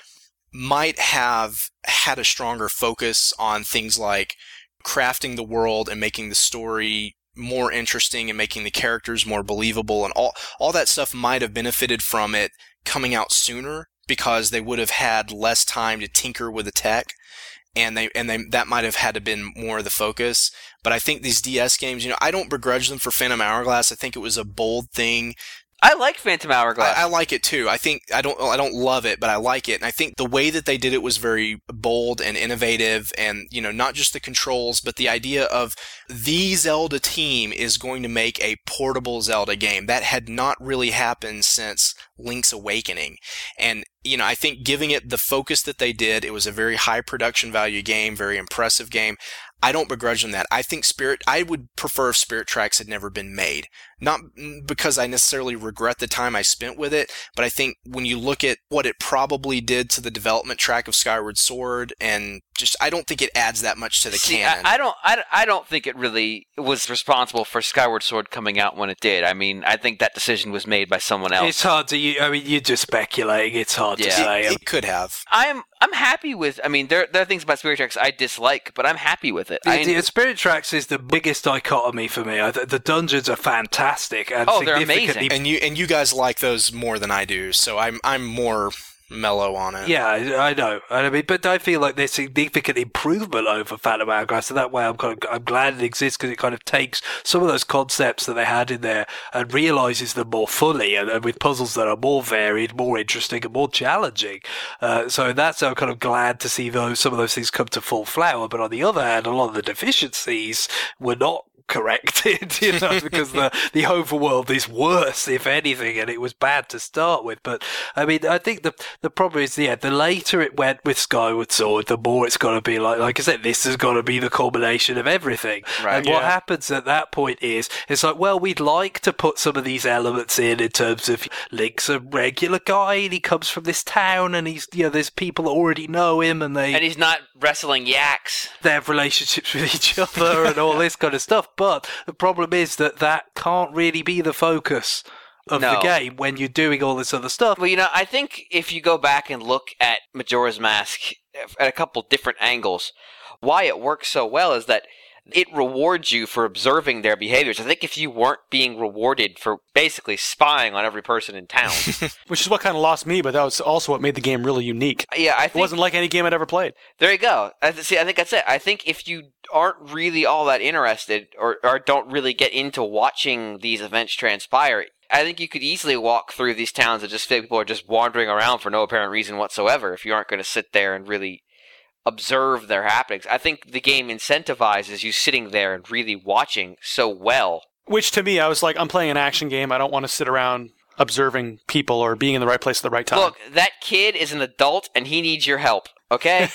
might have had a stronger focus on things like crafting the world and making the story more interesting and making the characters more believable, and all all that stuff might have benefited from it coming out sooner, because they would have had less time to tinker with the tech, and they and they that might have had to been more of the focus. But I think these D S games, you know, I don't begrudge them for Phantom Hourglass. I think it was a bold thing. I like Phantom Hourglass. I, I like it too. I think I don't I don't love it, but I like it. And I think the way that they did it was very bold and innovative, and, you know, not just the controls, but the idea of the Zelda team is going to make a portable Zelda game. That had not really happened since Link's Awakening. And, you know, I think giving it the focus that they did, it was a very high production value game, very impressive game. I don't begrudge them that. I think Spirit, I would prefer if Spirit Tracks had never been made. Not because I necessarily regret the time I spent with it, but I think when you look at what it probably did to the development track of Skyward Sword, and just, I don't think it adds that much to the See, canon. I, I don't, I, I don't think it really was responsible for Skyward Sword coming out when it did. I mean, I think that decision was made by someone else. It's hard to, I mean, you're just speculating. It's hard Yeah. to say. It, it could have. I'm, I'm happy with. I mean, there, there are things about Spirit Tracks I dislike, but I'm happy with it. The, I, the Spirit Tracks is the biggest dichotomy for me. I, the, the dungeons are fantastic and Oh, they're significantly. amazing. And you and you guys like those more than I do, so I'm I'm more mellow on it. Yeah, I I know. I mean, but I feel like there's significant improvement over Phantom Hourglass, so that way I'm kind of, I'm glad it exists, because it kind of takes some of those concepts that they had in there and realizes them more fully, and, and with puzzles that are more varied, more interesting, and more challenging. Uh, so that's I'm kind of glad to see those some of those things come to full flower. But on the other hand, a lot of the deficiencies were not corrected, you know, because the the overworld is worse, if anything, and it was bad to start with. But I mean, I think the the problem is, yeah, the later it went with Skyward Sword, the more it's got to be like, like I said, this has got to be the culmination of everything. Right, and what yeah. happens at that point is, it's like, well, we'd like to put some of these elements in, in terms of Link's a regular guy, and he comes from this town, and he's, you know, there's people that already know him, and they and he's not wrestling yaks. they have relationships with each other and all this kind of stuff. But the problem is that that can't really be the focus of No. the game when you're doing all this other stuff. Well, you know, I think if you go back and look at Majora's Mask at a couple different angles, why it works so well is that it rewards you for observing their behaviors. I think if you weren't being rewarded for basically spying on every person in town, Which is what kind of lost me, but that was also what made the game really unique. yeah, I It think wasn't like any game I'd ever played. there you go. I th- see, I think that's it. I think if you aren't really all that interested, or, or don't really get into watching these events transpire, I think you could easily walk through these towns and just feel people are just wandering around for no apparent reason whatsoever if you aren't going to sit there and really observe their happenings. I think the game incentivizes you sitting there and really watching so well. Which to me, I was like, I'm playing an action game. I don't want to sit around observing people or being in the right place at the right time. Look, that kid is an adult and he needs your help, okay?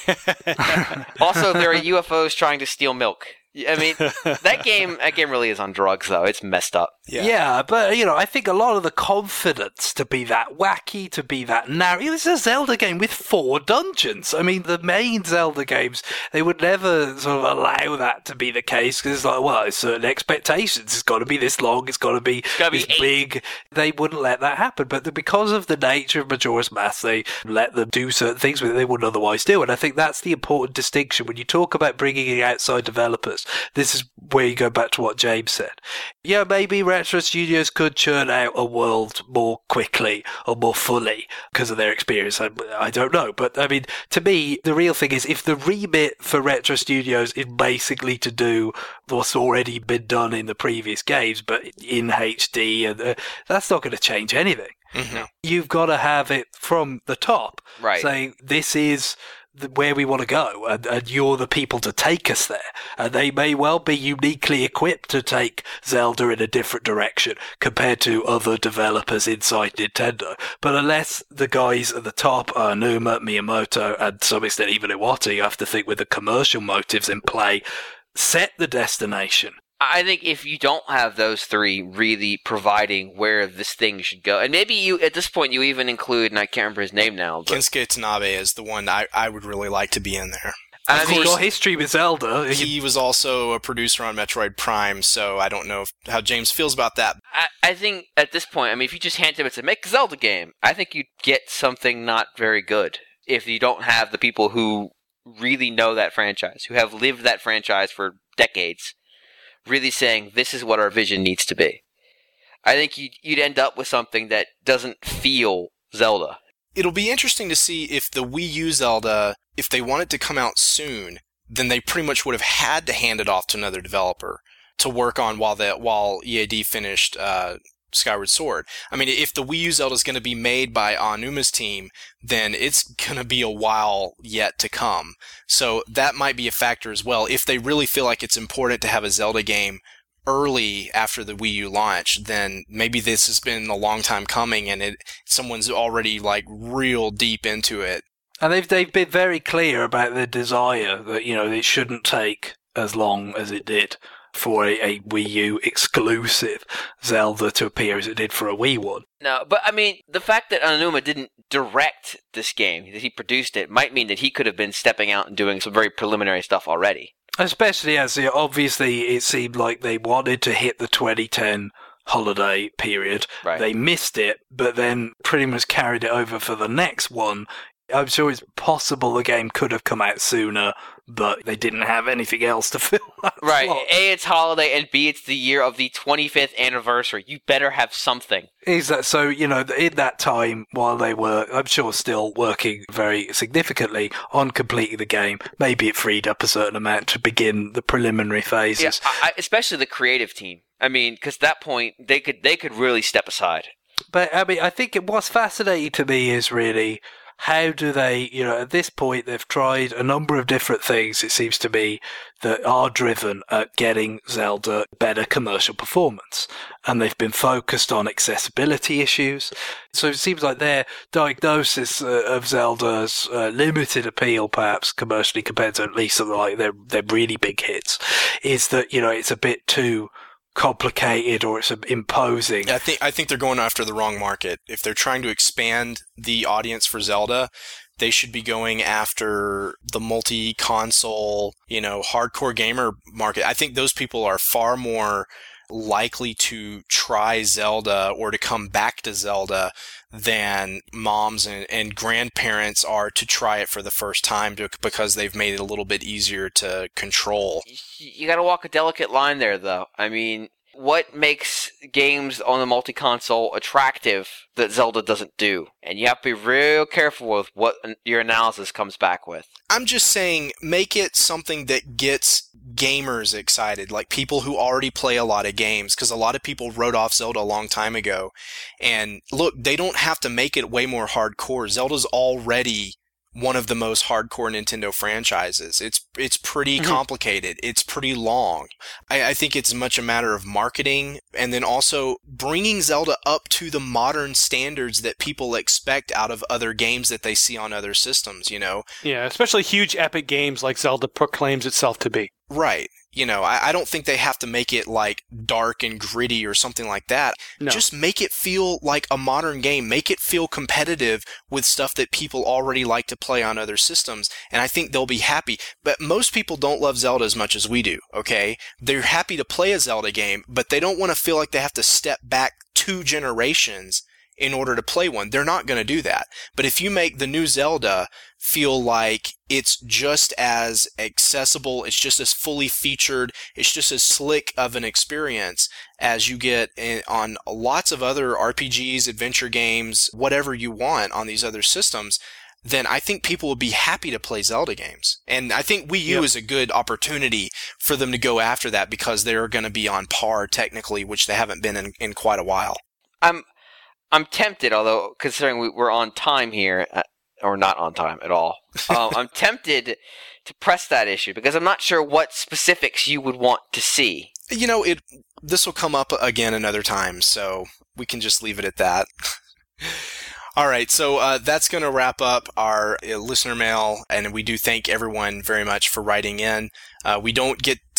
Also, there are U F Os trying to steal milk. I mean, that game that game really is on drugs, though. It's messed up. Yeah. Yeah, but, you know, I think a lot of the confidence to be that wacky, to be that narrow. This is a Zelda game with four dungeons. I mean, the main Zelda games, they would never sort of allow that to be the case, because it's like, well, there's certain expectations. It's got to be this long. It's got to be gotta be this eight. big. They wouldn't let that happen. But the, because of the nature of Majora's Mask, they let them do certain things with it they wouldn't otherwise do. And I think that's the important distinction. When you talk about bringing in outside developers, this is where you go back to what James said. Yeah, maybe Retro Studios could churn out a world more quickly or more fully because of their experience. I, I don't know. But, I mean, to me, the real thing is, if the remit for Retro Studios is basically to do what's already been done in the previous games, but in H D, and uh, that's not going to change anything. Mhm. You've got to have it from the top, Right. saying this is the, where we want to go, and, and you're the people to take us there. And they may well be uniquely equipped to take Zelda in a different direction compared to other developers inside Nintendo. But unless the guys at the top are Numa, Miyamoto, and to some extent even Iwata, you have to think with the commercial motives in play, set the destination. I think if you don't have those three really providing where this thing should go, and maybe you, at this point, you even include, and I can't remember his name now, but Kensuke Tanabe is the one I, I would really like to be in there. I Of mean, course, your history with Zelda. He was also a producer on Metroid Prime, so I don't know if, how James feels about that. I, I think at this point, I mean, if you just hand him it's a make a Zelda game, I think you'd get something not very good. if you don't have the people who really know that franchise, who have lived that franchise for decades, really saying this is what our vision needs to be. I think you'd, you'd end up with something that doesn't feel Zelda. It'll be interesting to see if the Wii U Zelda, if they want it to come out soon, then they pretty much would have had to hand it off to another developer to work on while the, while E A D finished uh, Skyward Sword. I mean, if the Wii U Zelda is going to be made by Aonuma's team, then it's going to be a while yet to come. So that might be a factor as well. If they really feel like it's important to have a Zelda game early after the Wii U launch, then maybe this has been a long time coming and it someone's already like real deep into it. And they've they've been very clear about their desire that, you know, it shouldn't take as long as it did for a, a Wii U exclusive Zelda to appear as it did for a Wii one. No, but I mean, the fact that Aonuma didn't direct this game, that he produced it, might mean that he could have been stepping out and doing some very preliminary stuff already. Especially as, you know, obviously it seemed like they wanted to hit the twenty ten holiday period. Right. They missed it, but then pretty much carried it over for the next one. I'm sure it's possible the game could have come out sooner, but they didn't have anything else to fill that Right. slot. A, it's holiday, and B, it's the year of the twenty-fifth anniversary. You better have something. Is that so? You know, in that time, while they were, I'm sure, still working very significantly on completing the game, maybe it freed up a certain amount to begin the preliminary phases. Yeah, I, especially the creative team. I mean, because at that point, they could they could really step aside. But I mean, I think what's fascinating to me is really, how do they, you know, at this point, they've tried a number of different things, it seems to me, that are driven at getting Zelda better commercial performance. And they've been focused on accessibility issues. So it seems like their diagnosis uh, of Zelda's uh, limited appeal, perhaps commercially, compared to at least some, like their, their really big hits, is that, you know, it's a bit too complicated or it's imposing. I think I think they're going after the wrong market. If they're trying to expand the audience for Zelda, they should be going after the multi-console, you know, hardcore gamer market. I think those people are far more likely to try Zelda or to come back to Zelda than moms and, and grandparents are to try it for the first time to, because they've made it a little bit easier to control. You got to walk a delicate line there, though. I mean, what makes games on the multi-console attractive that Zelda doesn't do? And you have to be real careful with what your analysis comes back with. I'm just saying, make it something that gets gamers excited, like people who already play a lot of games, because a lot of people wrote off Zelda a long time ago. And look, they don't have to make it way more hardcore. Zelda's already one of the most hardcore Nintendo franchises. It's it's pretty mm-hmm. complicated. It's pretty long. I, I think it's much a matter of marketing and then also bringing Zelda up to the modern standards that people expect out of other games that they see on other systems, you know? Yeah, especially huge epic games like Zelda proclaims itself to be. Right. You know, I, I don't think they have to make it like dark and gritty or something like that. No. Just make it feel like a modern game. Make it feel competitive with stuff that people already like to play on other systems. And I think they'll be happy. But most people don't love Zelda as much as we do, okay? They're happy to play a Zelda game, but they don't want to feel like they have to step back two generations in order to play one. They're not going to do that. But if you make the new Zelda feel like it's just as accessible, it's just as fully featured, it's just as slick of an experience as you get in, on lots of other R P Gs, adventure games, whatever you want on these other systems, then I think people would be happy to play Zelda games. And I think Wii U yep. is a good opportunity for them to go after that because they're going to be on par technically, which they haven't been in, in quite a while. I'm I'm tempted, although considering we, we're on time here, uh, or not on time at all, um, I'm tempted to press that issue because I'm not sure what specifics you would want to see. You know, it this will come up again another time, so we can just leave it at that. All right, so uh, that's going to wrap up our uh, listener mail, and we do thank everyone very much for writing in. Uh, we don't get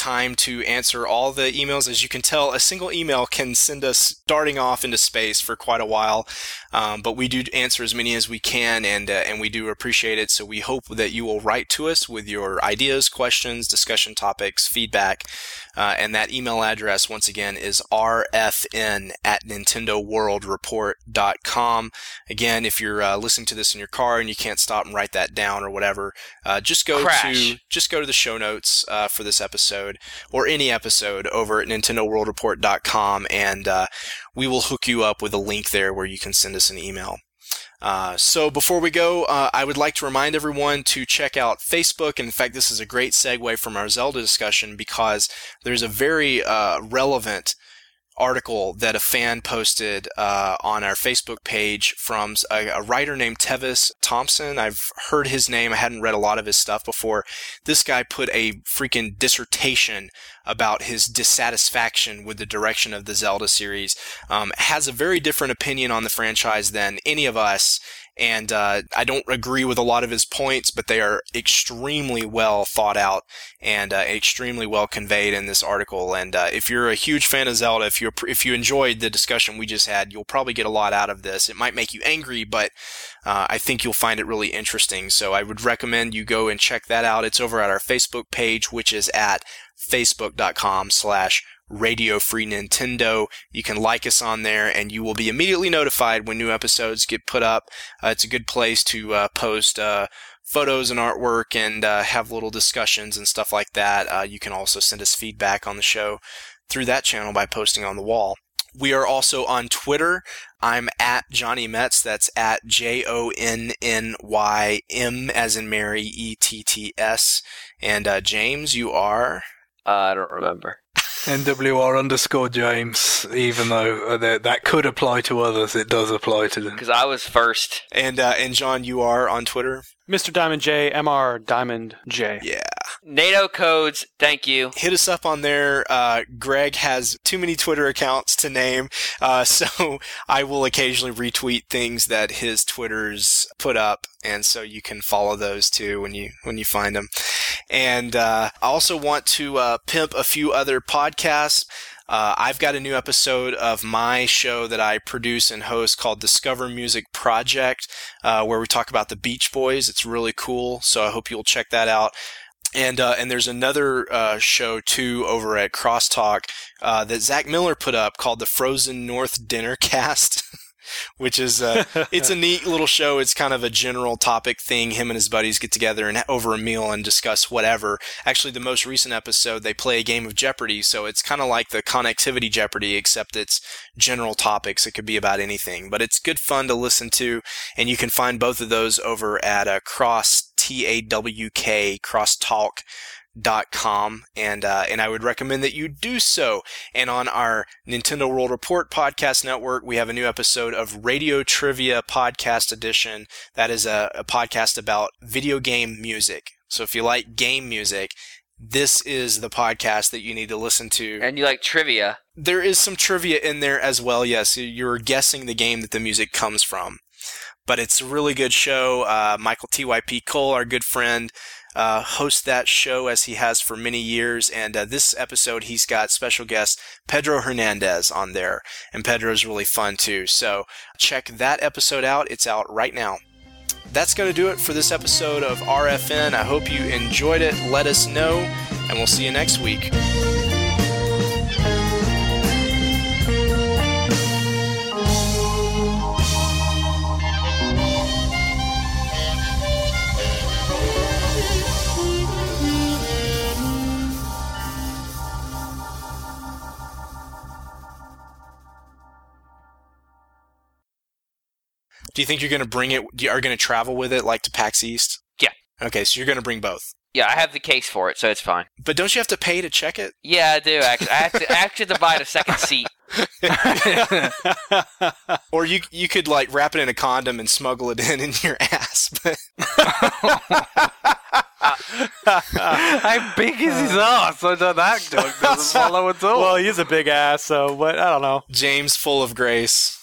time to answer all the emails. As you can tell, a single email can send us darting off into space for quite a while, um, but we do answer as many as we can, and uh, and we do appreciate it. So we hope that you will write to us with your ideas, questions, discussion topics, feedback, uh, and that email address once again is r f n at nintendo world report dot com. Again, if you're uh, listening to this in your car and you can't stop and write that down or whatever, uh, just go Crash. to just go to the show notes uh, for this episode or any episode over at nintendo world report dot com, and uh, we will hook you up with a link there where you can send us an email. Uh, so before we go, uh, I would like to remind everyone to check out Facebook. And in fact, this is a great segue from our Zelda discussion, because there's a very uh, relevant article that a fan posted uh, on our Facebook page from a, a writer named Tevis Thompson. I've heard his name. I hadn't read a lot of his stuff before. This guy put a freaking dissertation about his dissatisfaction with the direction of the Zelda series. Um, has a very different opinion on the franchise than any of us. And uh, I don't agree with a lot of his points, but they are extremely well thought out and uh, extremely well conveyed in this article. And uh, if you're a huge fan of Zelda, if you if you enjoyed the discussion we just had, you'll probably get a lot out of this. It might make you angry, but uh, I think you'll find it really interesting. So I would recommend you go and check that out. It's over at our Facebook page, which is at facebook.com slash Radio Free Nintendo. You can like us on there, and you will be immediately notified when new episodes get put up. Uh, it's a good place to uh, post uh, photos and artwork and uh, have little discussions and stuff like that. Uh, you can also send us feedback on the show through that channel by posting on the wall. We are also on Twitter. I'm at Johnny Metz. That's at J O N N Y M as in Mary, E T T S. And uh, James, you are? Uh, I don't remember. N W R underscore James, even though uh, that, that could apply to others, it does apply to them. Because I was first. And uh, and John, you are on Twitter? Mister Diamond J, M R Diamond J. Yeah. NATO codes, thank you. Hit us up on there. Uh, Greg has too many Twitter accounts to name, uh, so I will occasionally retweet things that his Twitters put up, and so you can follow those too when you when you find them. And uh, I also want to uh, pimp a few other podcasts. Uh, I've got a new episode of my show that I produce and host called Discover Music Project, uh, where we talk about the Beach Boys. It's really cool, so I hope you'll check that out. And uh, and there's another uh, show, too, over at Crosstalk uh, that Zach Miller put up called the Frozen North Dinner Cast, which is uh, it's a neat little show. It's kind of a general topic thing. Him and his buddies get together and over a meal and discuss whatever. Actually, the most recent episode, they play a game of Jeopardy, so it's kind of like the Connectivity Jeopardy, except it's general topics. It could be about anything, but it's good fun to listen to, and you can find both of those over at uh, Cross, T A W K, crosstalk dot com, and uh, and I would recommend that you do so. And on our Nintendo World Report podcast network, we have a new episode of Radio Trivia Podcast Edition. That is a, a podcast about video game music. So if you like game music, this is the podcast that you need to listen to. And you like trivia. There is some trivia in there as well, yes. You're guessing the game that the music comes from. But it's a really good show. Uh, Michael T Y P Cole, our good friend, uh, hosts that show as he has for many years. And uh, this episode, he's got special guest Pedro Hernandez on there. And Pedro's really fun, too. So check that episode out. It's out right now. That's going to do it for this episode of R F N. I hope you enjoyed it. Let us know, and we'll see you next week. Do you think you're going to bring it, are you going to travel with it like to PAX East? Yeah. Okay, so you're going to bring both. Yeah, I have the case for it, so it's fine. But don't you have to pay to check it? Yeah, I do, actually. I have to, I actually have to buy a second seat. Or you you could like wrap it in a condom and smuggle it in in your ass. How big is his ass? So that joke doesn't follow at all. Well, he's a big ass, so what? I don't know. James full of grace.